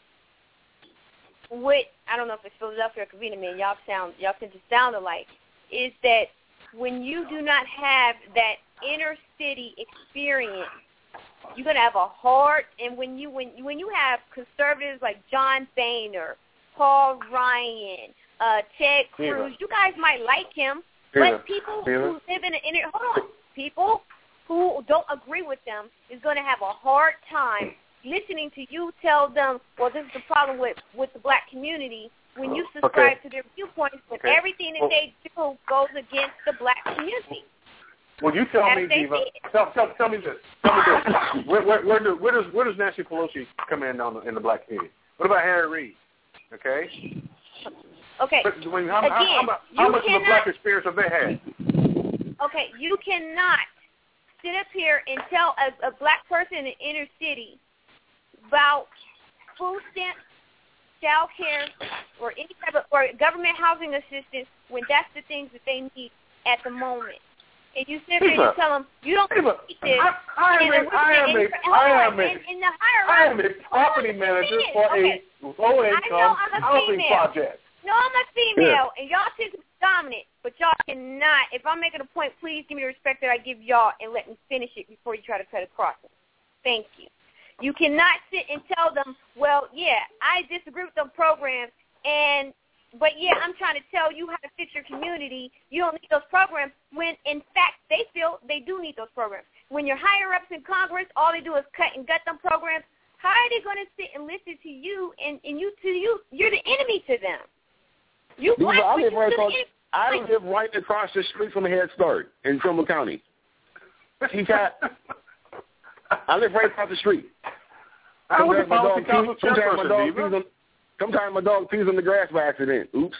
what, I don't know if it's Philadelphia or Covina, man, y'all sound, y'all tend to sound alike, is that when you do not have that inner city experience, you're gonna have a hard. And when you when when you have conservatives like John Boehner, Paul Ryan, uh, Ted Cruz,
yeah.
you guys might like him,
yeah.
but people
yeah.
who live in an inner hold on, people who don't agree with them is gonna have a hard time listening to you tell them, well, this is the problem with with the black community. When you subscribe
okay.
to their viewpoints, but
okay.
everything that
well,
they do goes against the black community.
Well, you tell me, Diva. Tell, tell, tell me this. Tell me this. Where, where, where, do, where does where does Nancy Pelosi come in on the, in the black community? What about Harry Reid? Okay.
Okay.
But when, how,
Again,
how, how, about, how much
cannot,
of a black experience have they had?
Okay, you cannot sit up here and tell a, a black person in the inner city about food stamps, child care, or any type of or government housing assistance when that's the things that they need at the moment. And you sit there and tell them, you don't need this.
I, I am a, I am a, I am a,
in, in the higher
I am a property manager for
okay.
a low-income housing
female.
project.
No, I'm a female, yeah. and y'all think it's dominant, but y'all cannot. If I'm making a point, please give me the respect that I give y'all and let me finish it before you try to cut across it. Thank you. You cannot sit and tell them, well, yeah, I disagree with them programs, and but, yeah, I'm trying to tell you how to fix your community. You don't need those programs when, in fact, they feel they do need those programs. When your higher-ups in Congress, all they do is cut and gut them programs, how are they going to sit and listen to you and, and you to you? You're the enemy to them. You
Dude,
like
I
what
live
you
right
do
across, I live right across the street from Head Start in Trumbull County. He got, I live right across the street.
I was a policy council
chairperson, Sometimes my dog pees on the grass by accident. Oops.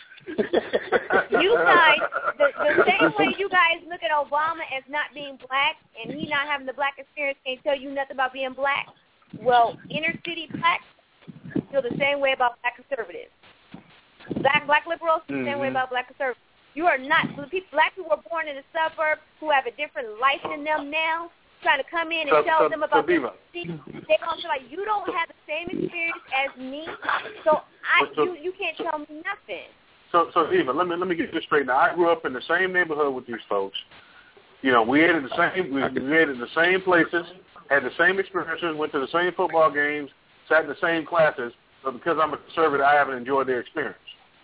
You guys, the, the same way you guys look at Obama as not being black and he not having the black experience can't tell you nothing about being black, well, inner city blacks feel the same way about black conservatives. Black black liberals feel the same way about black conservatives. You are not, the people, black people were born in the suburbs who have a different life than them now, trying to come in and
so,
tell
so,
them about
so
the city. They don't feel like you don't have the same experience as me, so I
so,
you, you can't tell me nothing.
So, so Eva, let me let me get this straight. Now, I grew up in the same neighborhood with these folks. You know, we ate at the same we, we ate at the same places, had the same experiences, went to the same football games, sat in the same classes. But because I'm a conservative, I haven't enjoyed their experience.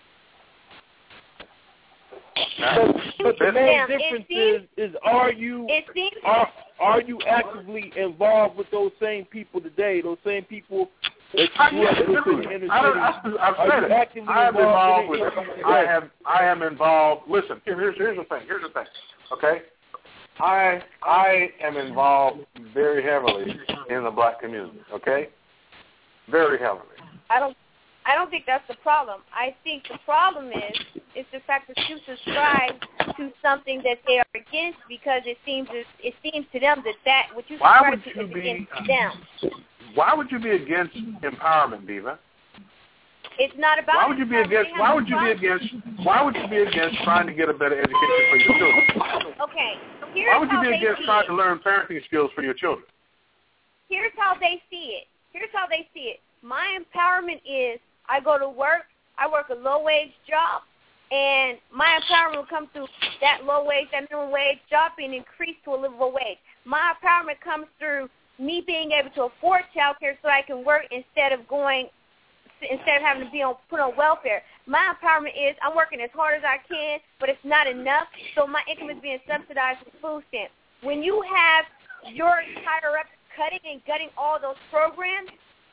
But, but the main
Damn,
difference
seems,
is, is are you
it seems,
are are you actively involved with those same people today? Those same people that you grew up with in the inner city.
I've said it. I am involved with. I have. I am involved. Listen, here's here's the thing. Here's the thing. Okay, I I am involved very heavily in the black community. Okay, very heavily.
I don't. I don't think that's the problem. I think the problem is is the fact that you subscribe to something that they are against because it seems it seems to them that that what you subscribe to is
be,
against them.
Why would you be against empowerment, Diva?
It's not about.
Why would you be against? Why would you be against? Why would you be against trying to get a better education for your children?
Okay. Here's
Why would you
how
be
they
against
see
trying
it.
to learn parenting skills for your children?
Here's how they see it. Here's how they see it. My empowerment is I go to work, I work a low-wage job, and my empowerment will come through that low-wage, that minimum wage job being increased to a livable wage. My empowerment comes through me being able to afford child care so I can work instead of going, instead of having to be on put on welfare. My empowerment is I'm working as hard as I can, but it's not enough, so my income is being subsidized with food stamps. When you have your higher-ups cutting and gutting all those programs,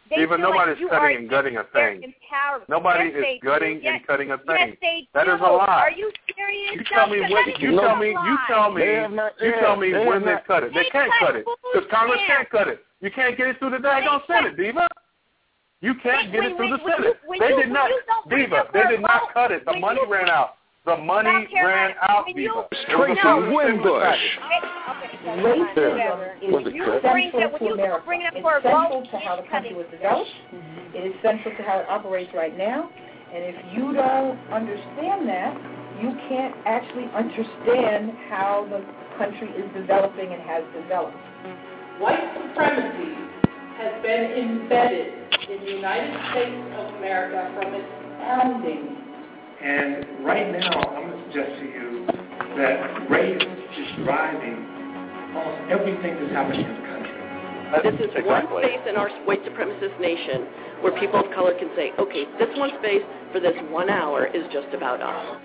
They
Even
feel
nobody's
like you
cutting
are
and gutting a thing.
Empowered.
Nobody
yes,
is
they
gutting
do.
and
yes.
cutting a thing.
Yes, they
that
do.
is a lie.
Are you serious?
You tell me when. You tell me. You tell me.
not,
You
yeah,
tell me
they
when they
not,
cut it. They,
they
can't
cut
cut it because Congress
yeah.
can't cut it. You can't get it through the daggone Senate, Diva. You can't get
when,
it through
when,
the
when
Senate.
You,
they
you,
did not, Diva. They did not cut it. The money
you,
ran out. The money ran out, Diva.
Tracy Winbush.
Racism
is central to America. It's central to how the country was developed. It is central to how it operates right now. And if you don't understand that, you can't actually understand how the country is developing and has developed.
White supremacy has been embedded in the United States of America from its founding.
And right now, I'm going to suggest to you that race is driving almost everything that's happening in the country.
This is exactly. one space in our white supremacist nation where people of color can say, okay, this one space for this one hour is just about us.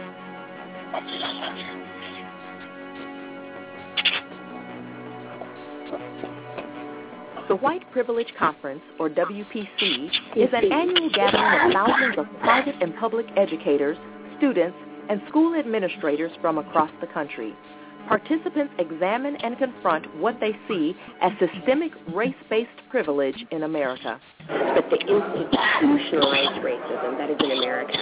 The White Privilege Conference, or W P C, is an annual gathering of thousands of private and public educators, students, and school administrators from across the country. Participants examine and confront what they see as systemic race-based privilege in America.
But the institutionalized racism that is in America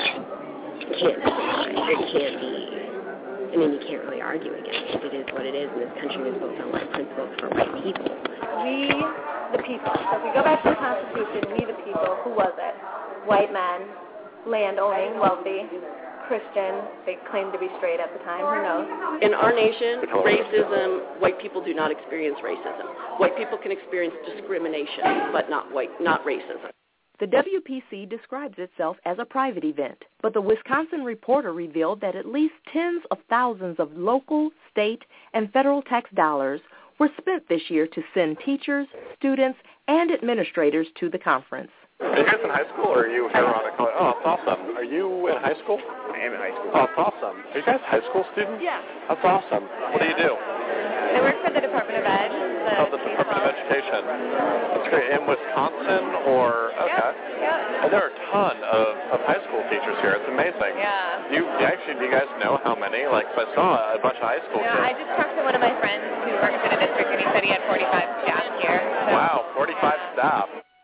can't be, it can't be. I mean, you can't really argue against it. It is what it is, and this country is built on white principles for white people.
We, the people. So if we go back to the Constitution, we, the people, who was it? White men, land-owning, wealthy, Christian. They claimed to be straight at the time. Who knows?
In our nation, racism, white people do not experience racism. White people can experience discrimination, but not white, not racism.
The W P C describes itself as a private event, but the Wisconsin Reporter revealed that at least tens of thousands of local, state, and federal tax dollars were spent this year to send teachers, students, and administrators to the conference.
Are you guys in high school, or are you here on a college? Oh, that's awesome. Are you in high school?
I am in high school.
Oh, that's awesome. Are you guys high school students?
Yeah.
That's awesome. What do you do?
I work for the Department of Ed. The
oh, the Department of Education. That's great. In Wisconsin, or okay.
Yep. Yep.
And there are a ton of, of high school teachers here. It's amazing.
Yeah.
Do you actually? Do you guys know how many? Like, 'cause I saw a bunch of high school
yeah,
kids.
I just talked to one of my friends who works in a district, and he said he had forty-five staff here. So.
Wow, forty-five staff.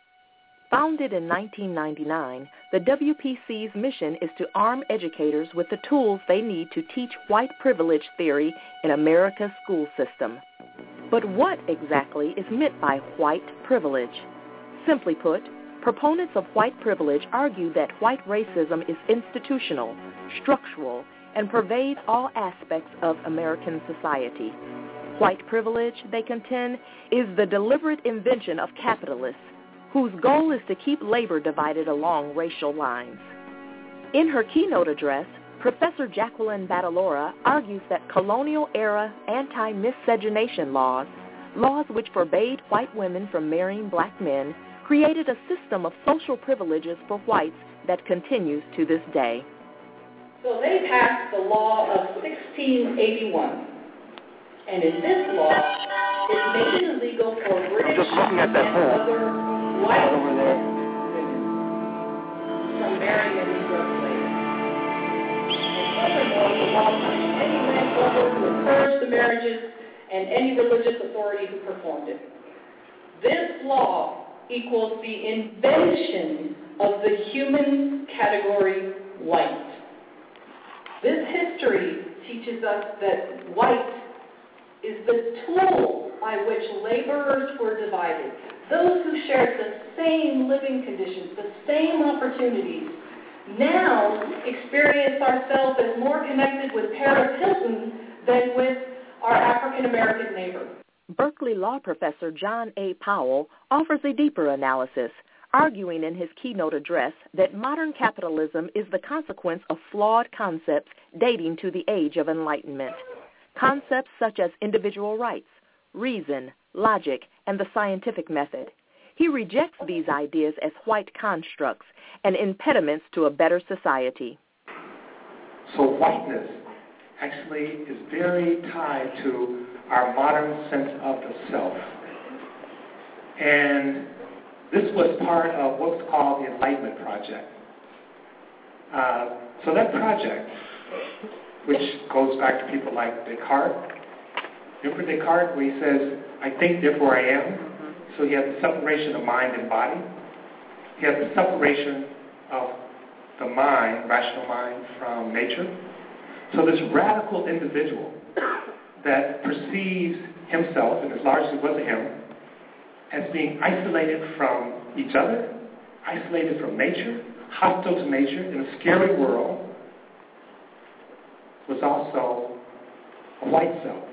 Founded in nineteen ninety-nine, the W P C's mission is to arm educators with the tools they need to teach white privilege theory in America's school system. But what exactly is meant by white privilege? Simply put, proponents of white privilege argue that white racism is institutional, structural, and pervades all aspects of American society. White privilege, they contend, is the deliberate invention of capitalists whose goal is to keep labor divided along racial lines. In her keynote address, Professor Jacqueline Badalora argues that colonial-era anti-miscegenation laws, laws which forbade white women from marrying black men, created a system of social privileges for whites that continues to this day.
So they passed the law of sixteen eighty-one. And in this law, it made it illegal for British and other white women from marrying a Negro slave. And furthermore, the law punished any landlubber who encouraged the marriages and any religious authority who performed it. This law equals the invention of the human category white. This history teaches us that white is the tool by which laborers were divided. Those who shared the same living conditions, the same opportunities, now experience ourselves as more connected with Paris Hilton than with our African American neighbor.
Berkeley law professor John A. Powell offers a deeper analysis, arguing in his keynote address that modern capitalism is the consequence of flawed concepts dating to the Age of Enlightenment. Concepts such as individual rights, reason, logic, and the scientific method. He rejects these ideas as white constructs and impediments to a better society.
So whiteness actually is very tied to our modern sense of the self. And This was part of what's called the Enlightenment Project. Uh, so that project, which goes back to people like Descartes, remember Descartes where he says, I think, therefore I am? Mm-hmm. So he has the separation of mind and body. He has the separation of the mind, rational mind, from nature. So this radical individual that perceives himself, and it largely was a him, as being isolated from each other, isolated from nature, hostile to nature, in a scary world, was also a white self.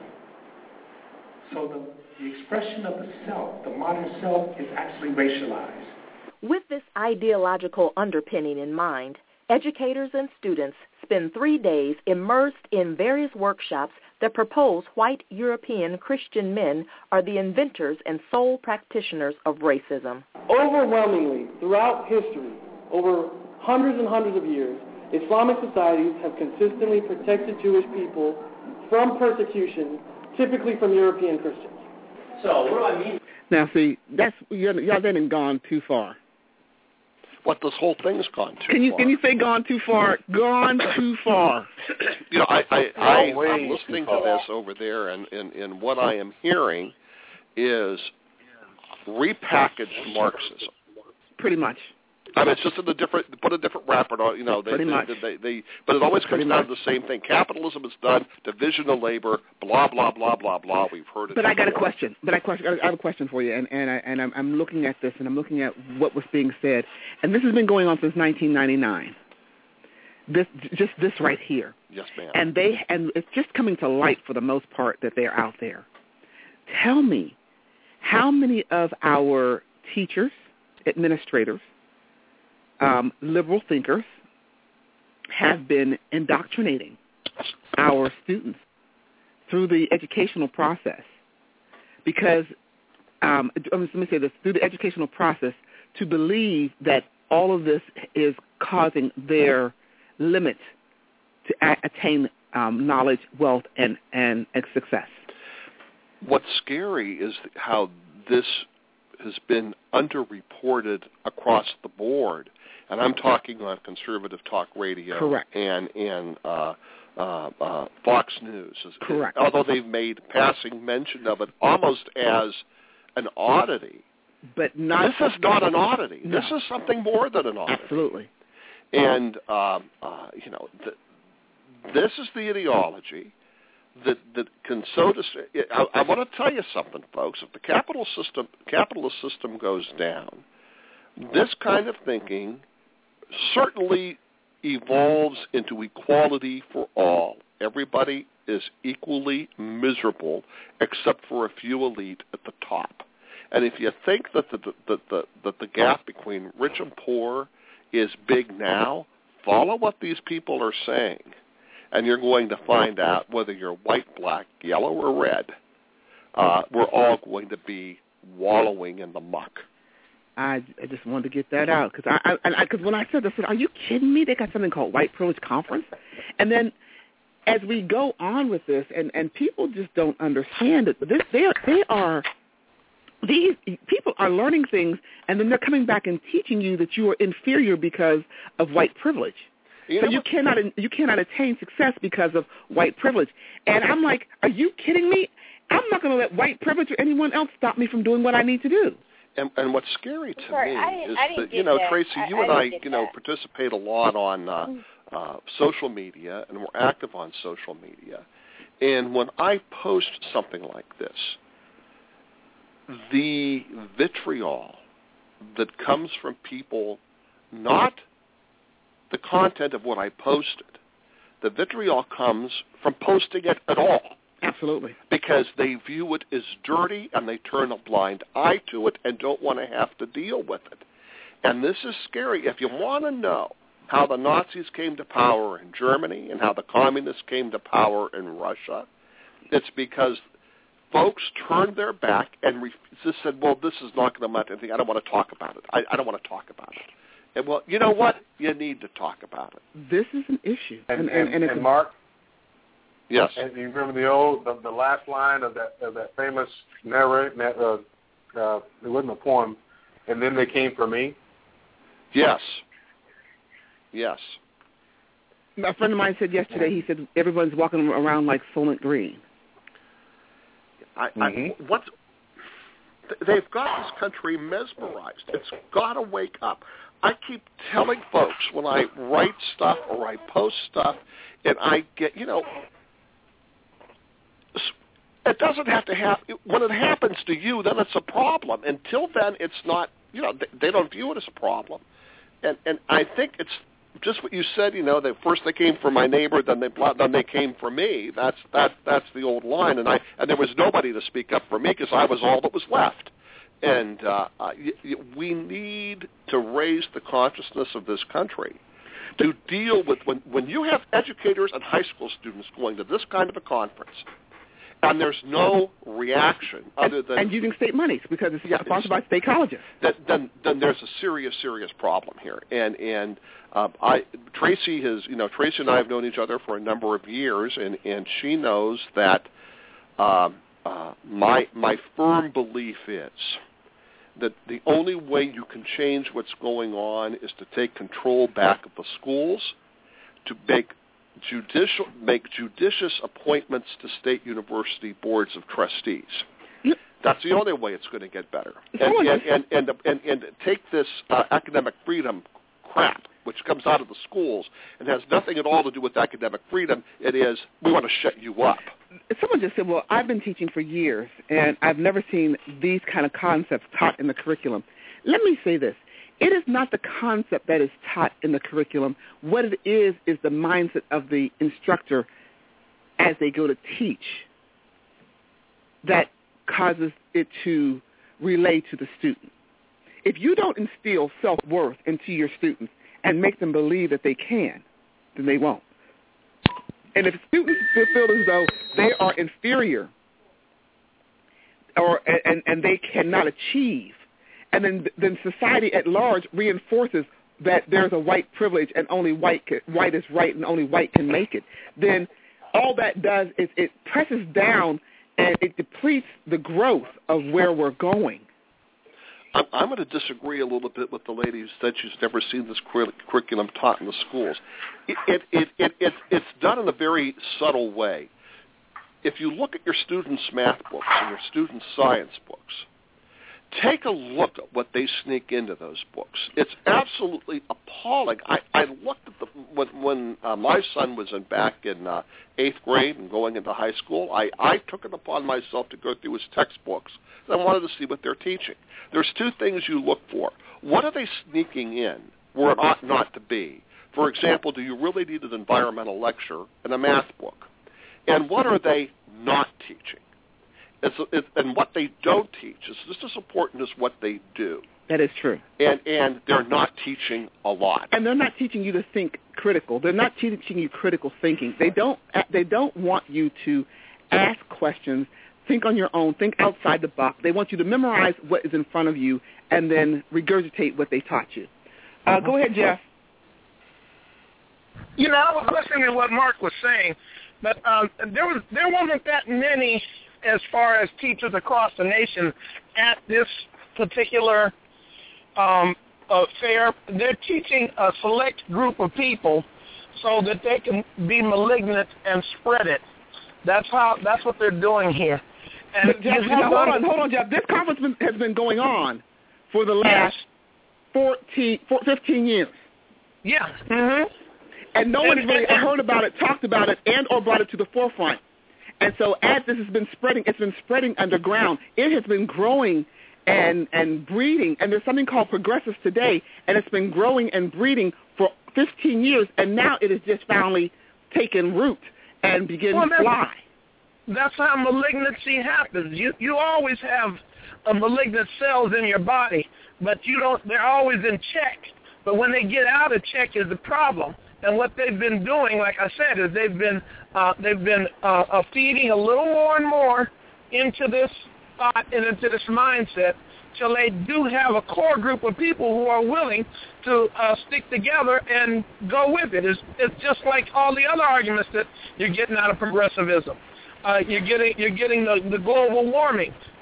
So the, the expression of the self, the modern self, is actually racialized.
With this ideological underpinning in mind, educators and students spend three days immersed in various workshops that propose white European Christian men are the inventors and sole practitioners of racism.
Overwhelmingly, throughout history, over hundreds and hundreds of years, Islamic societies have consistently protected Jewish people from persecution, typically from European Christians.
So, what do I mean?
Now, see, that's you're, y'all then gone too far.
What this whole thing's gone too
can you,
far.
Can you say gone too far? Gone too far.
You know, I, I, I, I'm listening to this over there, and, and, and what I am hearing is repackaged Marxism.
Pretty much.
I mean, it's just in a different, put a different wrapper on, you know, they,
Pretty
they,
much.
They, they, they, but it always comes
Pretty
down
much.
to the same thing. Capitalism is done, division of labor, blah, blah, blah, blah, blah. We've heard it.
But
before.
I got a question. But I, question, I have a question for you, and, and, I, and I'm, I'm looking at this, and I'm looking at what was being said. And this has been going on since nineteen ninety-nine. This, just this right here.
Yes, ma'am.
And they, and it's just coming to light for the most part that they're out there. Tell me, how many of our teachers, administrators, um, liberal thinkers have been indoctrinating our students through the educational process? Because, um, let me say this, through the educational process, to believe that all of this is causing their limit to a- attain um, knowledge, wealth, and, and, and success.
What's scary is how this has been underreported across the board, and I'm talking on conservative talk radio
Correct.
and and uh, uh, uh, Fox News.
Correct.
Although they've made passing mention of it almost as an oddity.
But not,
this is not an oddity.
No.
This is something more than an oddity.
Absolutely.
And um, uh, you know, the, this is the ideology that that can so. Dis- I, I want to tell you something, folks. If the capital system, capitalist system goes down, this kind of thinking certainly evolves into equality for all. Everybody is equally miserable, except for a few elite at the top. And if you think that the the, the, the, the gap between rich and poor is big now, follow what these people are saying, and you're going to find out whether you're white, black, yellow, or red. Uh, we're all going to be wallowing in the muck.
I, I just wanted to get that out because I, I, because when I said this, I said, "Are you kidding me? They got something called White Privilege Conference," and then as we go on with this, and, and people just don't understand it. This, they are, they are these people are learning things, and then they're coming back and teaching you that you are inferior because of white privilege.
You
so
know,
you cannot you cannot attain success because of white privilege. And I'm like, are you kidding me? I'm not going to let white privilege or anyone else stop me from doing what I need to do.
And, and what's scary to
Sorry,
me
I didn't-
is
I didn't
that, you
get
know,
that.
Tracy,
I-
you
I
and I,
didn't get
you know,
that.
participate a lot on uh, uh, social media, and we're active on social media. And when I post something like this, the vitriol that comes from people, not the content of what I posted, the vitriol comes from posting it at all.
Absolutely.
Because they view it as dirty and they turn a blind eye to it and don't want to have to deal with it. And this is scary. If you want to know how the Nazis came to power in Germany and how the communists came to power in Russia, it's because folks turned their back and re- just said, well, this is not going to amount to anything. I don't want to talk about it. I, I don't want to talk about it. And, well, you know what? You need to talk about it.
This is an issue.
And,
and,
and,
and,
and,
and
Mark?
Yes.
And you remember the old, the, the last line of that of that famous narrative, uh, uh, it wasn't a poem, and then they came for me?
Yes. Yes.
A friend of mine said yesterday, he said everyone's walking around like Soylent Green.
I, mm-hmm. I, what's, they've got this country mesmerized. It's got to wake up. I keep telling folks when I write stuff or I post stuff, and I get, you know, it doesn't have to happen. When it happens to you, then it's a problem. Until then, it's not, you know, they, they don't view it as a problem. And and I think it's just what you said, you know, that first they came for my neighbor, then they then they came for me. That's that that's the old line, and I and there was nobody to speak up for me because I was all that was left. And uh, y- y- we need to raise the consciousness of this country to deal with when when you have educators and high school students going to this kind of a conference, and there's no reaction other than
and using state monies because it's yeah, sponsored by state colleges.
Then, then, then there's a serious, serious problem here. And and uh, I, Tracy has, you know, Tracy and I have known each other for a number of years, and, and she knows that uh, uh, my my firm belief is that the only way you can change what's going on is to take control back of the schools, to make judicial make judicious appointments to state university boards of trustees. That's the only way it's going to get better. And and and and, and, and take this uh, academic freedom crap, which comes out of the schools and has nothing at all to do with academic freedom. It is, we want to shut you up.
Someone just said, well, I've been teaching for years, and I've never seen these kind of concepts taught in the curriculum. Let me say this. It is not the concept that is taught in the curriculum. What it is is the mindset of the instructor as they go to teach that causes it to relay to the student. If you don't instill self-worth into your students and make them believe that they can, then they won't. And if students feel as though they are inferior or and, and they cannot achieve, and then then society at large reinforces that there's a white privilege and only white can, white is right and only white can make it, then all that does is it presses down and it depletes the growth of where we're going.
I'm, I'm going to disagree a little bit with the lady who said she's never seen this cur- curriculum taught in the schools. It, it, it, it, it, it's done in a very subtle way. If you look at your students' math books and your students' science books, take a look at what they sneak into those books. It's absolutely appalling. I, I looked at the when, when uh, my son was in back in uh, eighth grade and going into high school. I, I took it upon myself to go through his textbooks. And I wanted to see what they're teaching. There's two things you look for. What are they sneaking in where it ought not to be? For example, do you really need an environmental lecture in a math book? And what are they not teaching? It's, it, and what they don't teach is just as important as what they do.
That is true.
And and they're not teaching a lot.
And they're not teaching you to think critical. They're not teaching you critical thinking. They don't they don't want you to ask questions, think on your own, think outside the box. They want you to memorize what is in front of you and then regurgitate what they taught you. Uh, go ahead, Jeff.
You know, I was listening to what Mark was saying, but um, there was there wasn't that many as far as teachers across the nation at this particular um, uh, fair. They're teaching a select group of people so that they can be malignant and spread it. That's how. That's what they're doing here. And
but Jeff, now, hold on, hold on, Jeff. This conference has been going on for the last fourteen, fifteen years.
Yeah. Mm-hmm.
And no one's really heard about it, talked about it, and or brought it to the forefront. And so as this has been spreading, it's been spreading underground. It has been growing and, and breeding. And there's something called Progressives Today, and it's been growing and breeding for fifteen years, and now it has just finally taken root and begin
well,
to fly.
That's how malignancy happens. You you always have a malignant cells in your body, but you don't. They're always in check. But when they get out of check is the problem. And what they've been doing, like I said, is they've been uh, they've been uh, uh, feeding a little more and more into this thought and into this mindset, till they do have a core group of people who are willing to uh, stick together and go with it. It's, it's just like all the other arguments that you're getting out of progressivism. Uh, you're getting you're getting the, the global warming.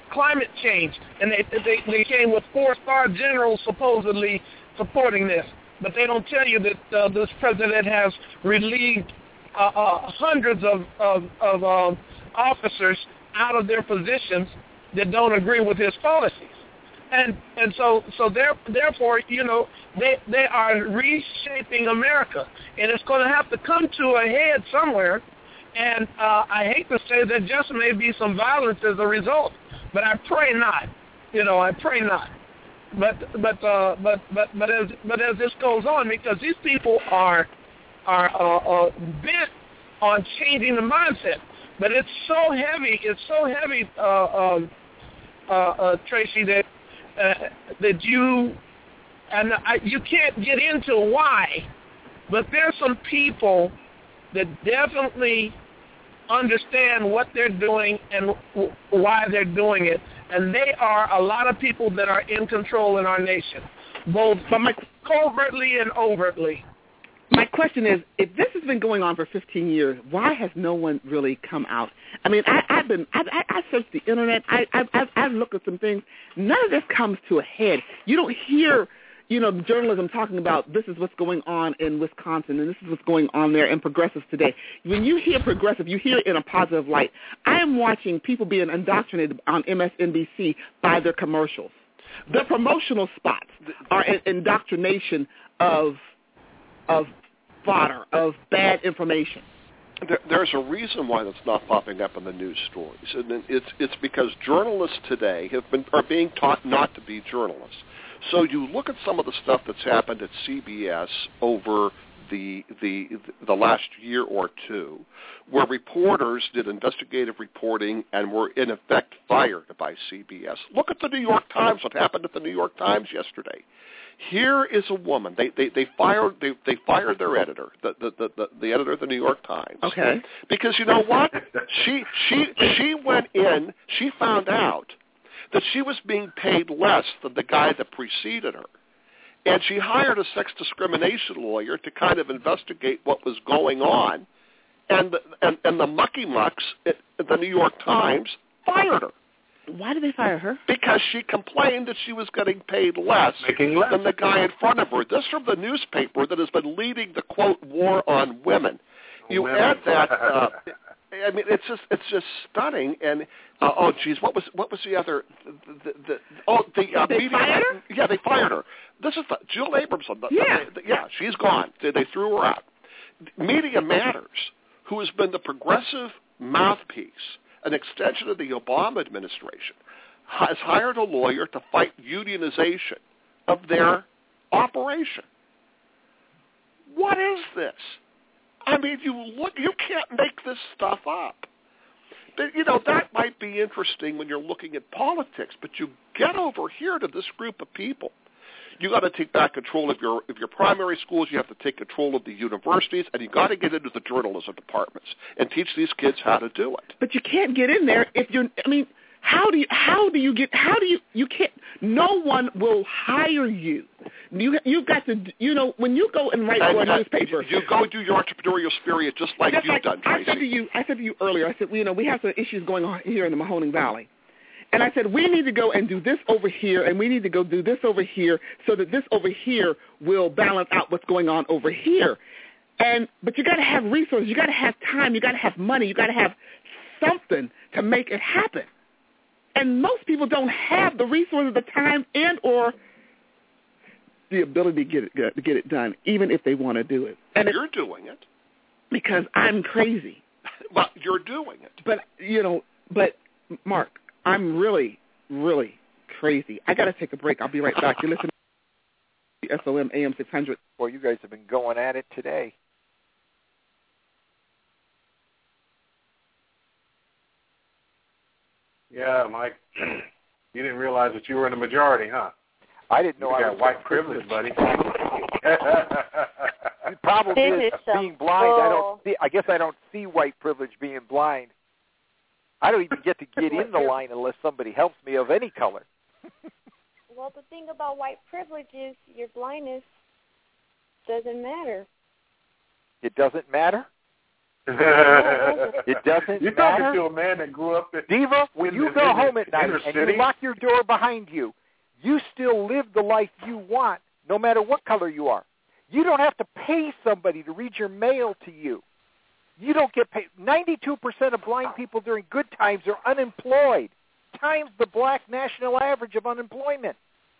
climate change, and they they, they came with four-star generals supposedly supporting this. But they don't tell you that uh, this president has relieved uh, uh, hundreds of of, of uh, officers out of their positions that don't agree with his policies. And and so so there, therefore, you know, they they are reshaping America, and it's going to have to come to a head somewhere. And uh, I hate to say that just may be some violence as a result, but I pray not. You know, I pray not. But but uh, but but but as but as this goes on, because these people are are uh, uh, bent on changing the mindset. But it's so heavy. It's so heavy, uh, uh, uh, uh, Tracy, that uh, that you and I, you can't get into why. But there's some people that definitely understand what they're doing and w- why they're doing it, and they are a lot of people that are in control in our nation, both covertly and overtly.
My question is, if this has been going on for fifteen years, why has no one really come out? I mean, I, I've been, I, I, I searched the internet, I, I, I've, I've looked at some things. None of this comes to a head. You don't hear, you know, journalism talking about this is what's going on in Wisconsin and this is what's going on there in progressives today. When you hear progressive, you hear it in a positive light. I am watching people being indoctrinated on M S N B C by their commercials. The promotional spots are an indoctrination of of fodder, of bad information.
There, there's a reason why that's not popping up in the news stories, and it's it's because journalists today have been are being taught not to be journalists. So you look at some of the stuff that's happened at C B S over the the the last year or two, where reporters did investigative reporting and were in effect fired by C B S. Look at the New York Times. What happened at the New York Times yesterday? Here is a woman. They they, they fired they, they fired their editor, the, the the the the editor of the New York Times.
Okay.
Because you know what? she she she went in. She found out that she was being paid less than the guy that preceded her. And she hired a sex discrimination lawyer to kind of investigate what was going on. And the, and, and the mucky mucks at the New York Times fired her.
Why did they fire her?
Because she complained that she was getting paid less, less than the guy in front of her. This from the newspaper that has been leading the, quote, war on women. You women. add that... Uh, I mean, it's just it's just stunning. And uh, oh, geez, what was what was the other? The, the, the, oh, the uh,
they
media.
Fired her?
Yeah, they fired her. This is the, Jill Abramson. The,
yeah,
the, the, yeah, she's gone. They, they threw her out. Media Matters, who has been the progressive mouthpiece, an extension of the Obama administration, has hired a lawyer to fight unionization of their operation. What is this? I mean, you look, you can't make this stuff up. But, you know, that might be interesting when you're looking at politics, but you get over here to this group of people. You got to take back control of your of your primary schools. You have to take control of the universities, and you got to get into the journalism departments and teach these kids how to do it.
But you can't get in there if you're. I mean, how do you how do you get how do you you can't? No one will hire you. You you've got to you know when you go and write
and,
for a
uh,
newspaper.
You go do your entrepreneurial spirit just like
just
you've
like
done, Tracy.
I said to you, I said to you earlier. I said, well, you know, we have some issues going on here in the Mahoning Valley. And I said, we need to go and do this over here, and we need to go do this over here so that this over here will balance out what's going on over here. And but you got to have resources. You got to have time. You got to have money. You got to have something to make it happen. And most people don't have the resources, the time, and or the ability to get it to get it done, even if they want to do it.
And you're doing it
because I'm crazy.
But you're doing it.
But you know, but Mark. I'm really, really crazy. I got to take a break. I'll be right back. You're listening to S O M A M six hundred.
Well, you guys have been going at it today.
Yeah, Mike. You didn't realize that you were in the majority, huh?
I didn't know
you
I
got
was
white privilege, buddy.
The problem is being blind. I don't see. I guess I don't see white privilege being blind. I don't even get to get in the line unless somebody helps me of any color.
Well, the thing about white privilege is your blindness doesn't matter.
It doesn't matter? It doesn't
You're
matter.
talking to a man that grew up in
Diva, when you
in
go
the,
home at night and
city.
you lock your door behind you, you still live the life you want, no matter what color you are. You don't have to pay somebody to read your mail to you. You don't get paid. ninety-two percent of blind people during good times are unemployed, times the black national average of unemployment.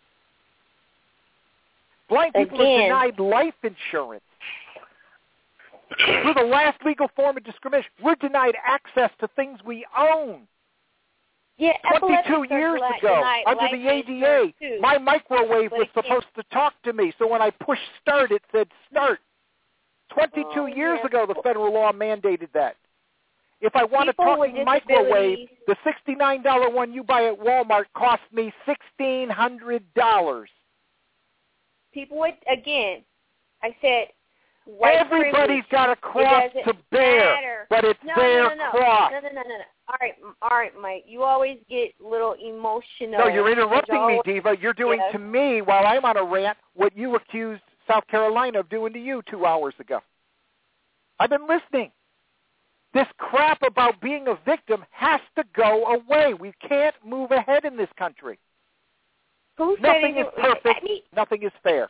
Blind people
Again.
are denied life insurance. We're the last legal form of discrimination. We're denied access to things we own.
Yeah,
twenty-two years ago, under the A D A, my microwave was supposed to talk to me, so when I pushed start, it said start. twenty-two
oh,
years
yeah.
ago, the federal law mandated that. If I want
People
a
with
talking microwave,
disabilities-
the sixty-nine dollars one you buy at Walmart cost me sixteen hundred dollars.
People with, again, I said, white
Everybody's
privilege,
got a
it
cross
doesn't
to bear,
matter.
but it's
no,
their
no, no, no.
cross.
No, no, no, no, no. All right, m- all right, Mike. You always get a little emotional.
No, you're interrupting
You're
me,
always-
Diva. You're doing
Yes.
to me, while I'm on a rant, what you accused South Carolina of doing to you two hours ago. I've been listening. This crap about being a victim has to go away. We can't move ahead in this country.
Who said
Nothing
it-
is perfect.
I mean,
Nothing is fair.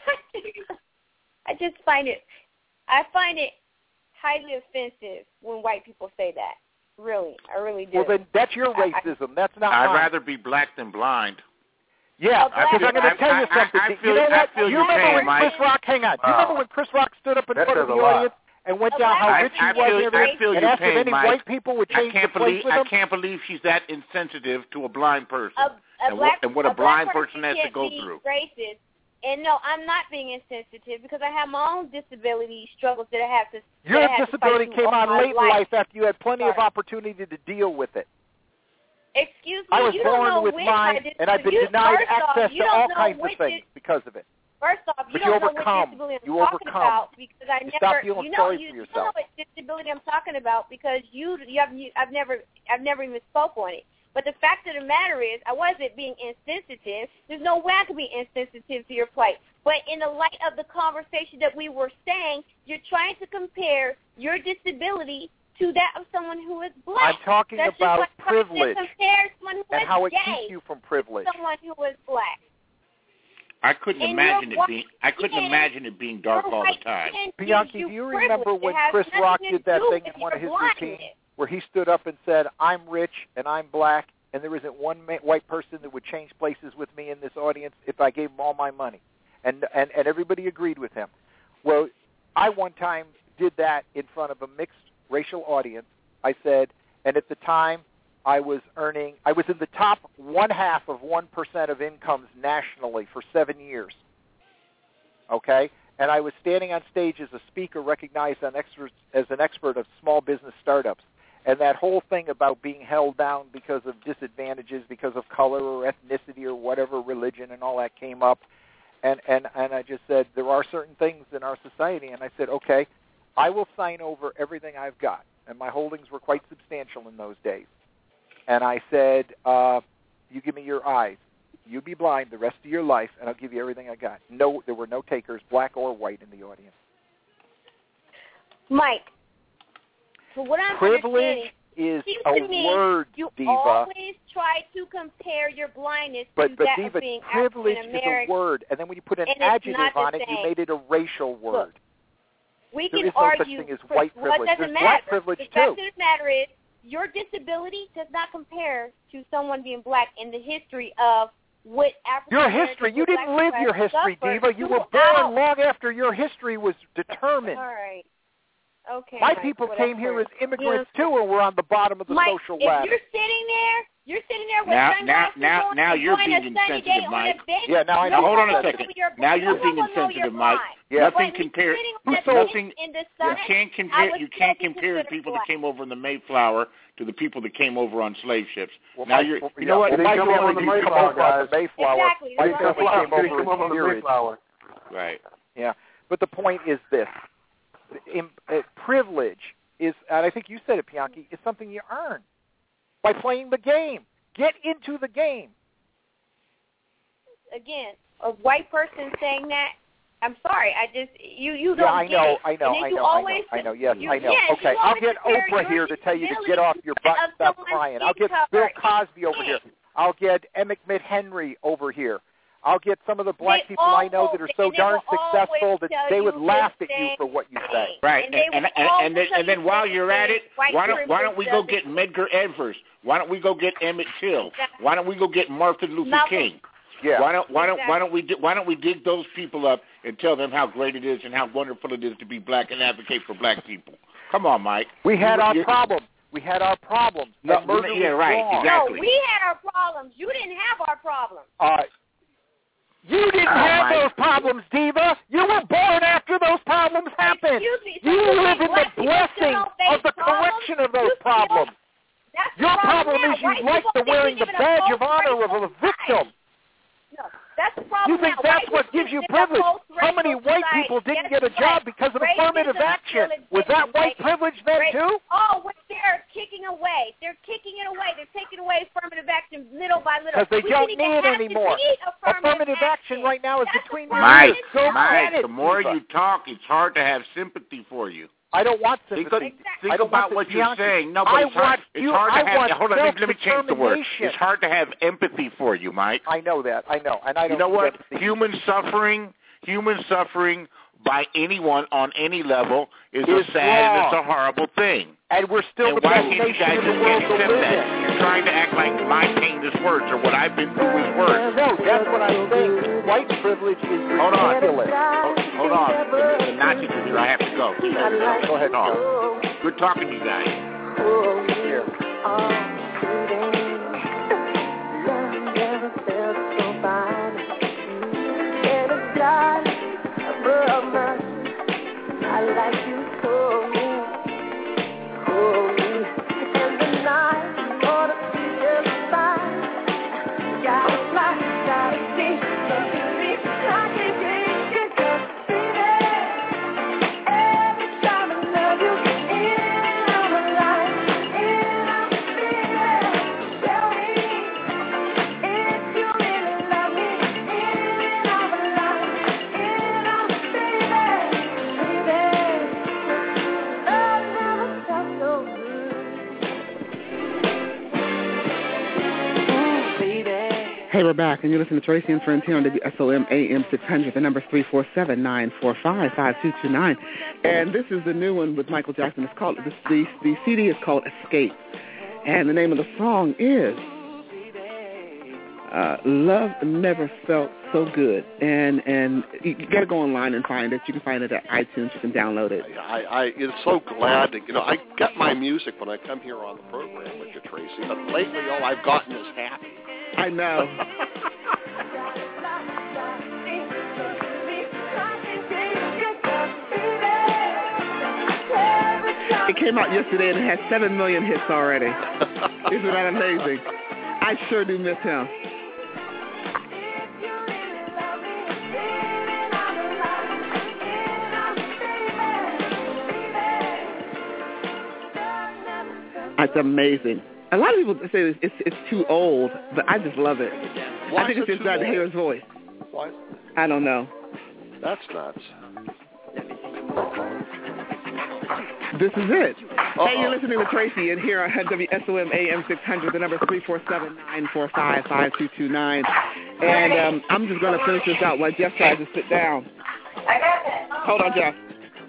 I just find it, I find it highly offensive when white people say that. Really, I really do.
Well, then that's your
I-
racism. That's not
I'd
mine.
rather be black than blind.
Yeah,
Oh,
because
black-
I'm going to tell you
I- I-
something.
I
you
feel-
know
I
what?
feel
you
your
remember
pain,
when
Mike.
Chris Rock? Hang on. Do you
Wow.
remember when Chris Rock stood up in
That
front of
says
the
a lot.
audience and went
A
down
black
how
I,
rich he
I
was
feel,
and
I
everything,
feel
and
your
asked if
pain,
any
Mike.
white people would
I
change
can't
the place
believe
with
I
him?
can't believe she's that insensitive to a blind person,
A, a
and,
black,
what, and what a,
a
blind
black
person has to
can't
go
be
through.
Racist. And no, I'm not being insensitive because I have my own disability struggles that I have to.
Your
that I have to fight
disability
through
came
all
on
my
late in
life.
life after you had plenty of
Sorry.
opportunity to deal with it.
Excuse me,
I was
you don't
born
know
with
which
mine,
my dis-
and I've been
you,
denied
first off,
access
you
to
don't
all
know
kinds of
which
things
is-
because of it.
First off, you
But
don't
you
know
overcome.
what disability I'm
You
talking
overcome.
about because I
You
never.
stop feeling
you know,
sorry
you,
for
you
yourself.
know what disability I'm talking about because you you have you, I've never I've never even spoke on it. But the fact of the matter is, I wasn't being insensitive. There's no way I could be insensitive to your plight. But in the light of the conversation that we were saying, you're trying to compare your disability to that of someone who is black.
I'm talking
That's
about
just like trying to
privilege
compare someone who
and
is
how it
gay
keeps you from privilege.
to someone who is black.
I couldn't
And
imagine
you're
it
white
being. I couldn't
skin,
imagine it being dark
your
all the
white
time.
skin gives
Bianchi, do you
privilege.
remember when
It has
Chris
nothing
Rock
to
did that
do
thing
with
in one of
your
his
blindness.
routines where he stood up and said, "I'm rich and I'm black, and there isn't one ma- white person that would change places with me in this audience if I gave them all my money," and and and everybody agreed with him. Well, I one time did that in front of a mixed racial audience. I said, and at the time I was earning, I was in the top one half of one percent of incomes nationally for seven years. Okay, and I was standing on stage as a speaker, recognized an expert, as an expert of small business startups. And that whole thing about being held down because of disadvantages, because of color or ethnicity or whatever, religion and all that came up. And, and, and I just said, there are certain things in our society. And I said, okay, I will sign over everything I've got. And my holdings were quite substantial in those days. And I said, uh, you give me your eyes. You be blind the rest of your life, and I'll give you everything I got. No, there were no takers, black or white, in the audience.
Mike, for what I'm
Privilege is
seems
a
to me,
word,
you
Diva.
always try to compare your blindness
But,
to
but
that
Diva,
of being
privilege is
African-American.
a word, and then when you put an
And it's
adjective
not the
on it, you
same.
made it a racial word.
We
There
can
is no such
argue.
thing as
for-
white
well,
privilege.
it doesn't
There's
matter.
black privilege,
the
too.
fact of the matter is, your disability does not compare to someone being black in the history of what African
Your
Americans
history, you
or
didn't
black
live
people
your
have
history,
suffered
Diva. You were
throughout.
born long after your history was determined.
All right. Okay.
My
Mike,
people
whatever.
came here as immigrants,
Yeah.
too, and were on the bottom of the
Mike,
social
if
ladder.
you're sitting there, you're sitting there with
Now-
sunglasses
now-
on,
now you're
enjoying
being
a sunny day
insensitive,
on
Mike.
a bench,
Yeah, now I
no
know.
Hold on a
one will
second.
know you're
Now
blind.
you're
No
being
one will know
insensitive,
you're
Mike.
blind.
Yeah.
Nothing
But
compare.
sitting
Who
on a
sold-
bench
Nothing.
in the
You
sun,
can't
I
compare.
would
You
still
can't
be
compare the
considered
people
black.
that came over in the Mayflower to the people that came over on slave ships.
Well,
now
my-
you're.
well,
You
yeah,
know what?
well,
They
my
come
family
over on the
didn't come
Mayflower,
over on the
guys.
Mayflower.
Exactly.
My
That's what I'm
family
saying.
came over
They come over on the
in Erie.
Mayflower.
Right.
Yeah, but the point is this: in, uh, privilege is, and I think you said it, Bianchi, is something you earn by playing the game. Get into the game.
Again, a white person saying that I'm sorry. I just you you
Yeah,
don't
I
get
know,
it.
I know,
and then
I
you
know,
always,
I know, I know. Yes,
you,
I know.
Yes,
okay,
you
I'll
always
get
compare
Oprah
your
here to tell you to get off your
disability
butt and
of
stop
someone's
crying. I'll
skin
get Bill
color.
Cosby over here. I'll get Emmett McHenry over here. I'll get some of the black
They
people I know
all-
that are so
they
darn
will
successful that
tell
they would
you
laugh
the
at you
same
for what you say.
Right,
And
and
they
and,
will
and,
all
and then
tell
and then
you
while
the
you're at
same.
it,
White
why don't why don't we go
privilege
get Medgar Evers? Why don't we go get Emmett Till?
Exactly.
Why don't we go get Martin Luther
Malcolm.
King?
Yeah.
Why don't why don't
Exactly.
why don't we di- why don't we dig those people up and tell them how great it is and how wonderful it is to be black and advocate for black people? Come on, Mike.
We had
You-
our
you-
problem. We had our problems.
No,
and murder
yeah,
was
right,
wrong.
exactly.
No, we had our problems. You didn't have our problems.
Uh, you didn't
Oh,
have
Mike.
those problems, Diva. You were born after those problems happened.
Excuse me. So
You
you
live
think
in the
black people
blessing
still don't face
of the
problems?
correction of those
You still-
problems.
That's the
Your problem
now.
is you
White
like
people
the
think we
wearing the
live in a
badge of honor of
post-racial
a victim.
No, that's the problem.
You think
now.
that's
White
what
people
gives you
live in a
privilege? How
post-racial
many white
society.
people didn't
Guess
get a
what?
job because of affirmative
Racism
action?
still
Was that
exists,
white
right?
privilege then
Race-
too?
Oh, what they're kicking away. They're kicking it away. They're taking away affirmative action little by little.
Because they
We
don't
didn't even
need
have
it
to
anymore.
need affirmative,
Affirmative action right now is
That's
between
the
you
problem.
Mike,
and Go
Mike,
get it,
the more
Diva.
you talk, it's hard to have sympathy for you.
I don't want
Think,
sympathy.
think
I don't
about
want
what
the
you're
Bianchi.
saying. No, but
I
it's hard,
want
it's
you-
hard to
I
have.
want
Hold on, let me, let me change the word.
self-determination.
It's hard to have empathy for you, Mike.
I know that. I know, and I don't.
You know what?
get the-
Human suffering, human suffering by anyone on any level is
It's
a sad and
wrong.
it's a horrible thing.
And we're still
And
the
why
best
can't you
nation
guys
in the
just
world to
accept
live
that?
in.
You're trying to act like my heinous words or what I've been through is worse.
No, that's what I'm saying. White privilege is
Hold on.
ridiculous.
Hold, hold on. The, the Nazi picture, I have to go.
Go ahead.
No. Good talking to you guys.
Here.
Hey, we're back, and you're listening to Tracy and Friends here on W S O M A M six hundred. The number is three four seven, nine four five, five two two nine. And this is the new one with Michael Jackson. It's called, the, the, the C D is called Escape. And the name of the song is uh, Love Never Felt So Good. And and you, you got to go online and find it. You can find it at iTunes. You can download it.
I, I am so glad that, you know, I get my music when I come here on the program with you, Tracy, but lately all I've gotten is happy.
I know. It came out yesterday and it has seven million hits already. Isn't that amazing? I sure do miss him. It's amazing. A lot of people say it's, it's, it's too old, but I just love it.
Why
I think
is
it's
it
just
too
glad to
old?
hear his voice.
Why?
I don't know.
That's nuts.
This is it.
Uh-oh.
Hey, you're listening to Tracy, and here on W S O M A M six hundred. The number is three four seven, nine four five, five two two nine. And um, I'm just going to finish this out while Jeff tries to sit down. Hold on, Jeff.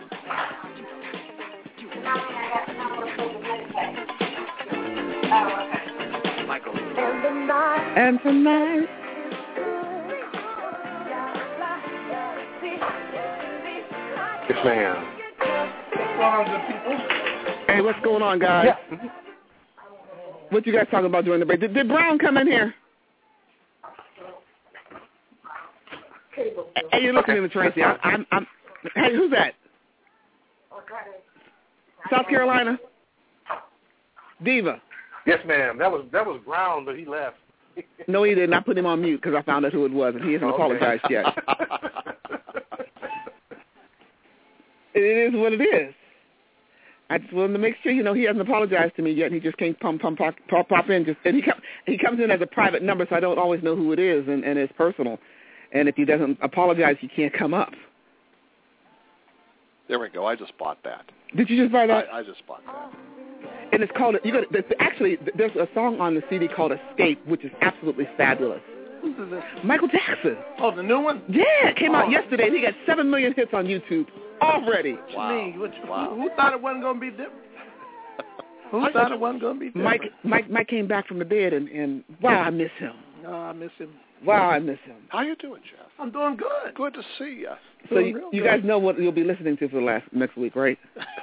And tonight.
Yes, ma'am.
Hey, what's going on, guys?
Yeah.
What you guys talking about during the break? Did, did Brown come in here? Hey, you're listening to Tracy. I, I'm, I'm. Hey, who's that? South Carolina. Diva.
Yes, ma'am. That was that was Brown, but he left.
No, he didn't. I put him on mute because I found out who it was, and he hasn't
Okay.
apologized yet. It is what it is. I just wanted to make sure, you know, he hasn't apologized to me yet. And he just can't pump, pump, pop, pop, pop in. Just and he com- he comes in as a private number, so I don't always know who it is, and, and it's personal. And if he doesn't apologize, he can't come up.
There we go. I just bought that.
Did you just buy that?
I, I just bought that.
And it's called, you got actually, there's a song on the C D called Escape, which is absolutely fabulous.
Who's this?
Michael Jackson.
Oh, the new one?
Yeah, it came
oh.
out yesterday. He got seven million hits on YouTube already.
What
wow.
you mean? What,
wow.
Who, who thought it wasn't going to be different? Who I thought it wasn't going to be different?
Mike, Mike, Mike came back from the dead, and, and wow, I miss him.
Oh, I miss him.
Wow, I miss him.
How you doing, Jeff?
I'm doing good.
Good to see you.
So you, you guys know what you'll be listening to for the last next week, right?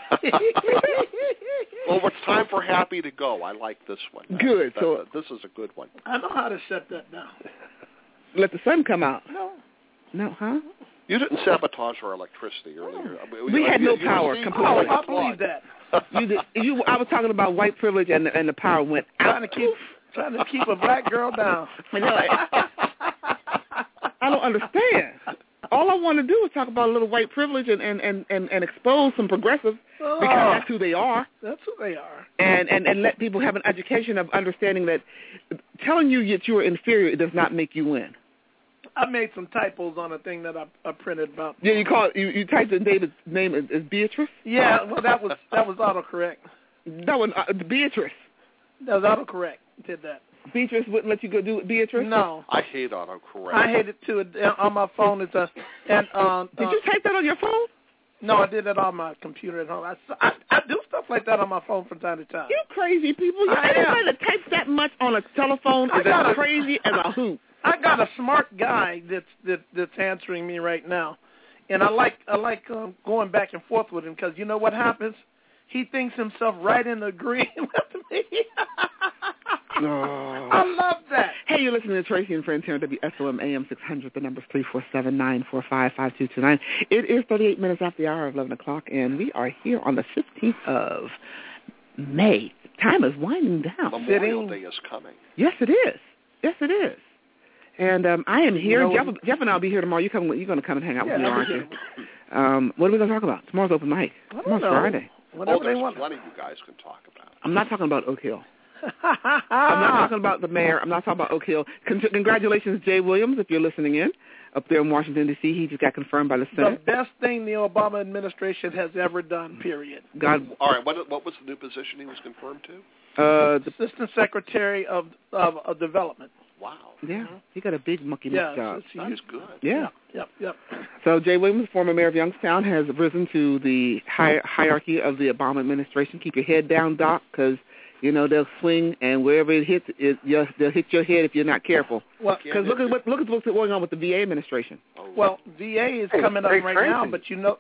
Well, it's time for Happy to Go. I like this one.
Good.
That,
so
uh, this is a good one.
I know how to shut that down.
Let the sun come out.
No.
No, huh?
You didn't sabotage our electricity earlier. I mean,
we had no
you,
power
you
completely.
Oh, I believe that.
you did, you, I was talking about white privilege, and the, and the power went out.
Trying to keep, trying to keep a black girl down.
I, know, I, I don't understand. All I want to do is talk about a little white privilege and, and, and, and, and expose some progressives
oh,
because that's who they are.
That's who they are.
And, and, and let people have an education of understanding that telling you that you are inferior does not make you win.
I made some typos on a thing that I, I printed about.
Yeah, you call you, you typed in David's name as, as Beatrice?
Yeah, well, that was that was autocorrect.
That was uh, Beatrice.
That was autocorrect. Did that.
Beatrice wouldn't let you go do it, Beatrice?
No.
I hate autocorrect.
I hate it too. On my phone, it's a. And um,
did
uh,
you type that on your phone?
No, I did it on my computer at home. I, I, I do stuff like that on my phone from time to time.
You crazy people! You anybody that types that much on a telephone is as crazy as a hoop.
I got a smart guy that's that, that's answering me right now, and I like I like um, going back and forth with him because you know what happens? He thinks himself right in agreement with me.
Oh.
I love that.
Hey, you're listening to Tracy and Friends here on W S O M A M six hundred. The number's three four seven, nine four five, five two two nine. It is thirty-eight minutes after the hour of eleven o'clock, and we are here on the fifteenth of May. Time is winding down.
Memorial Day is coming.
Yes, it is. Yes, it is. And um, I am here.
You know,
Jeff, Jeff and I will be here tomorrow. You come, you're going to come and hang out
yeah,
with me, aren't you? Um, what are we going to talk about? Tomorrow's open mic. Tomorrow's
know.
Friday.
Whatever
oh, there's
they want.
plenty you guys can talk about.
I'm not talking about Oak Hill. I'm not talking about the mayor. I'm not talking about Oak Hill. Con- congratulations, Jay Williams, if you're listening in, up there in Washington, D C He just got confirmed by the Senate.
The best thing the Obama administration has ever done, period.
God.
All right, what, what was the new position he was confirmed to?
Uh,
the Assistant Secretary of, of, of Development.
Wow.
Yeah, mm-hmm. He got a big monkey
yeah,
job.
That's good.
Yeah.
Yep, yep, yep.
So Jay Williams, former mayor of Youngstown, has risen to the hi- hierarchy of the Obama administration. Keep your head down, Doc, because, you know, they'll swing, and wherever it hits, it, they'll hit your head if you're not careful. Because well, look at what look at what's going on with the V A administration.
Well, V A is
hey,
coming
hey,
up right
Tracy.
now, but you know.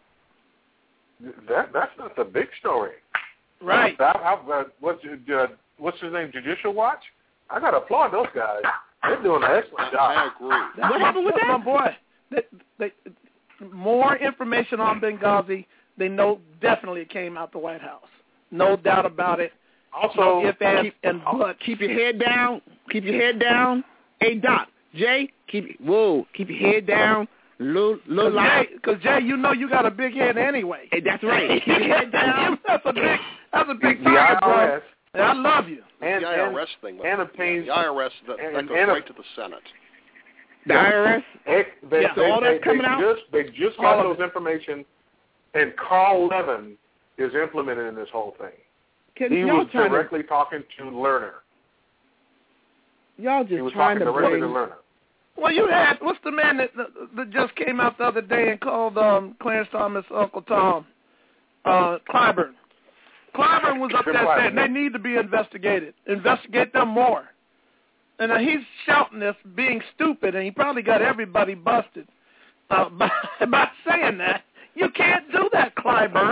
That That's not the big story.
Right.
Uh, I, I, uh, what's, uh, what's his name, Judicial Watch? I got to applaud those guys. They're doing an excellent job.
I agree.
That's
what happened with that?
My boy. They, they, more information on Benghazi. They know definitely it came out the White House. No doubt about it.
Also,
no if, and,
keep,
and but.
Keep your head down. Keep your head down. Hey, Doc, Jay, keep whoa, keep your head down. Little, little
Because Jay, Jay, you know you got a big head anyway.
Hey, that's right. Keep your head down.
That's a big, that's a big
the I R S.
And I love you.
And,
the I R S
and,
thing.
And obtains,
the I R S, that,
and,
that goes
and,
right to the Senate.
The I R S?
They, they,
yeah,
they,
so all that's
they,
coming
they
out?
Just, they just got those information, and Carl Levin is implemented in this whole thing.
Can
he
y'all
was directly to, talking to Lerner.
Y'all just
he was
trying
talking
to
directly
bring...
to Lerner.
Well, you had, what's the man that, that just came out the other day and called um, Clarence Thomas Uncle Tom? Uh, Clyburn. Clyburn was up there saying they need to be investigated. Investigate them more. And uh, he's shouting this, being stupid, and he probably got everybody busted uh, by, by saying that. You can't do that, Clyburn.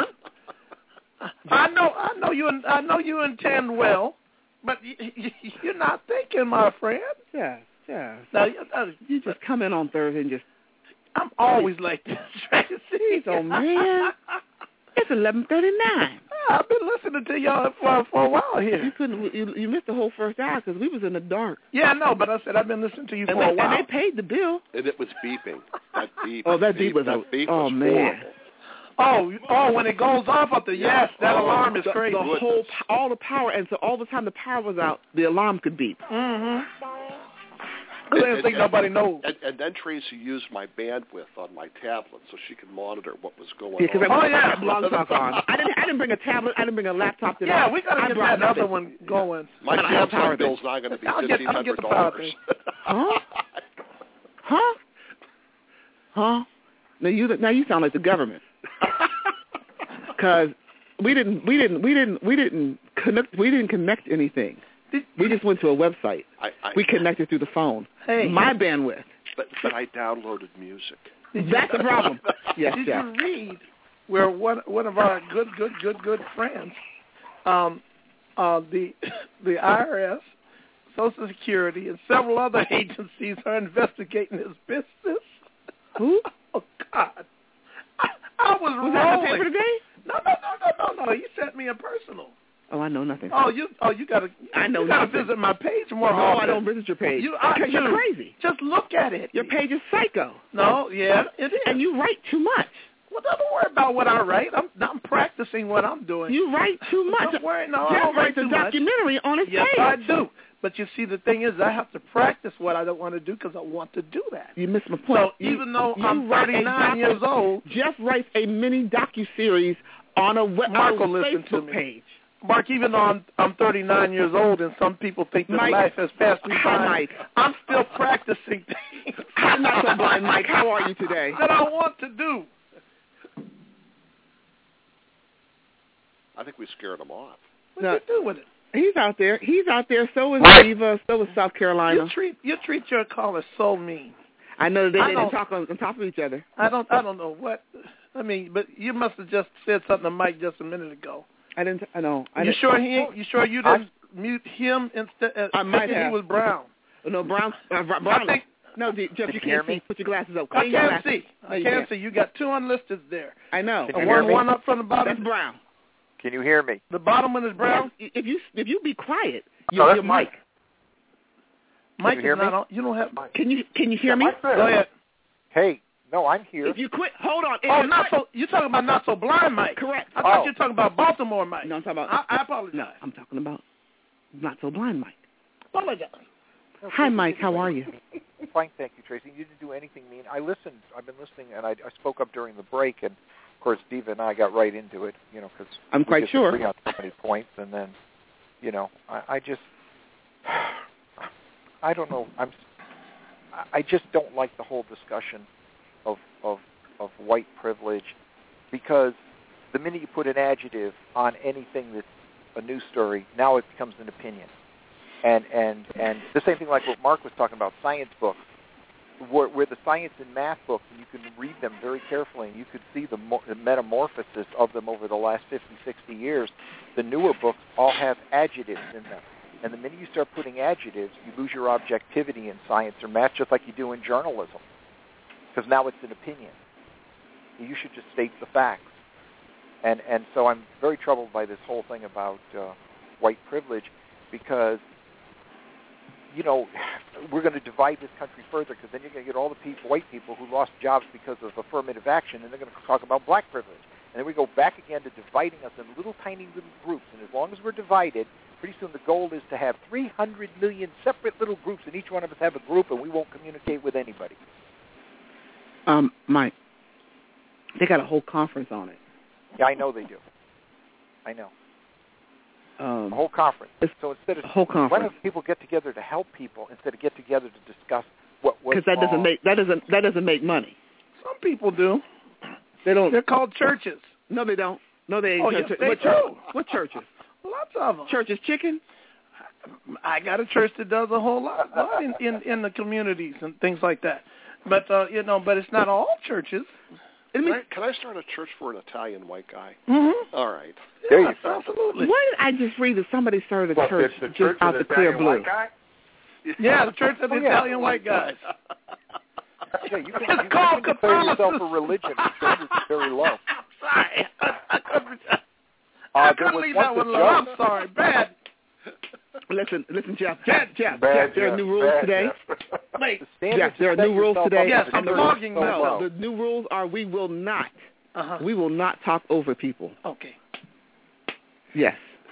I know, I know you, I know you intend well, but you, you, you're not thinking, my friend.
Yeah, yeah.
Now, uh,
you just come in on Thursday and just.
I'm always like this, Tracy.
Oh man, it's eleven thirty-nine.
I've been listening to y'all for for a while here.
You couldn't. You, you missed the whole first hour because we was in the dark.
Yeah, I know, but I said I've been listening to you
and
for
they,
a while.
And they paid the bill.
And it was beeping. That beep.
Oh, that beep, beep was.
That beep
oh
was
man.
horrible.
Oh, oh, when it goes off up there, yes, that
oh,
alarm is
the,
crazy.
The whole, all the power, and so all the time the power was out, the alarm could beep.
Mm-hmm. I didn't think nobody knows.
And, and then Tracy used my bandwidth on my tablet so she could monitor what was going
yeah,
on.
I
oh, yeah.
had Blog Talk on. I didn't, I didn't bring a tablet. I didn't bring a laptop today.
Yeah, we got to get that
nothing.
other one going.
My Samsung bill's not going to be fifteen hundred dollars.
Huh? Huh? Huh? Now you now you sound like the government. Because we didn't we didn't we didn't we didn't connect we didn't connect anything. We just went to a website.
I, I,
we connected through the phone.
Hey,
my bandwidth.
But but I downloaded music.
That's the problem. Yes,
Did
yes.
you read where one one of our good good good good friends, um, uh, the the I R S, Social Security, and several other agencies are investigating his business?
Who?
Oh God! I, I was,
was
rolling.
that the paper today?
No, no, no, no, no, no. He sent me a personal.
Oh, I know nothing.
Oh, you, oh, you gotta.
I know
you gotta
nothing.
visit my page more
no,
often.
I don't visit your page.
You, I,
because you're crazy.
Just look at it.
Your page is psycho.
No, yeah, it is.
And you write too much.
Well, don't worry about what I write. I'm, I'm practicing what I'm doing.
You write too much.
Don't worry, no,
Jeff
I don't write
writes a
too
documentary
much.
on his
yes,
page.
I do. But you see, the thing is, I have to practice what I don't want to do because I want to do that.
You missed my point.
So
you,
even though
you
I'm thirty-nine years old,
Jeff writes a mini docuseries on a web
Mark
on
will
a
listen
Facebook
to me.
page.
Mark, even though I'm, I'm thirty-nine years old and some people think that
Mike,
life has passed me
hi,
by,
Mike.
I'm still practicing things.
I'm not so blind, Mike. How are you today?
That I want to do.
I think we scared him off.
What do you do with it?
He's out there. He's out there. So is Eva. So is South Carolina.
You treat you treat your callers so mean.
I know they
I
didn't
don't-
talk on, on top of each other.
I don't I don't know what. I mean, but you must have just said something to Mike just a minute ago.
I didn't. I know. I
You
didn't,
sure he? ain't- You sure you didn't mute him instead? Uh,
I might
thinking
have.
He was brown.
No, Brown. Uh, Brown.
I think,
no, D- Jeff,
Did
you
you hear
can't see.
me?
Put your glasses up.
I
Clean your
can't
glasses.
see.
No,
I
you
can't
can't.
see. You got two unlisted there.
I know.
Can
And
you
one
hear me?
one up from the bottom.
That's Brown.
Can you hear me?
The bottom one is brown.
If you if you be quiet,
No,
you're,
that's
you're Mike.
Mike
you hear
is not
me?
on. You don't have.
Can you can you hear me?
Mike said-
Go ahead.
Hey, no, I'm here.
If you quit, hold on. If
Oh,
you
not
quit-
so. You talking about not so blind, Mike?
Correct.
I thought
Oh.
you were talking about Baltimore, Mike.
No, I'm talking about.
I, I apologize.
No, I'm talking about not so blind, Mike.
Apologize.
Hi, Mike. How are you?
Fine, thank you, Tracy. You didn't do anything mean. I listened. I've been listening, and I, I spoke up during the break, and of course, Diva and I got right into it. You know, because
I'm
we
quite
disagree
sure.
on so many points, and then, you know, I, I just, I don't know. I'm, I just don't like the whole discussion of of of white privilege, because the minute you put an adjective on anything that's a news story, now it becomes an opinion. And and and the same thing like what Mark was talking about, science books, where, where the science and math books, and you can read them very carefully, and you could see the, mo- the metamorphosis of them over the last fifty, sixty years. The newer books all have adjectives in them. And the minute you start putting adjectives, you lose your objectivity in science or math, just like you do in journalism, because now it's an opinion. You should just state the facts. And and so I'm very troubled by this whole thing about uh, white privilege, because, you know, we're going to divide this country further, because then you're going to get all the people, white people who lost jobs because of affirmative action, and they're going to talk about black privilege. And then we go back again to dividing us in little tiny little groups. And as long as we're divided, pretty soon the goal is to have three hundred million separate little groups, and each one of us have a group, and we won't communicate with anybody.
Um, Mike, they got a whole conference on it.
Yeah, I know they do. I know.
Um,
A whole conference. So instead of
a whole
why
conference.
don't people get together to help people instead of get together to discuss what was
Because that doesn't
wrong?
make that doesn't that doesn't make money.
Some people do.
They don't.
They're called churches.
No, they don't. No, they ain't.
Oh, yes,
churches.
they
what,
do.
what churches?
Lots of them.
Churches chicken?
I got a church that does a whole lot, lot in, in in the communities and things like that. But uh, you know, but it's not all churches.
Can I, can I start a church for an Italian white guy?
Mm-hmm.
All right.
There you
Yes,
go.
absolutely.
Why did I just read that somebody started a
What,
church
the, the
just
church
out
of
the
the
clear
Italian
blue?
white guy?
Yeah, the church of the
Oh, yeah.
Italian white guys.
Yeah, you can,
It's
you
called
can declare yourself
Catholicism.
a religion. The standards are very low.
Sorry, I, I couldn't,
Uh,
I
there
couldn't
was
leave
once
that
a
one alone.
joke.
I'm sorry, bad.
Listen, listen, Jeff. Jeff, Jeff,
Bad
Jeff. There are
Jeff,
new rules
bad
today.
Jeff.
Wait,
The standards
Jeff, there are
you set
new rules
yourself
today.
up
Yes,
is
I'm
very
blogging
so
now.
low.
The new rules are we will not,
uh-huh.
we will not talk over people.
Okay.
Yes.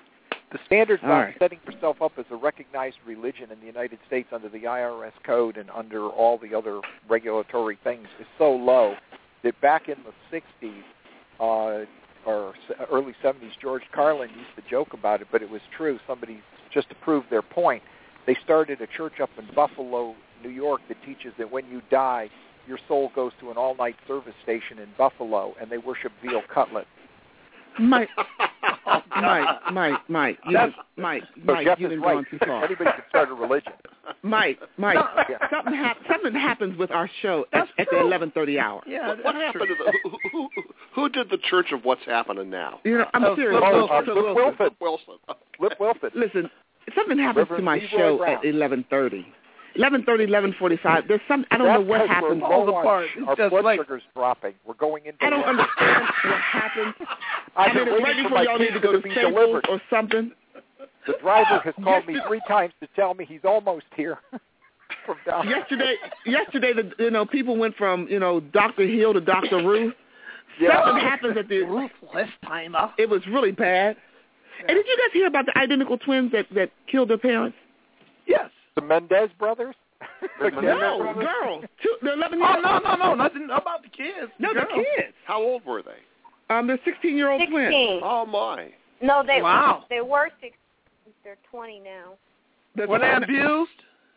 The standards
All
on
right.
setting yourself up as a recognized religion in the United States under the I R S code and under all the other regulatory things is so low that back in the sixties uh, or early seventies, George Carlin used to joke about it, but it was true. Somebody, just to prove their point, they started a church up in Buffalo, New York that teaches that when you die, your soul goes to an all-night service station in Buffalo, and they worship veal cutlet.
Mike, Mike, Mike, Mike, you
That's,
Mike,
so
Mike,
Jeff
you've
is
been
right.
going too far.
Anybody can start a religion.
Mike, Mike,
Yeah.
something hap- something happens with our show at, at the eleven thirty hour.
Yeah,
What, what happened to the who, who, who, who did the Church of What's Happening Now?
You know, I'm
Oh,
serious.
Flip
Oh, uh,
Flip
Flip
Wilson.
Wilson.
Wilson.
Flip Wilson.
Listen, something happens
Reverend
to my
Leroy
show
Brown.
at eleven thirty. eleven thirty, eleven forty-five. There's some, I don't
That's
know what
because
happens.
We're low
Falls apart.
on,
It's
our
just
blood
like-
sugar's dropping. We're going into
I don't
winter.
understand what happens.
I've
I mean,
been
it's right
waiting for
before
my
y'all need
pizza
to go
to
to
be
Staples
delivered.
or something.
The driver has called me
Yesterday-
three times to tell me he's almost here from down
Yesterday, yesterday, the you know people went from you know Doctor Hill to Doctor Ruth.
Yeah.
Something happens at the
Ruthless timer.
It was really bad. And did you guys hear about the identical twins that that killed their parents?
Yes.
The Mendez brothers?
No, girls. Two, they're eleven years
Oh, no, no, no. Nothing about the kids.
No,
the
they're
girls.
kids.
How old were they?
Um, they're sixteen-year-old twins.
sixteen.
Oh, my.
No, they
Wow.
they were six. They're twenty now.
They're
Were they abused?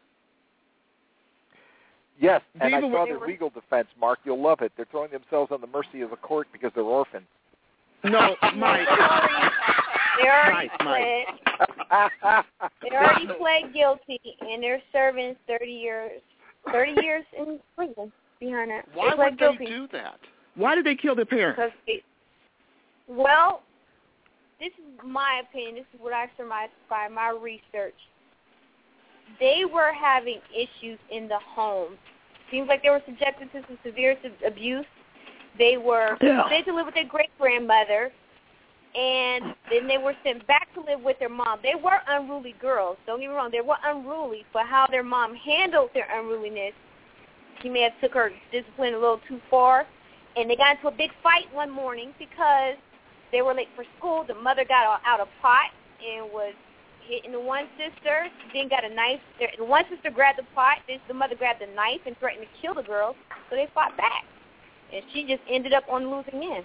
Yes, and I
David,
saw
they
their
were-
legal defense, Mark. You'll love it. They're throwing themselves on the mercy of the court because they're orphans.
No, Mike.
They already
Mike, Mike.
pled. They already pled guilty, and they're serving thirty years. Thirty years in prison behind that.
Why
they pled
would
guilty
they do that?
Why did they kill their parents?
because they, well, this is my opinion. This is what I surmised by my research. They were having issues in the home. Seems like they were subjected to some severe sub- abuse. They were
Yeah.
sent to live with their great-grandmother, and then they were sent back to live with their mom. They were unruly girls. Don't get me wrong. They were unruly, but how their mom handled their unruliness, she may have took her discipline a little too far, and they got into a big fight one morning because they were late for school. The mother got out a pot and was hitting the one sister, then got a knife. The one sister grabbed the pot, then the mother grabbed the knife and threatened to kill the girl, so they fought back. And she just ended up on losing end.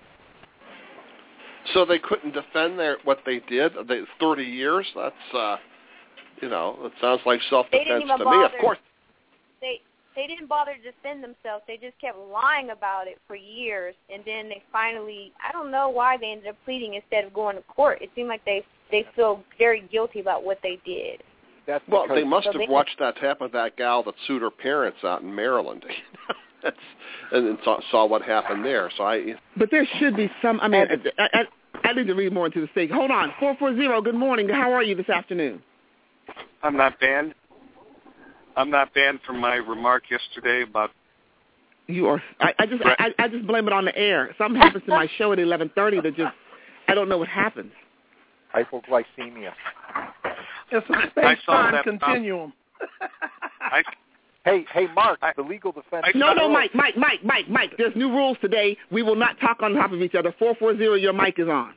So they couldn't defend their what they did. They thirty years. That's uh, you know, it sounds like
They didn't
self-defense
even
to
bother.
me. Of course,
They they didn't bother to defend themselves. They just kept lying about it for years, and then they finally, I don't know why they ended up pleading instead of going to court. It seemed like they they feel very guilty about what they did.
That's
well,
because
they must
So
have
they-
watched that happen to that gal that sued her parents out in Maryland. That's and then saw, saw what happened there. So I.
But there should be some. I mean, I, I, I need to read more into the state. Hold on, four four zero. Good morning. How are you this afternoon?
I'm not banned. I'm not banned from my remark yesterday about.
You are. I, I just. I, I just blame it on the air. Something happens to my show at eleven thirty that just. I don't know what happens.
Hypoglycemia.
It's a
I
space-time
saw that, um,
continuum.
I,
Hey, hey, Mark, the legal defense.
No, no, Mike, Mike, Mike, Mike, Mike. There's new rules today. We will not talk on top of each other. four four zero, your mic is on.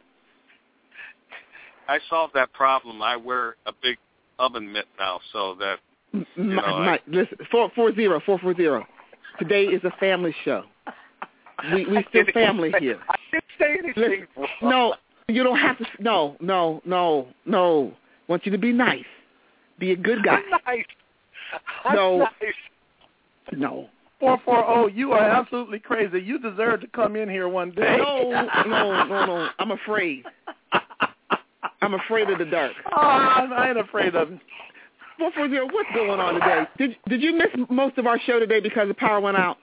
I solved that problem. I wear a big oven mitt now, so that
M-
you
Mike,
know, I-
Mike, listen, four four zero, four four zero. Today is a family show. We we still family here.
I didn't say anything.
Listen, no, you don't have to. No, no, no, no. I want you to be nice. Be a good guy.
I'm nice. I'm
No.
nice.
No.
four four zero, you are absolutely crazy. You deserve to come in here one day.
No, no, no, no. I'm afraid. I'm afraid of the dark.
Oh, I ain't afraid of it.
four four zero, what's going on today? Did Did you miss most of our show today because the power went out?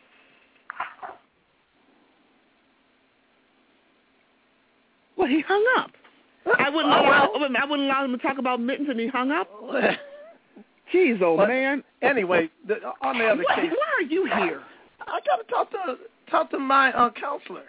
Well, he hung up. I wouldn't
Oh,
allow.
well.
I wouldn't allow him to talk about mittens, and he hung up. Jeez, old
But
man.
Anyway, the, on the other
Why,
case,
why are you here?
I got to talk to talk to my uh, counselor.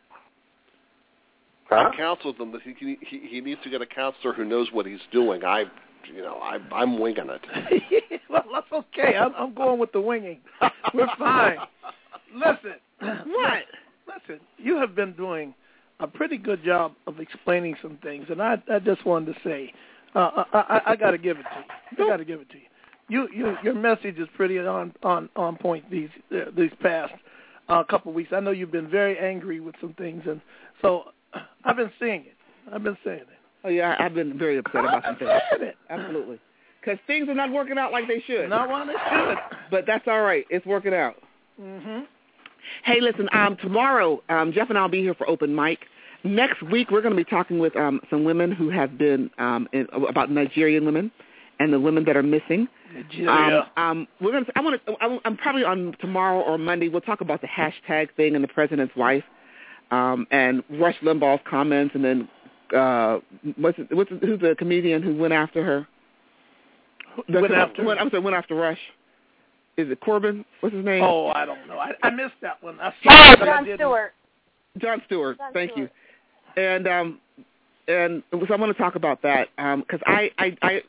I counseled them that he, he he needs to get a counselor who knows what he's doing. I, you know, I I'm winging it.
Well, that's okay. I'm, I'm going with the winging. We're fine. Listen.
What?
Listen, you have been doing a pretty good job of explaining some things, and I, I just wanted to say, uh, I, I, I got to give it to you. I got to give it to you. You, you, your message is pretty on, on, on point these uh, these past uh, couple of weeks. I know you've been very angry with some things, and so I've been seeing it. I've been saying it.
Oh yeah, I've been very upset about some things.
It.
Absolutely, because things are not working out like they should.
Not what they should.
But that's all right. It's working out.
Mm-hmm.
Hey, listen. Um, tomorrow, um, Jeff and I will be here for open mic. Next week, we're going to be talking with um, some women who have been um, in, about Nigerian women and the women that are missing.
Nigeria.
Um, um, we're going to. I want to. I'm probably on tomorrow or Monday. We'll talk about the hashtag thing and the president's wife, um, and Rush Limbaugh's comments, and then uh, what's, it, what's it, who's the comedian who went after her? The,
went after.
Went, I'm sorry, went after Rush. Is it Corbin? What's his name?
Oh, I don't know. I, I missed that one. I saw
Jon, Jon Stewart.
Jon Stewart.
Jon
Thank
Stewart.
you. And um, and so I want to talk about that because um, I, I, I,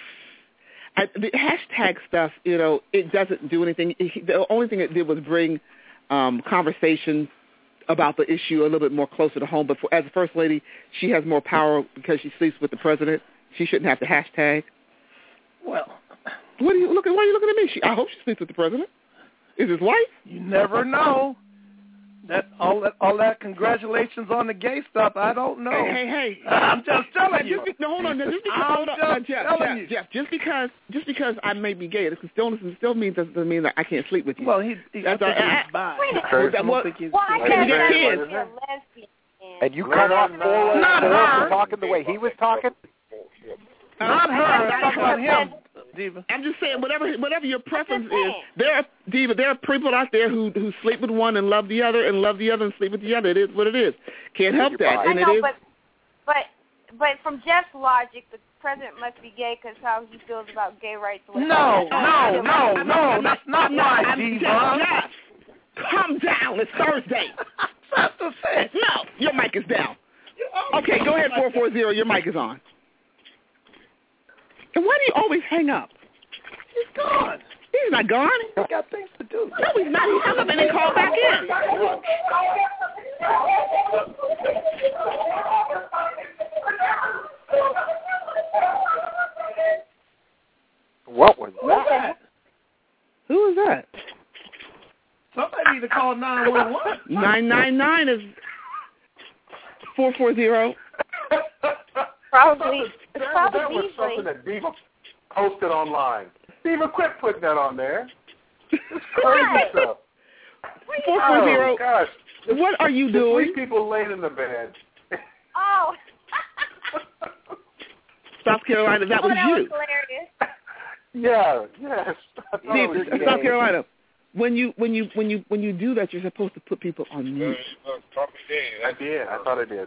I, the hashtag stuff, you know, it doesn't do anything. It, the only thing it did was bring um, conversation about the issue a little bit more closer to home. But for, as a first lady, she has more power because she sleeps with the president. She shouldn't have to hashtag.
Well,
what are you looking? Why are you looking at me? She, I hope she sleeps with the president. Is his wife?
You never know. That all that all that congratulations on the gay stuff. I don't know.
Hey, hey, hey.
I'm just telling you.
Just, no, hold on. Just because,
I'm
hold on,
just
uh, Jeff,
telling
Jeff,
you.
Jeff, just because just because I may be gay, it still still means doesn't mean that I can't sleep with you.
Well, he, he I think he's bi.
Wait a minute. Well, I
Hey,
guess
your
that's
kids.
a lesbian.
And you cut off Paul from talking the way he was talking?
Not her. I'm talking about him. Diva.
I'm just saying, whatever whatever your preference is, there are Diva. There are people out there who who sleep with one and love the other, and love the other and sleep with the other. It is what it is. Can't help that.
I
and
know,
it is.
but but but from Jeff's logic, the president must be gay because how he feels about gay rights.
No, no, no, no. That's not right, Diva.
Jeff, calm down. It's Thursday.
That's the thing.
No, your mic is down. Okay, go ahead. Four four zero. Your mic is on. And why do you always hang up?
He's gone.
He's not gone.
He's got things to do.
No, he's not. He hung up and then called back in.
What was that?
Who was that?
Somebody need to call nine one one.
nine nine nine is four four zero.
Probably. It's
That,
probably
that was
Beasley.
something that Diva posted online. Diva, quit putting that on there. It's crazy stuff.
four four zero.
Oh, gosh.
What are you
The
doing?
Three people laid in the bed.
Oh.
South Carolina, that
oh,
was
that
you.
was hilarious.
Yeah, yes.
See, South Carolina, when you when you when you when you do that, you're supposed to put people on mute.
I did. I thought I did.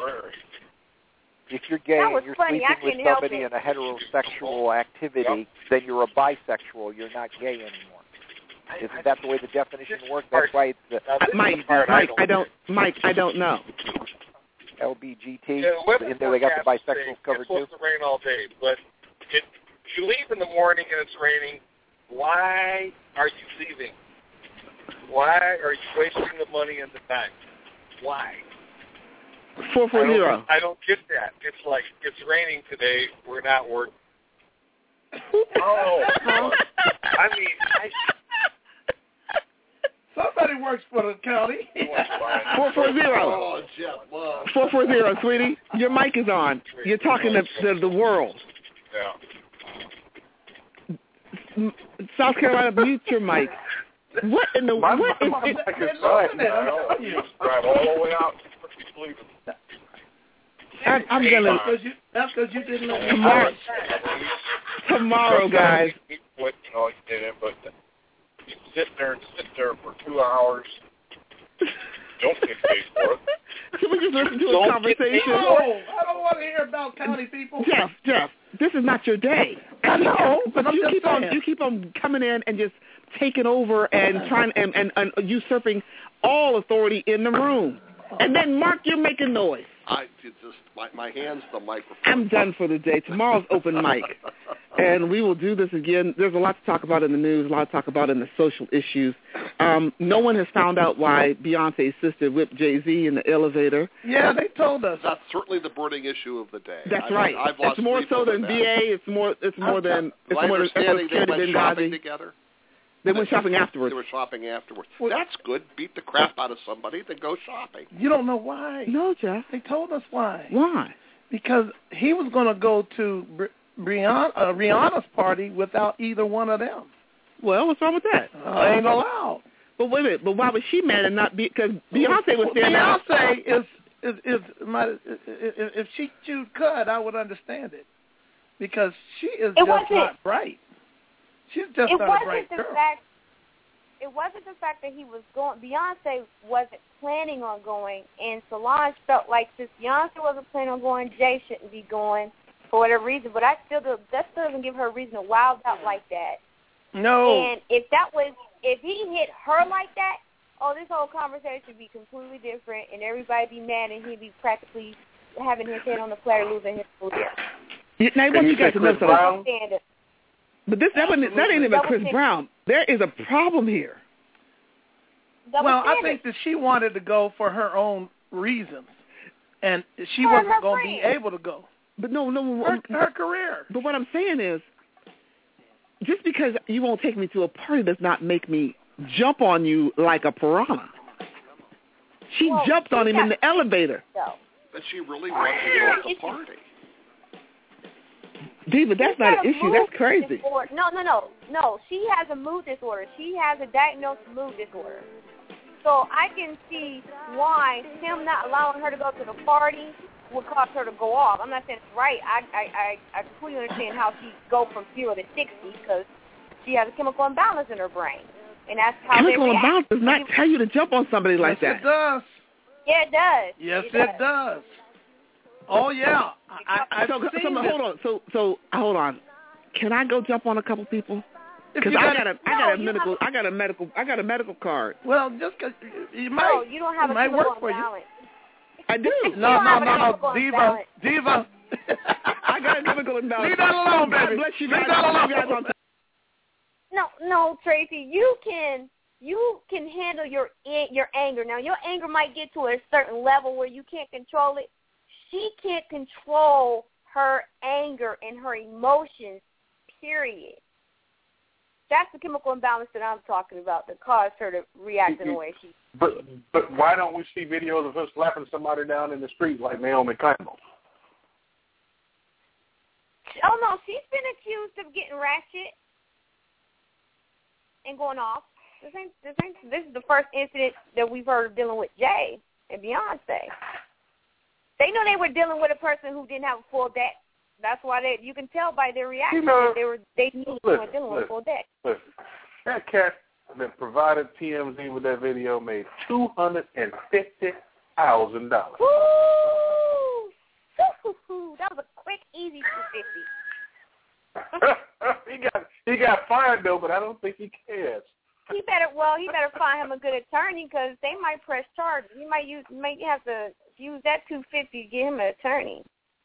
If you're gay
That was
and you're
funny.
sleeping
I
with
couldn't help
somebody
it.
in a heterosexual activity, then you're a bisexual. You're not gay anymore. Isn't that the way the definition works? That's why it's the
Uh, Mike, Mike, I don't, Mike, I don't know.
L B G T.
Yeah, the
In there they got the
forecast
bisexuals
saying
covered
it's
too.
supposed to rain all day, but it, you leave in the morning and it's raining. Why are you leaving? Why are you wasting the money and the time? Why?
Four four
I don't,
zero.
I don't get that. It's like, it's raining today, we're not working. Oh, I mean, I...
Somebody works for the county.
Four four zero.
Oh, Jeff, wow.
Four four zero, sweetie. Your mic is on. You're talking to, to the world.
Yeah.
M- South Carolina, mute your mic. What in the
My,
what
my,
is
my
it?
mic is fine.
Drive all the way out to Cleveland.
I'm, I'm gonna
That's because you didn't know.
tomorrow. Tomorrow, guys.
What, you know, he did it, but you sit there and sit there for two hours. Don't get paid for it.
Can we just listen to a
Don't
conversation?
No, I don't want to hear about county people.
Jeff, Jeff, this is not your day.
I know,
but
I'm
you
just
keep on
saying.
you keep on coming in and just taking over and trying and, and, and usurping all authority in the room. And then, Mark, you're making noise.
I it just my my hands the microphone.
I'm done for the day. Tomorrow's open mic, and we will do this again. There's a lot to talk about in the news, a lot to talk about in the social issues. Um, no one has found out why Beyonce's sister whipped Jay-Z in the elevator.
Yeah, they told us.
That's certainly the burning issue of the day.
That's
I've,
right.
I've lost
it's more so than
that.
B A. It's more. It's more than. It's
My
more than.
understanding they went
Benghazi.
shopping together.
They went shopping afterwards.
They were shopping afterwards. That's good. Beat the crap out of somebody, then go shopping.
You don't know why.
No, Jeff.
They told us why.
Why?
Because he was going to go to Brianna, uh, Rihanna's party without either one of them.
Well, what's wrong with that?
Uh, ain't allowed.
But wait a minute. But why was she mad and not be? Because Beyonce was standing out.
Beyonce is is is my. If, if she chewed cud, I would understand it, because she is
it
just not bright. She's just
it
not
wasn't
a bright
the
girl.
Fact, it wasn't the fact that he was going. Beyonce wasn't planning on going, and Solange felt like since Beyonce wasn't planning on going, Jay shouldn't be going for whatever reason. But I still do, that still doesn't give her a reason to wild out like that.
No.
And if that was, if he hit her like that, oh, this whole conversation would be completely different, and everybody be mad, and he'd be practically having his head on the platter, losing his career.
Now, I want you guys to know something. But this that, wasn't, that ain't even
Double
Chris
standard.
Brown. There is a problem here.
Double
well,
standard.
I think that she wanted to go for her own reasons, and she
For
wasn't
her
going to be
friends.
able to go.
But no, no.
Her, her career.
But what I'm saying is, just because you won't take me to a party does not make me jump on you like a piranha. She
well,
jumped on him in the elevator.
So.
But she really wanted to go at the party.
David, that's not an issue. That's crazy.
Disorder. No, no, no. No, she has a mood disorder. She has a diagnosed mood disorder. So I can see why him not allowing her to go to the party would cause her to go off. I'm not saying it's right. I I, I, I completely understand how she go from zero to sixty because she has a chemical imbalance in her brain. And that's how
chemical
they react.
imbalance does not tell you to jump on somebody like
yes,
that.
it does.
Yeah, it does.
Yes,
it,
it
does.
does. Oh, yeah. I, I've
so,
seen
so,
this.
hold on. So, so hold on. Can I go jump on a couple people? Because I got a, I got a medical, I got a medical, I got a medical card.
Well, just cause you might,
no, you don't have
it
a
might
chemical
work for
imbalance.
you.
I do.
No, no, no, no,
no,
diva, diva.
I got a chemical imbalance.
Leave that alone, baby.
God bless you guys.
Leave that alone.
You guys on
No, no, Tracy, you can you can handle your your anger. Now, your anger might get to a certain level where you can't control it. She can't control her anger and her emotions, period. That's the chemical imbalance that I'm talking about that caused her to react in the way she
But but why don't we see videos of her slapping somebody down in the street like Naomi Campbell?
Oh, no, she's been accused of getting ratchet and going off. This ain't, this ain't, this is the first incident that we've heard of dealing with Jay and Beyonce. They know they were dealing with a person who didn't have a full deck. That's why they, you can tell by their reaction
You know,
that they were they knew they were dealing with a full deck.
Listen, that cat that provided T M Z with that video made two hundred and fifty thousand dollars.
Woo! That was a quick, easy two fifty.
he got he got fired though, but I don't think he cares.
He better well, he better find him a good attorney because they might press charges. You might use might have to use that two fifty to get him an attorney.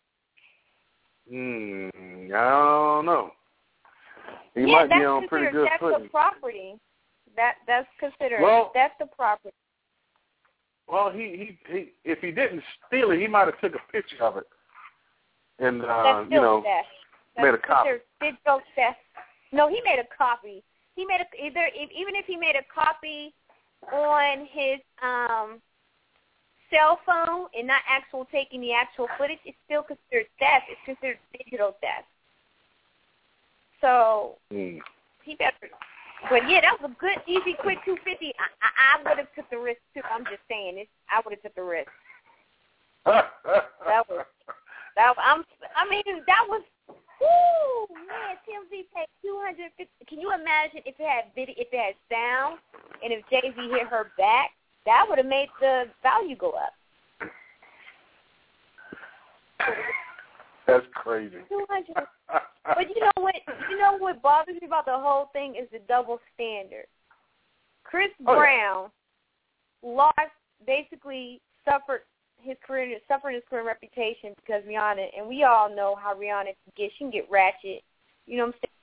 Hmm, I don't know. He
yeah,
might
that's
be on pretty good
that's
footing.
the property. That that's considered
Well,
that's the property.
Well, he, he he if he didn't steal it, he might have took a picture of it and uh,
That's
you know
theft.
made a
That's
copy.
digital theft. No, he made a copy. He made a either even if he made a copy on his um cell phone and not actual taking the actual footage, it's still considered theft. It's considered digital theft. So
Mm.
he better. But yeah, that was a good, easy, quick two fifty. I, I, I would have took the risk too. I'm just saying, it. I would have took the risk. that was that. I'm. I mean, that was. Woo, man! T M Z paid two hundred fifty. Can you imagine if it had video, if it had sound, and if Jay Z hit her back? That would have made the value go up.
That's crazy.
two hundred. But you know what? You know what bothers me about the whole thing is the double standard. Chris
Oh,
Brown yeah. lost, basically suffered his career, suffered his career reputation because Rihanna, and we all know how Rihanna can get. She can get ratchet. You know what I'm saying?